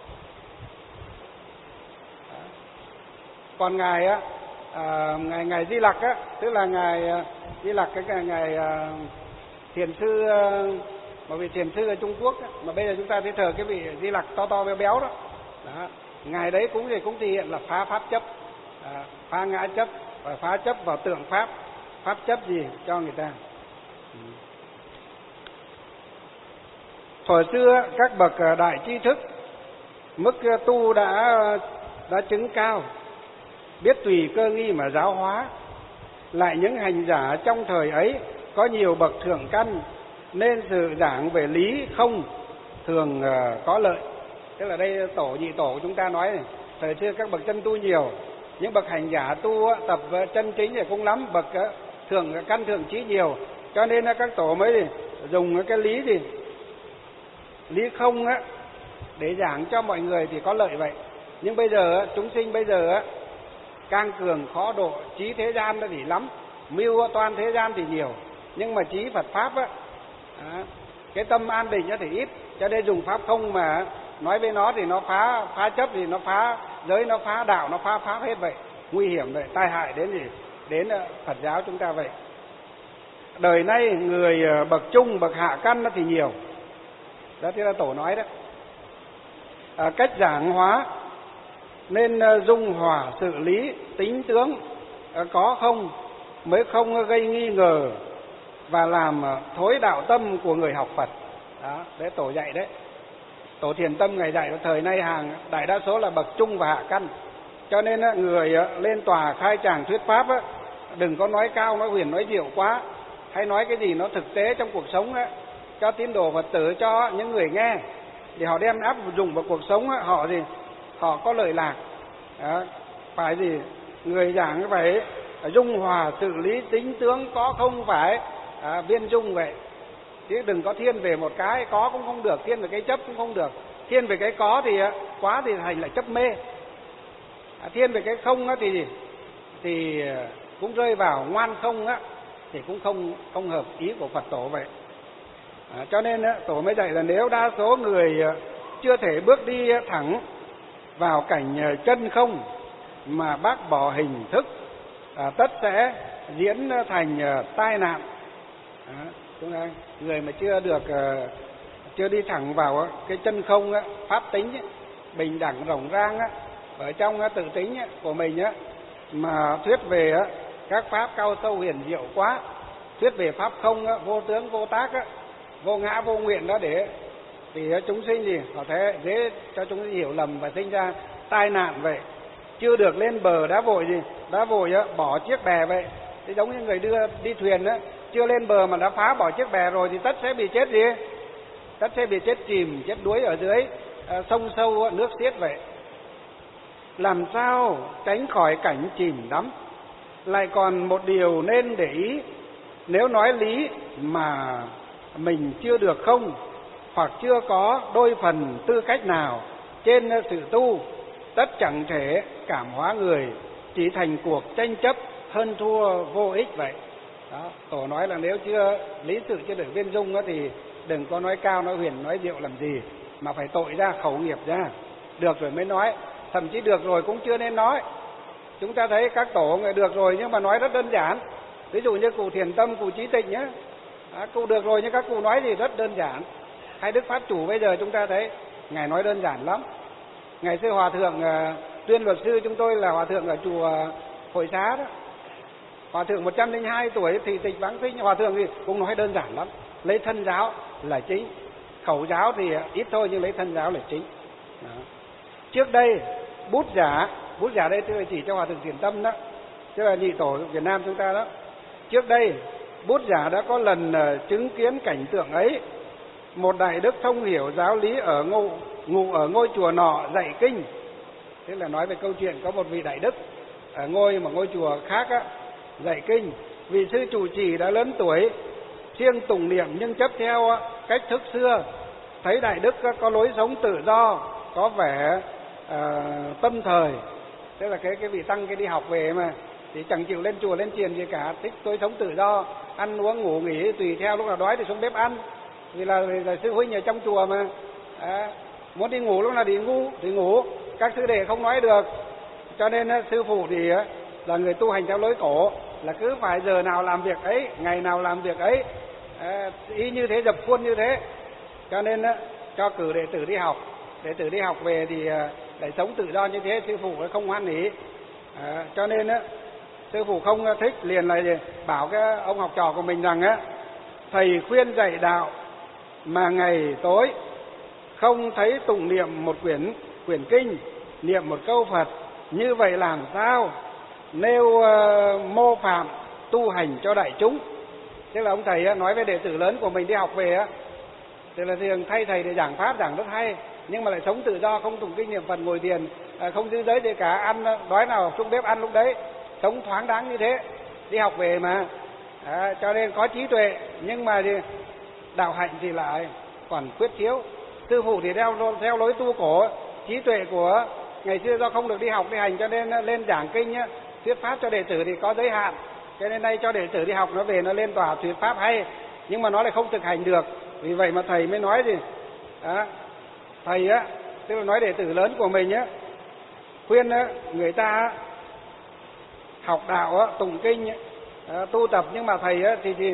Đó. Còn ngài á, à, ngài ngài Di Lặc á, tức là ngài Di Lặc cái ngài à, thiền sư à, mà vị thiền sư ở Trung Quốc á, mà bây giờ chúng ta thấy thờ cái vị Di Lặc to to béo béo đó. Đó, ngài đấy cũng thì cũng thể hiện là phá pháp chấp, à, phá ngã chấp và phá chấp vào tượng pháp. Pháp chấp gì cho người ta. Ừ. Thời xưa các bậc đại tri thức, mức tu đã đã chứng cao, biết tùy cơ nghi mà giáo hóa. Lại những hành giả trong thời ấy có nhiều bậc thượng căn, nên sự giảng về lý không thường uh, có lợi. Tức là đây tổ nhị tổ của chúng ta nói này, thời xưa các bậc chân tu nhiều, những bậc hành giả tu tập chân chính thì cũng lắm, bậc uh, thường căn thượng trí nhiều, Cho nên là các tổ mới dùng cái lý gì lý không á để giảng cho mọi người thì có lợi vậy. Nhưng bây giờ chúng sinh bây giờ càng cường khó độ, trí thế gian nó thì lắm, mưu toan thế gian thì nhiều, nhưng mà trí Phật pháp á, cái tâm an định thì ít. Cho nên dùng pháp không mà nói với nó thì nó phá phá chấp, thì nó phá giới, nó phá đạo, nó phá pháp hết vậy, nguy hiểm vậy, tai hại đến gì đến Phật giáo chúng ta vậy. Đời nay người bậc trung bậc hạ căn thì nhiều, đó thì là tổ nói đó. À, cách giảng hóa nên dung hòa sự lý tính tướng à, có không mới không gây nghi ngờ và làm thối đạo tâm của người học Phật. Đó, đấy tổ dạy đấy. Tổ Thiền Tâm ngày dạy thời nay hàng đại đa số là bậc trung và hạ căn. Cho nên người lên tòa khai tràng thuyết pháp đừng có nói cao, nói huyền, nói diệu quá, hay nói cái gì nó thực tế trong cuộc sống ấy, cho tín đồ Phật tử, cho những người nghe để họ đem áp dụng vào cuộc sống ấy, họ gì họ có lợi lạc. Đó, phải gì người giảng phải dung hòa sự lý tính tướng có không phải à, viên dung vậy, chứ đừng có thiên về một cái có cũng không được, thiên về cái chấp cũng không được. Thiên về cái có thì quá thì thành lại chấp mê, à, thiên về cái không á thì thì cũng rơi vào ngoan không á, thì cũng không không hợp ý của Phật tổ vậy. À, cho nên á, tổ mới dạy là nếu đa số người chưa thể bước đi thẳng vào cảnh chân không mà bác bỏ hình thức, à, tất sẽ diễn thành tai nạn. À, chúng ta người mà chưa được uh, chưa đi thẳng vào cái chân không á, pháp tính á, bình đẳng rộng rang á, ở trong tự tính á, của mình á, mà thuyết về á, các pháp cao sâu huyền diệu quá, thuyết về pháp không á, vô tướng vô tác á, vô ngã vô nguyện đó, để thì chúng sinh gì họ thế dễ cho chúng sinh hiểu lầm và sinh ra tai nạn vậy. Chưa được lên bờ đã vội gì đã vội á, bỏ chiếc bè vậy. Thì giống như người đưa đi thuyền á, chưa lên bờ mà đã phá bỏ chiếc bè rồi thì tất sẽ bị chết gì tất sẽ bị chết chìm, chết đuối ở dưới à, sông sâu nước xiết vậy. Làm sao tránh khỏi cảnh chìm đắm? Lại còn một điều nên để ý, nếu nói lý mà mình chưa được không, hoặc chưa có đôi phần tư cách nào trên sự tu, tất chẳng thể cảm hóa người, chỉ thành cuộc tranh chấp hơn thua vô ích vậy. Đó, tổ nói là nếu chưa lý sự chưa được viên dung đó, thì đừng có nói cao, nói huyền, nói diệu làm gì, mà phải tội ra, khẩu nghiệp ra. Được rồi mới nói, thậm chí được rồi cũng chưa nên nói. Chúng ta thấy các tổ người được rồi nhưng mà nói rất đơn giản. Ví dụ như cụ Thiền Tâm, cụ Trí Tịnh nhé, à, cụ được rồi nhưng các cụ nói thì rất đơn giản. Hay Đức Pháp Chủ bây giờ chúng ta thấy ngài nói đơn giản lắm. Ngày xưa hòa thượng uh, tuyên luật sư chúng tôi là hòa thượng ở chùa uh, Hội Xá đó, hòa thượng một trăm lẻ hai tuổi thị tịch vãng sinh, hòa thượng thì cũng nói đơn giản lắm, lấy thân giáo là chính, khẩu giáo thì ít thôi nhưng lấy thân giáo là chính. Đó. Trước đây Bút Giả, Bút Giả đây tôi chỉ cho hòa thượng Thiền Tâm đó, chứ là nhị tổ Việt Nam chúng ta đó. Trước đây Bút Giả đã có lần uh, chứng kiến cảnh tượng ấy. Một đại đức thông hiểu giáo lý ở ngụ, ngụ ở ngôi chùa nọ dạy kinh. Thế là nói về câu chuyện có một vị đại đức ở ngôi một ngôi chùa khác á, dạy kinh. Vị sư trụ trì đã lớn tuổi, siêng tụng niệm nhưng chấp theo cách thức xưa. Thấy đại đức có lối sống tự do, có vẻ uh, tâm thời. Thế là cái cái vị tăng cái đi học về mà thì chẳng chịu lên chùa lên chiền gì cả, thích tôi sống tự do, ăn uống ngủ nghỉ tùy theo, lúc nào đói thì xuống bếp ăn. Vì là, là sư huynh ở trong chùa mà, à, muốn đi ngủ lúc nào đi ngủ thì ngủ, các sư đệ không nói được. Cho nên sư phụ thì là người tu hành theo lối cổ, là cứ phải giờ nào làm việc ấy, ngày nào làm việc ấy, à, y như thế, dập khuôn như thế. Cho nên cho cử đệ tử đi học, đệ tử đi học về thì lại sống tự do như thế, sư phụ không hoan hỉ. À, cho nên sư phụ không thích, liền là bảo cái ông học trò của mình rằng á, thầy khuyên dạy đạo mà ngày tối không thấy tụng niệm một quyển quyển kinh, niệm một câu Phật, như vậy làm sao nêu uh, mô phạm tu hành cho đại chúng. Thế là ông thầy uh, nói với đệ tử lớn của mình đi học về uh, thì là thường thay thầy để giảng pháp giảng rất hay, nhưng mà lại sống tự do, không tụng kinh niệm Phật, ngồi thiền, uh, không giữ giới gì cả, ăn uh, đói nào xuống bếp ăn lúc đấy, sống thoáng đáng như thế. Đi học về mà À, cho nên có trí tuệ nhưng mà thì đạo hạnh thì lại còn khuyết thiếu. Sư phụ thì theo theo lối tu cổ, trí tuệ của ngày xưa do không được đi học đi hành cho nên lên giảng kinh á, thuyết pháp cho đệ tử thì có giới hạn. Cho nên nay cho đệ tử đi học nó về nó lên tòa thuyết pháp hay, nhưng mà nó lại không thực hành được. Vì vậy mà thầy mới nói gì? À, thầy á, tức là nói đệ tử lớn của mình á, khuyên á, người ta học đạo á, tụng kinh á, tu tập, nhưng mà thầy á, thì, thì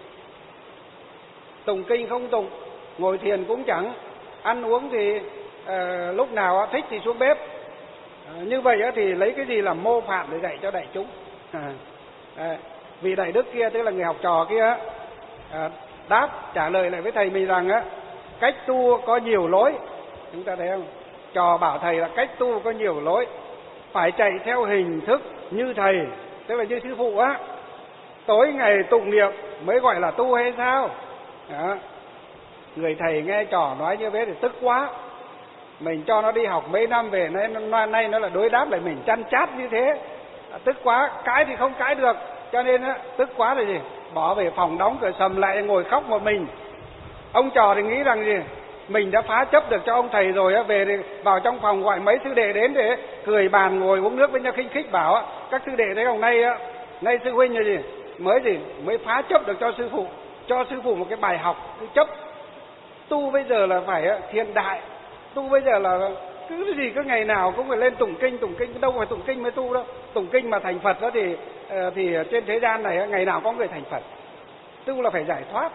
tụng kinh không tụng, ngồi thiền cũng chẳng, ăn uống thì à, lúc nào á, thích thì xuống bếp. À, như vậy á, thì lấy cái gì làm mô phạm để dạy cho đại chúng? À, à, vị đại đức kia, tức là người học trò kia á, à, đáp trả lời lại với thầy mình rằng á, cách tu có nhiều lối. Chúng ta thấy không? Trò bảo thầy là cách tu có nhiều lối, phải chạy theo hình thức như thầy, tức là như sư phụ á, tối ngày tụng niệm mới gọi là tu hay sao? Đó. Người thầy nghe trò nói như thế thì tức quá. Mình cho nó đi học mấy năm về nay, nay nó là đối đáp lại mình chăn chát như thế, tức quá, cãi thì không cãi được, cho nên á, tức quá rồi gì, bỏ về phòng đóng cửa sầm lại ngồi khóc một mình. Ông trò thì nghĩ rằng gì, mình đã phá chấp được cho ông thầy rồi á, về thì vào trong phòng gọi mấy sư đệ đến để cười bàn ngồi uống nước với nhau khinh khích, bảo á, các sư đệ thấy hôm nay á, nay sư huynh là gì, mới gì mới phá chấp được cho sư phụ, cho sư phụ một cái bài học. Cứ chấp tu bây giờ là phải hiện đại, tu bây giờ là cứ cái gì cứ ngày nào cũng phải lên tụng kinh, tụng kinh đâu phải tụng kinh mới tu đâu. Tụng kinh mà thành Phật đó thì thì trên thế gian này ngày nào có người thành Phật. Tu là phải giải thoát.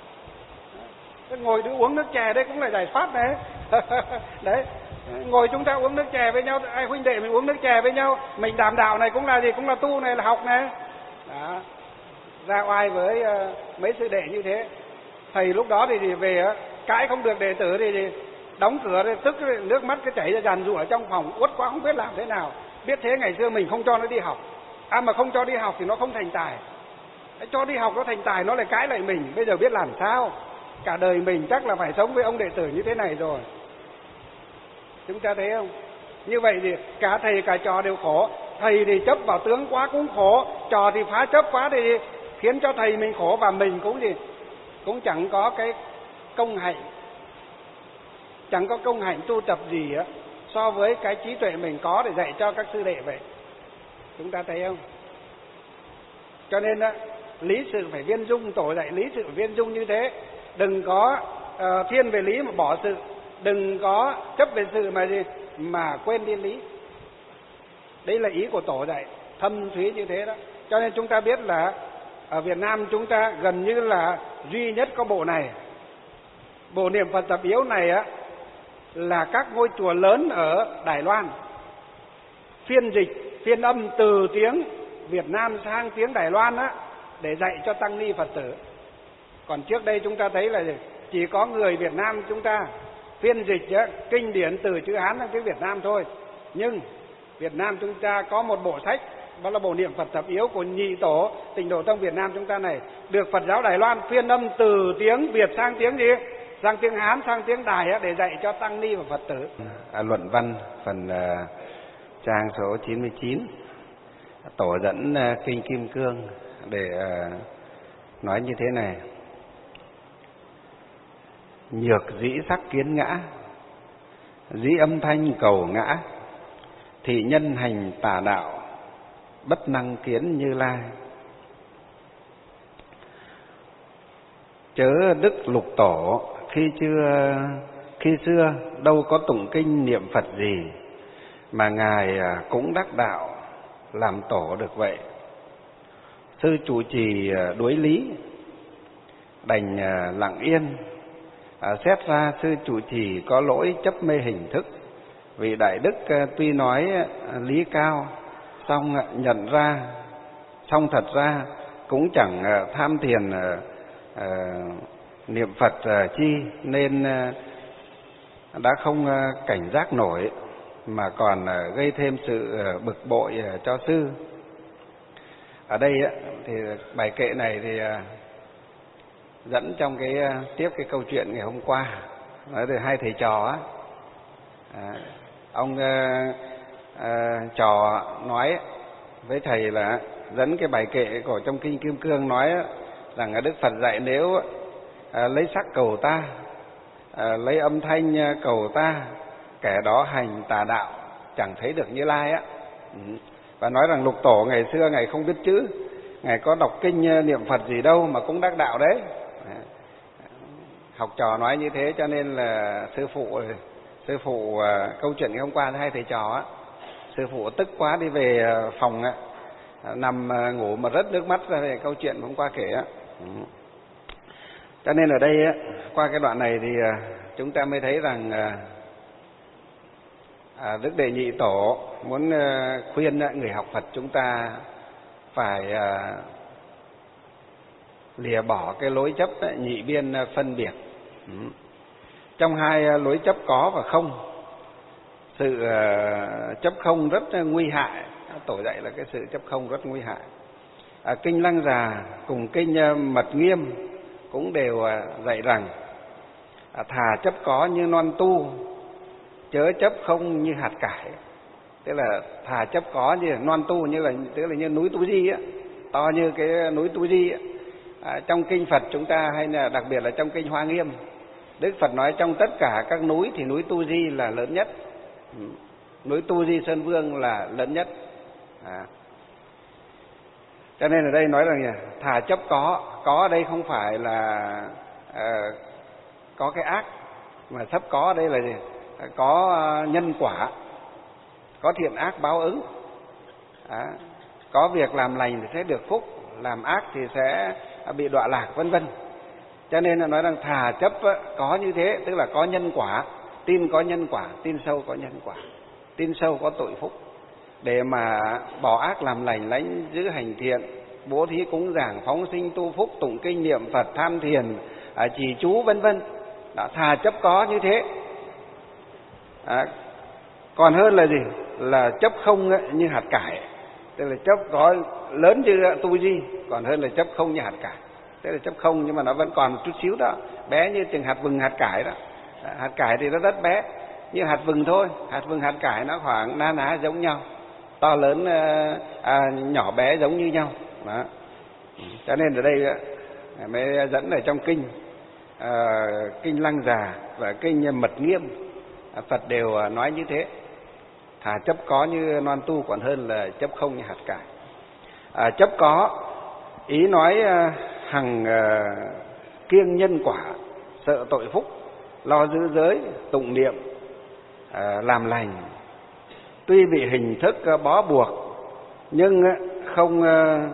Ngồi đi uống nước chè đấy cũng là giải thoát đấy. Đấy, ngồi chúng ta uống nước chè với nhau, ai huynh đệ mình uống nước chè với nhau, mình đàm đạo này cũng là gì, cũng là tu này, là học này. Đó. Ra oai với uh, mấy sư đệ như thế. Thầy lúc đó thì, thì về uh, cãi không được đệ tử thì, thì đóng cửa thì tức nước mắt cái chảy ra dàn rụa ở trong phòng, uất quá không biết làm thế nào. Biết thế ngày xưa mình không cho nó đi học. À mà không cho đi học thì nó không thành tài. Cho đi học nó thành tài nó lại cãi lại mình, bây giờ biết làm sao? Cả đời mình chắc là phải sống với ông đệ tử như thế này rồi. Chúng ta thấy không? Như vậy thì cả thầy cả trò đều khổ. Thầy thì chấp vào tướng quá cũng khổ, trò thì phá chấp quá thì khiến cho thầy mình khổ, và mình cũng gì cũng chẳng có cái công hạnh, chẳng có công hạnh tu tập gì á so với cái trí tuệ mình có để dạy cho các sư đệ vậy. Chúng ta thấy không? Cho nên á, lý sự phải viên dung, tổ dạy lý sự phải viên dung như thế. Đừng có uh, thiên về lý mà bỏ sự, đừng có chấp về sự mà gì mà quên đi lý. Đấy là ý của tổ dạy thâm thúy như thế đó. Cho nên chúng ta biết là ở Việt Nam chúng ta gần như là duy nhất có bộ này. Bộ niệm Phật tập yếu này á là các ngôi chùa lớn ở Đài Loan phiên dịch, phiên âm từ tiếng Việt Nam sang tiếng Đài Loan á để dạy cho tăng ni Phật tử. Còn trước đây chúng ta thấy là chỉ có người Việt Nam chúng ta phiên dịch á, kinh điển từ chữ Hán sang tiếng Việt Nam thôi. Nhưng Việt Nam chúng ta có một bộ sách, đó là bộ niệm Phật tập yếu của nhị tổ Tịnh Độ Tông Việt Nam chúng ta này, được Phật giáo Đài Loan phiên âm từ tiếng Việt sang tiếng gì? Sang tiếng Hán, sang tiếng Đài á, để dạy cho tăng ni và Phật tử. À, luận văn phần uh, trang số chín mươi chín, tổ dẫn uh, kinh Kim Cương để uh, nói như thế này: nhược dĩ sắc kiến ngã, dĩ âm thanh cầu ngã, thị nhân hành tà đạo, bất năng kiến Như Lai. Chớ đức lục tổ khi chưa khi xưa đâu có tụng kinh niệm Phật gì mà ngài cũng đắc đạo làm tổ được vậy. Sư trụ trì đối lý đành lặng yên, à, xét ra sư trụ trì có lỗi chấp mê hình thức. Vị đại đức tuy nói lý cao, song nhận ra, song thật ra cũng chẳng tham thiền uh, niệm Phật uh, chi, nên uh, đã không uh, cảnh giác nổi, mà còn uh, gây thêm sự uh, bực bội uh, cho sư. Ở đây uh, thì bài kệ này thì uh, dẫn trong cái uh, tiếp cái câu chuyện ngày hôm qua nói về hai thầy trò á. À, ông uh, uh, trò nói với thầy là dẫn cái bài kệ của trong kinh Kim Cương nói rằng Đức Phật dạy nếu à, lấy sắc cầu ta, à, lấy âm thanh cầu ta, kẻ đó hành tà đạo, chẳng thấy được Như Lai á. Và nói rằng Lục Tổ ngày xưa Ngài không biết chữ, Ngài có đọc kinh niệm Phật gì đâu mà cũng đắc đạo đấy. Học trò nói như thế cho nên là sư phụ sư phụ câu chuyện ngày hôm qua hai thầy trò á, sư phụ tức quá đi về phòng á, nằm ngủ mà rớt nước mắt ra về câu chuyện hôm qua kể á. Cho nên ở đây á, qua cái đoạn này thì chúng ta mới thấy rằng à, Đức Đệ Nhị Tổ muốn khuyên người học Phật chúng ta phải à, lìa bỏ cái lối chấp nhị biên phân biệt. Ừ. Trong hai lối chấp có và không, sự uh, chấp không rất nguy hại. Tổ dạy là cái sự chấp không rất nguy hại. À, kinh Lăng Già cùng kinh uh, Mật Nghiêm cũng đều uh, dạy rằng à, thà chấp có như non tu, chớ chấp không như hạt cải. Tức là thà chấp có như non tu, như là tức là như núi Tu Di á, to như cái núi Tu Di á. À, trong kinh Phật chúng ta hay là đặc biệt là trong kinh Hoa Nghiêm, Đức Phật nói trong tất cả các núi thì núi Tu Di là lớn nhất. Ừ. Núi Tu Di Sơn Vương là lớn nhất. À. Cho nên ở đây nói rằng thà chấp có, có ở đây không phải là à, có cái ác, mà chấp có ở đây là gì? Có nhân quả, có thiện ác báo ứng. À. Có việc làm lành thì sẽ được phúc, làm ác thì sẽ bị đọa lạc, vân vân. Cho nên là nói rằng thà chấp có như thế, tức là có nhân quả, tin có nhân quả, tin sâu có nhân quả, tin sâu có tội phúc, để mà bỏ ác làm lành, lãnh giữ hành thiện, bố thí cúng dường, phóng sinh tu phúc, tụng kinh niệm Phật, tham thiền, trì chú, vân vân. Đã thà chấp có như thế. À, còn hơn là gì? Là chấp không như hạt cải, tức là chấp có lớn như Tu Di, còn hơn là chấp không như hạt cải. Tức là chấp không nhưng mà nó vẫn còn chút xíu đó, bé như chừng hạt vừng hạt cải đó. Hạt cải thì nó rất bé, như hạt vừng thôi. Hạt vừng hạt cải nó khoảng na ná giống nhau, to lớn à, nhỏ bé giống như nhau đó. Cho nên ở đây mới dẫn ở trong kinh à, kinh Lăng Già và kinh Mật Nghiêm, Phật đều nói như thế. Thà chấp có như non tu còn hơn là chấp không như hạt cải. À, chấp có ý nói à, hằng à, kiêng nhân quả, sợ tội phúc, lo giữ giới, tụng niệm, à, làm lành. Tuy bị hình thức à, bó buộc, nhưng à, không à,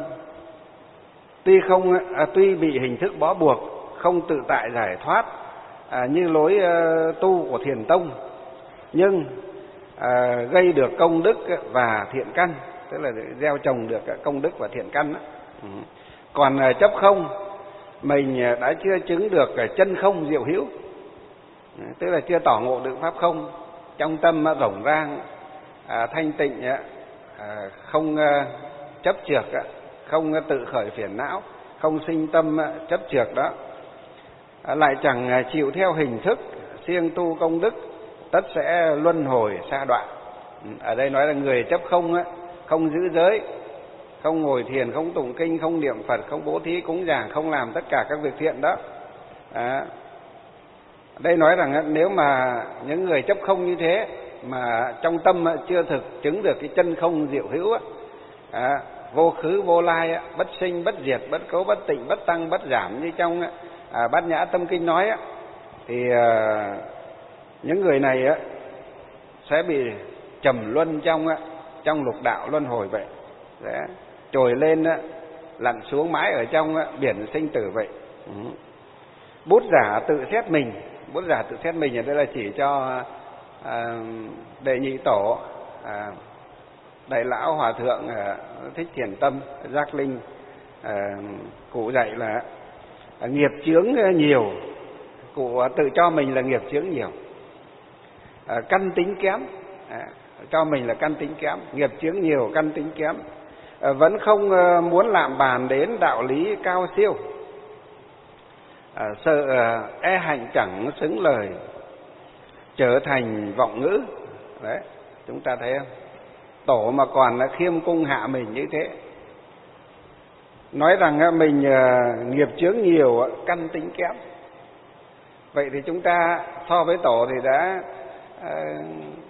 tuy không à, tuy bị hình thức bó buộc, không tự tại giải thoát à, như lối à, tu của Thiền Tông, nhưng à, gây được công đức và thiện căn, tức là gieo trồng được công đức và thiện căn đó. Ừ. Còn à, chấp không, mình đã chưa chứng được chân không diệu hữu, tức là chưa tỏ ngộ được pháp không, trong tâm rộng rang, à, thanh tịnh, à, không à, chấp chược, không tự khởi phiền não, không sinh tâm chấp chược đó, à, lại chẳng chịu theo hình thức siêng tu công đức, tất sẽ luân hồi sa đọa. Ở đây nói là người chấp không á, không giữ giới, không ngồi thiền, không tụng kinh, không niệm Phật, không bố thí cúng dường, không làm tất cả các việc thiện đó. À, đây nói rằng nếu mà những người chấp không như thế mà trong tâm chưa thực chứng được cái chân không diệu hữu á, à, vô khứ vô lai, bất sinh bất diệt, bất cấu bất tịnh, bất tăng bất giảm như trong à, Bát Nhã Tâm Kinh nói á, thì à, những người này á sẽ bị trầm luân trong trong lục đạo luân hồi vậy, sẽ trồi lên lặn xuống mãi ở trong biển sinh tử vậy. Ừ. Bút giả tự xét mình, bút giả tự xét mình ở đây là chỉ cho à, Đệ Nhị Tổ, à, Đại Lão Hòa Thượng à, Thích Thiền Tâm Giác Linh, à, cụ dạy là à, nghiệp chướng nhiều, cụ tự cho mình là nghiệp chướng nhiều, à, căn tính kém, à, cho mình là căn tính kém, nghiệp chướng nhiều, căn tính kém, à, vẫn không à, muốn làm bàn đến đạo lý cao siêu, à, sợ à, e hạnh chẳng xứng lời, trở thành vọng ngữ. Đấy, chúng ta thấy không? Tổ mà còn là khiêm cung hạ mình như thế, nói rằng mình nghiệp chướng nhiều, căn tính kém. Vậy thì chúng ta so với tổ thì đã uh,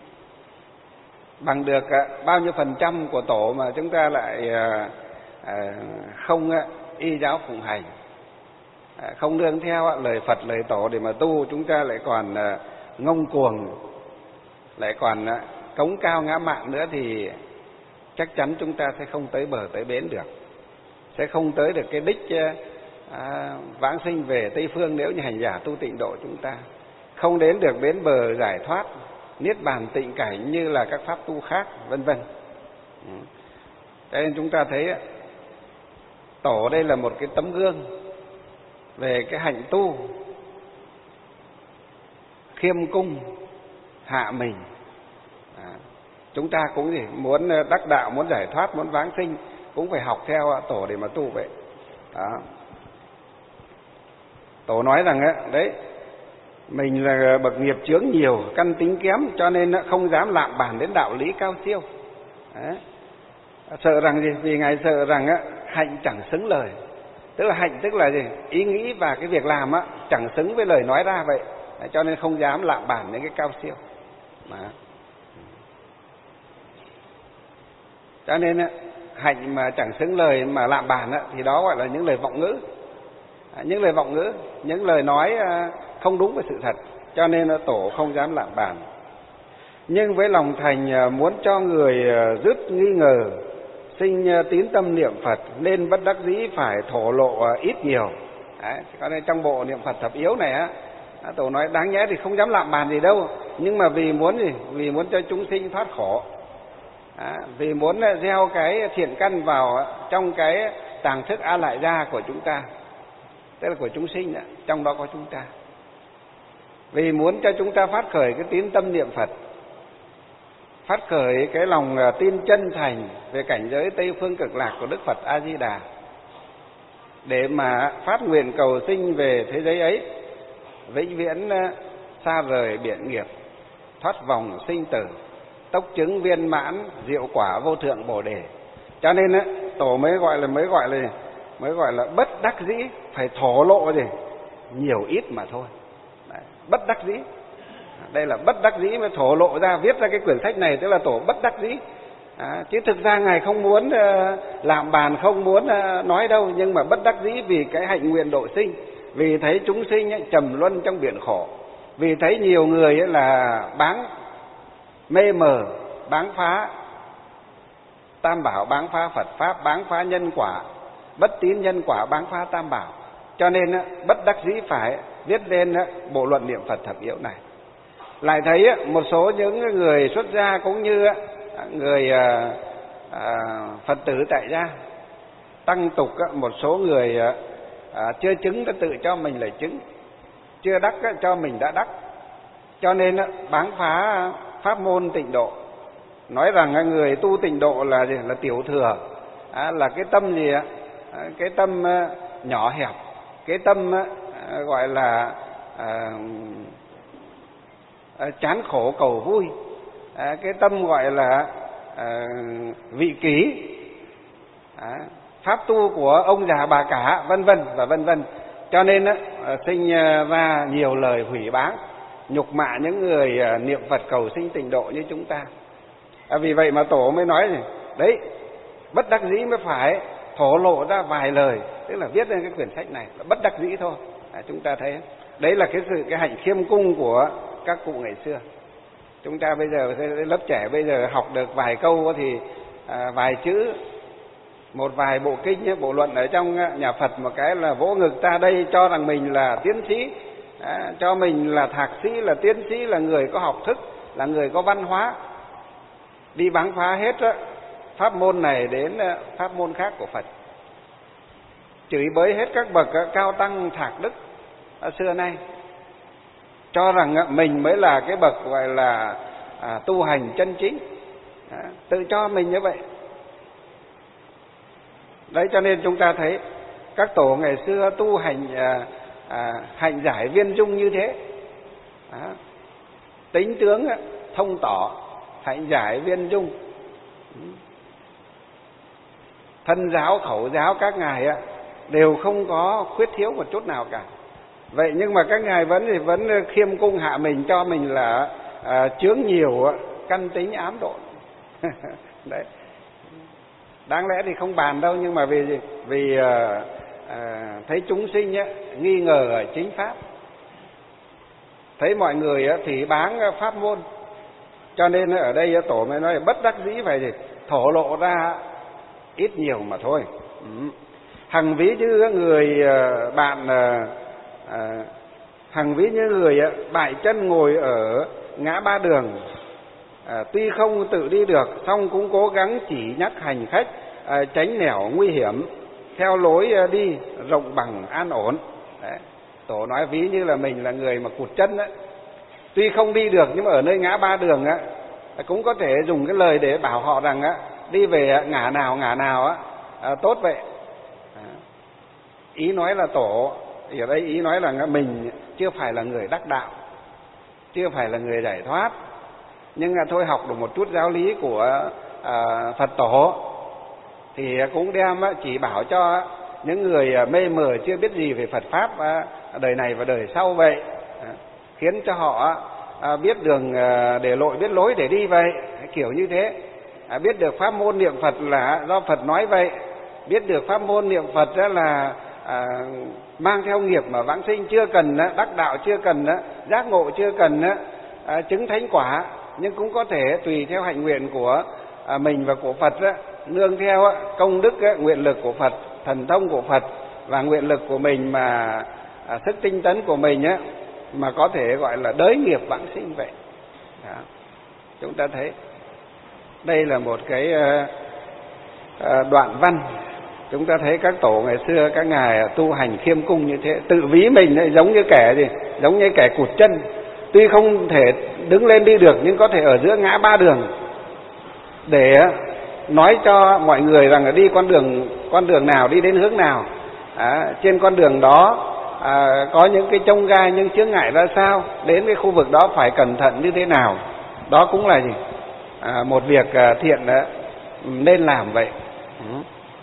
bằng được uh, bao nhiêu phần trăm của tổ mà chúng ta lại uh, uh, không uh, y giáo phụng hành, uh, không nương theo uh, lời Phật, lời tổ để mà tu. Chúng ta lại còn uh, ngông cuồng, lại còn uh, cống cao ngã mạn nữa thì chắc chắn chúng ta sẽ không tới bờ tới bến được, sẽ không tới được cái đích à, vãng sinh về Tây Phương. Nếu như hành giả tu tịnh độ chúng ta không đến được bến bờ giải thoát niết bàn tịnh cảnh như là các pháp tu khác, vân vân. Cho nên chúng ta thấy tổ đây là một cái tấm gương về cái hạnh tu khiêm cung hạ mình. À, chúng ta cũng gì muốn đắc đạo, muốn giải thoát, muốn vãng sinh cũng phải học theo tổ để mà tu vậy. Đó. Tổ nói rằng ấy, đấy, mình là bậc nghiệp chướng nhiều, căn tính kém, cho nên không dám lạm bản đến đạo lý cao siêu. Đấy. Sợ rằng gì? Vì Ngài sợ rằng á, hạnh chẳng xứng lời. Tức là hạnh tức là gì? Ý nghĩ và cái việc làm á, chẳng xứng với lời nói ra vậy. Đấy, cho nên không dám lạm bản đến cái cao siêu. Đó. Cho nên á, hạnh mà chẳng xứng lời mà lạm bản á, thì đó gọi là những lời vọng ngữ. À, những lời vọng ngữ, những lời nói à, không đúng với sự thật. Cho nên à, tổ không dám lạm bản. Nhưng với lòng thành à, muốn cho người à, dứt nghi ngờ, sinh à, tín tâm niệm Phật, nên bất đắc dĩ phải thổ lộ à, ít nhiều. Đấy, cho nên trong bộ niệm Phật thập yếu này á, à, tổ nói đáng nhẽ thì không dám lạm bản gì đâu, nhưng mà vì muốn gì? Vì muốn cho chúng sinh thoát khổ. À, vì muốn gieo cái thiện căn vào trong cái tàng thức A Lại Gia của chúng ta, tức là của chúng sinh đó, trong đó có chúng ta. Vì muốn cho chúng ta phát khởi cái tín tâm niệm Phật, phát khởi cái lòng tin chân thành về cảnh giới Tây Phương Cực Lạc của Đức Phật A Di Đà, để mà phát nguyện cầu sinh về thế giới ấy, vĩnh viễn xa rời biển nghiệp, thoát vòng sinh tử, tốc chứng viên mãn diệu quả vô thượng Bồ Đề. Cho nên á, tổ mới gọi là mới gọi là mới gọi là bất đắc dĩ phải thổ lộ gì nhiều ít mà thôi. Đấy, bất đắc dĩ. Đây là bất đắc dĩ mới thổ lộ ra, viết ra cái quyển sách này, tức là tổ bất đắc dĩ. À, chứ thực ra Ngài không muốn uh, làm bàn, không muốn uh, nói đâu, nhưng mà bất đắc dĩ vì cái hạnh nguyện độ sinh, vì thấy chúng sinh ấy, trầm luân trong biển khổ, vì thấy nhiều người ấy là báng mê mờ, báng phá Tam Bảo, báng phá Phật Pháp, báng phá nhân quả, bất tín nhân quả, báng phá Tam Bảo. Cho nên bất đắc dĩ phải viết lên bộ luận niệm Phật thập yếu này. Lại thấy một số những người xuất gia cũng như người Phật tử tại gia, tăng tục một số người chưa chứng đã tự cho mình là chứng, chưa đắc cho mình đã đắc. Cho nên báng phá pháp môn tịnh độ, nói rằng người tu tịnh độ là gì? Là tiểu thừa, à, là cái tâm gì ạ? À, cái tâm nhỏ hẹp, cái tâm à, gọi là à, à, chán khổ cầu vui, à, cái tâm gọi là à, vị kỷ, à, pháp tu của ông già bà cả, vân vân và vân vân. Cho nên á, sinh ra nhiều lời hủy báng, nhục mạ những người niệm Phật cầu sinh tịnh độ như chúng ta. À, vì vậy mà tổ mới nói này, đấy, bất đắc dĩ mới phải thổ lộ ra vài lời, tức là viết lên cái quyển sách này, là bất đắc dĩ thôi. À, chúng ta thấy đấy là cái sự cái hạnh khiêm cung của các cụ ngày xưa. Chúng ta bây giờ lớp trẻ bây giờ học được vài câu thì à, vài chữ, một vài bộ kinh, bộ luận ở trong nhà Phật, một cái là vỗ ngực ta đây cho rằng mình là tiến sĩ, à, cho mình là thạc sĩ, là tiến sĩ, là người có học thức, là người có văn hóa, đi báng phá hết á, pháp môn này đến pháp môn khác của Phật, chửi bới hết các bậc cao tăng thạc đức ở xưa nay, cho rằng mình mới là cái bậc gọi là à, tu hành chân chính, à, tự cho mình như vậy. Đấy, cho nên chúng ta thấy các tổ ngày xưa tu hành à, à, hạnh giải viên dung như thế, à, tính tướng thông tỏ, hạnh giải viên dung. thân giáo, khẩu giáo các ngài á đều không có khuyết thiếu một chút nào cả. Vậy nhưng mà các ngài vẫn thì vẫn khiêm cung hạ mình, cho mình là à, chướng nhiều căn tính ám độn. Đấy. Đáng lẽ thì không bàn đâu, nhưng mà vì vì à, à, thấy chúng sinh á, nghi ngờ ở chính pháp, thấy mọi người á, thì báng pháp môn, cho nên ở đây tổ mới nói bất đắc dĩ phải gì thổ lộ ra ít nhiều mà thôi. Ừ. Hằng ví như người bạn à, hằng ví như người bại chân ngồi ở ngã ba đường, à, tuy không tự đi được, song cũng cố gắng chỉ nhắc hành khách à, tránh nẻo nguy hiểm, theo lối đi rộng bằng an ổn. Đấy. Tổ nói ví như là mình là người mà cụt chân đấy, tuy không đi được nhưng mà ở nơi ngã ba đường á, cũng có thể dùng cái lời để bảo họ rằng á, đi về ngả nào ngả nào á, à, tốt vậy. À, ý nói là tổ ở đây ý nói là mình chưa phải là người đắc đạo, chưa phải là người giải thoát, nhưng mà thôi học được một chút giáo lý của à, Phật tổ thì cũng đem á, chỉ bảo cho những người mê mờ chưa biết gì về Phật pháp à, đời này và đời sau vậy, à, khiến cho họ à, biết đường à, để lội, biết lối để đi vậy, kiểu như thế. À, biết được pháp môn niệm Phật là do Phật nói vậy, biết được pháp môn niệm Phật đó là à, mang theo nghiệp mà vãng sinh, chưa cần á, đắc đạo, chưa cần á, giác ngộ, chưa cần á, à, chứng thánh quả, nhưng cũng có thể tùy theo hạnh nguyện của à, mình và của Phật á, nương theo á, công đức á, nguyện lực của Phật, thần thông của Phật và nguyện lực của mình mà à, sức tinh tấn của mình á, mà có thể gọi là đới nghiệp vãng sinh vậy. Đó. Chúng ta thấy đây là một cái uh, uh, đoạn văn. Chúng ta thấy các tổ ngày xưa các ngài tu hành khiêm cung như thế, tự ví mình ấy, giống như kẻ gì, giống như kẻ cụt chân, tuy không thể đứng lên đi được nhưng có thể ở giữa ngã ba đường để nói cho mọi người rằng là đi con đường con đường nào, đi đến hướng nào, à, trên con đường đó à, có những cái chông gai, những chướng ngại ra sao, đến cái khu vực đó phải cẩn thận như thế nào. Đó cũng là gì à, một việc à, thiện à, nên làm vậy. Ừ.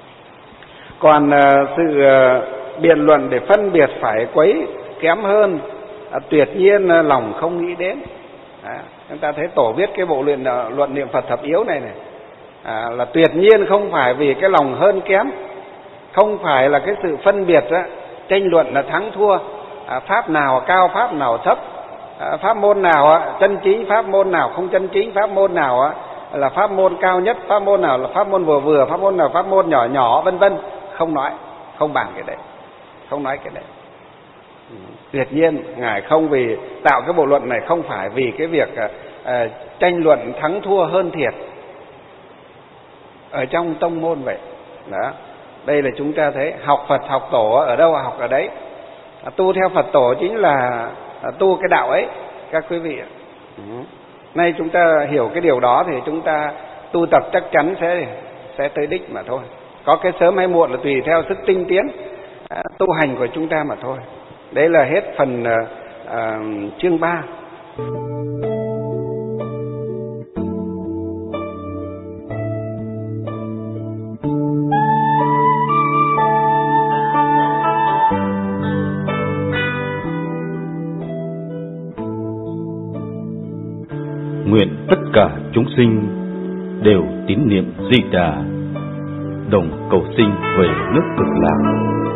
Còn à, sự à, biện luận để phân biệt phải quấy kém hơn à, tuyệt nhiên à, lòng không nghĩ đến. À, chúng ta thấy tổ viết cái bộ luyện à, luận niệm Phật thập yếu này này à, là tuyệt nhiên không phải vì cái lòng hơn kém, không phải là cái sự phân biệt á, tranh luận là thắng thua, à, pháp nào cao, pháp nào thấp, à, pháp môn nào á, chân chính, pháp môn nào không chân chính, pháp môn nào á, là pháp môn cao nhất, pháp môn nào là pháp môn vừa vừa, pháp môn nào pháp môn nhỏ nhỏ, vân vân, không nói, không bàn cái đấy, không nói cái đấy. Ừ. Tuyệt nhiên ngài không vì tạo cái bộ luận này không phải vì cái việc à, à, tranh luận thắng thua hơn thiệt ở trong tông môn vậy. Đó. Đây là chúng ta thấy học Phật học tổ ở đâu học ở đấy, à, tu theo Phật tổ chính là à, tu cái đạo ấy các quý vị. Ừ. Nay chúng ta hiểu cái điều đó thì chúng ta tu tập chắc chắn sẽ sẽ tới đích mà thôi. Có cái sớm hay muộn là tùy theo sức tinh tiến à, tu hành của chúng ta mà thôi. Đấy là hết phần à, à, chương ba. Nguyện tất cả chúng sinh đều tín niệm Di Đà, đồng cầu sinh về nước Cực Lạc.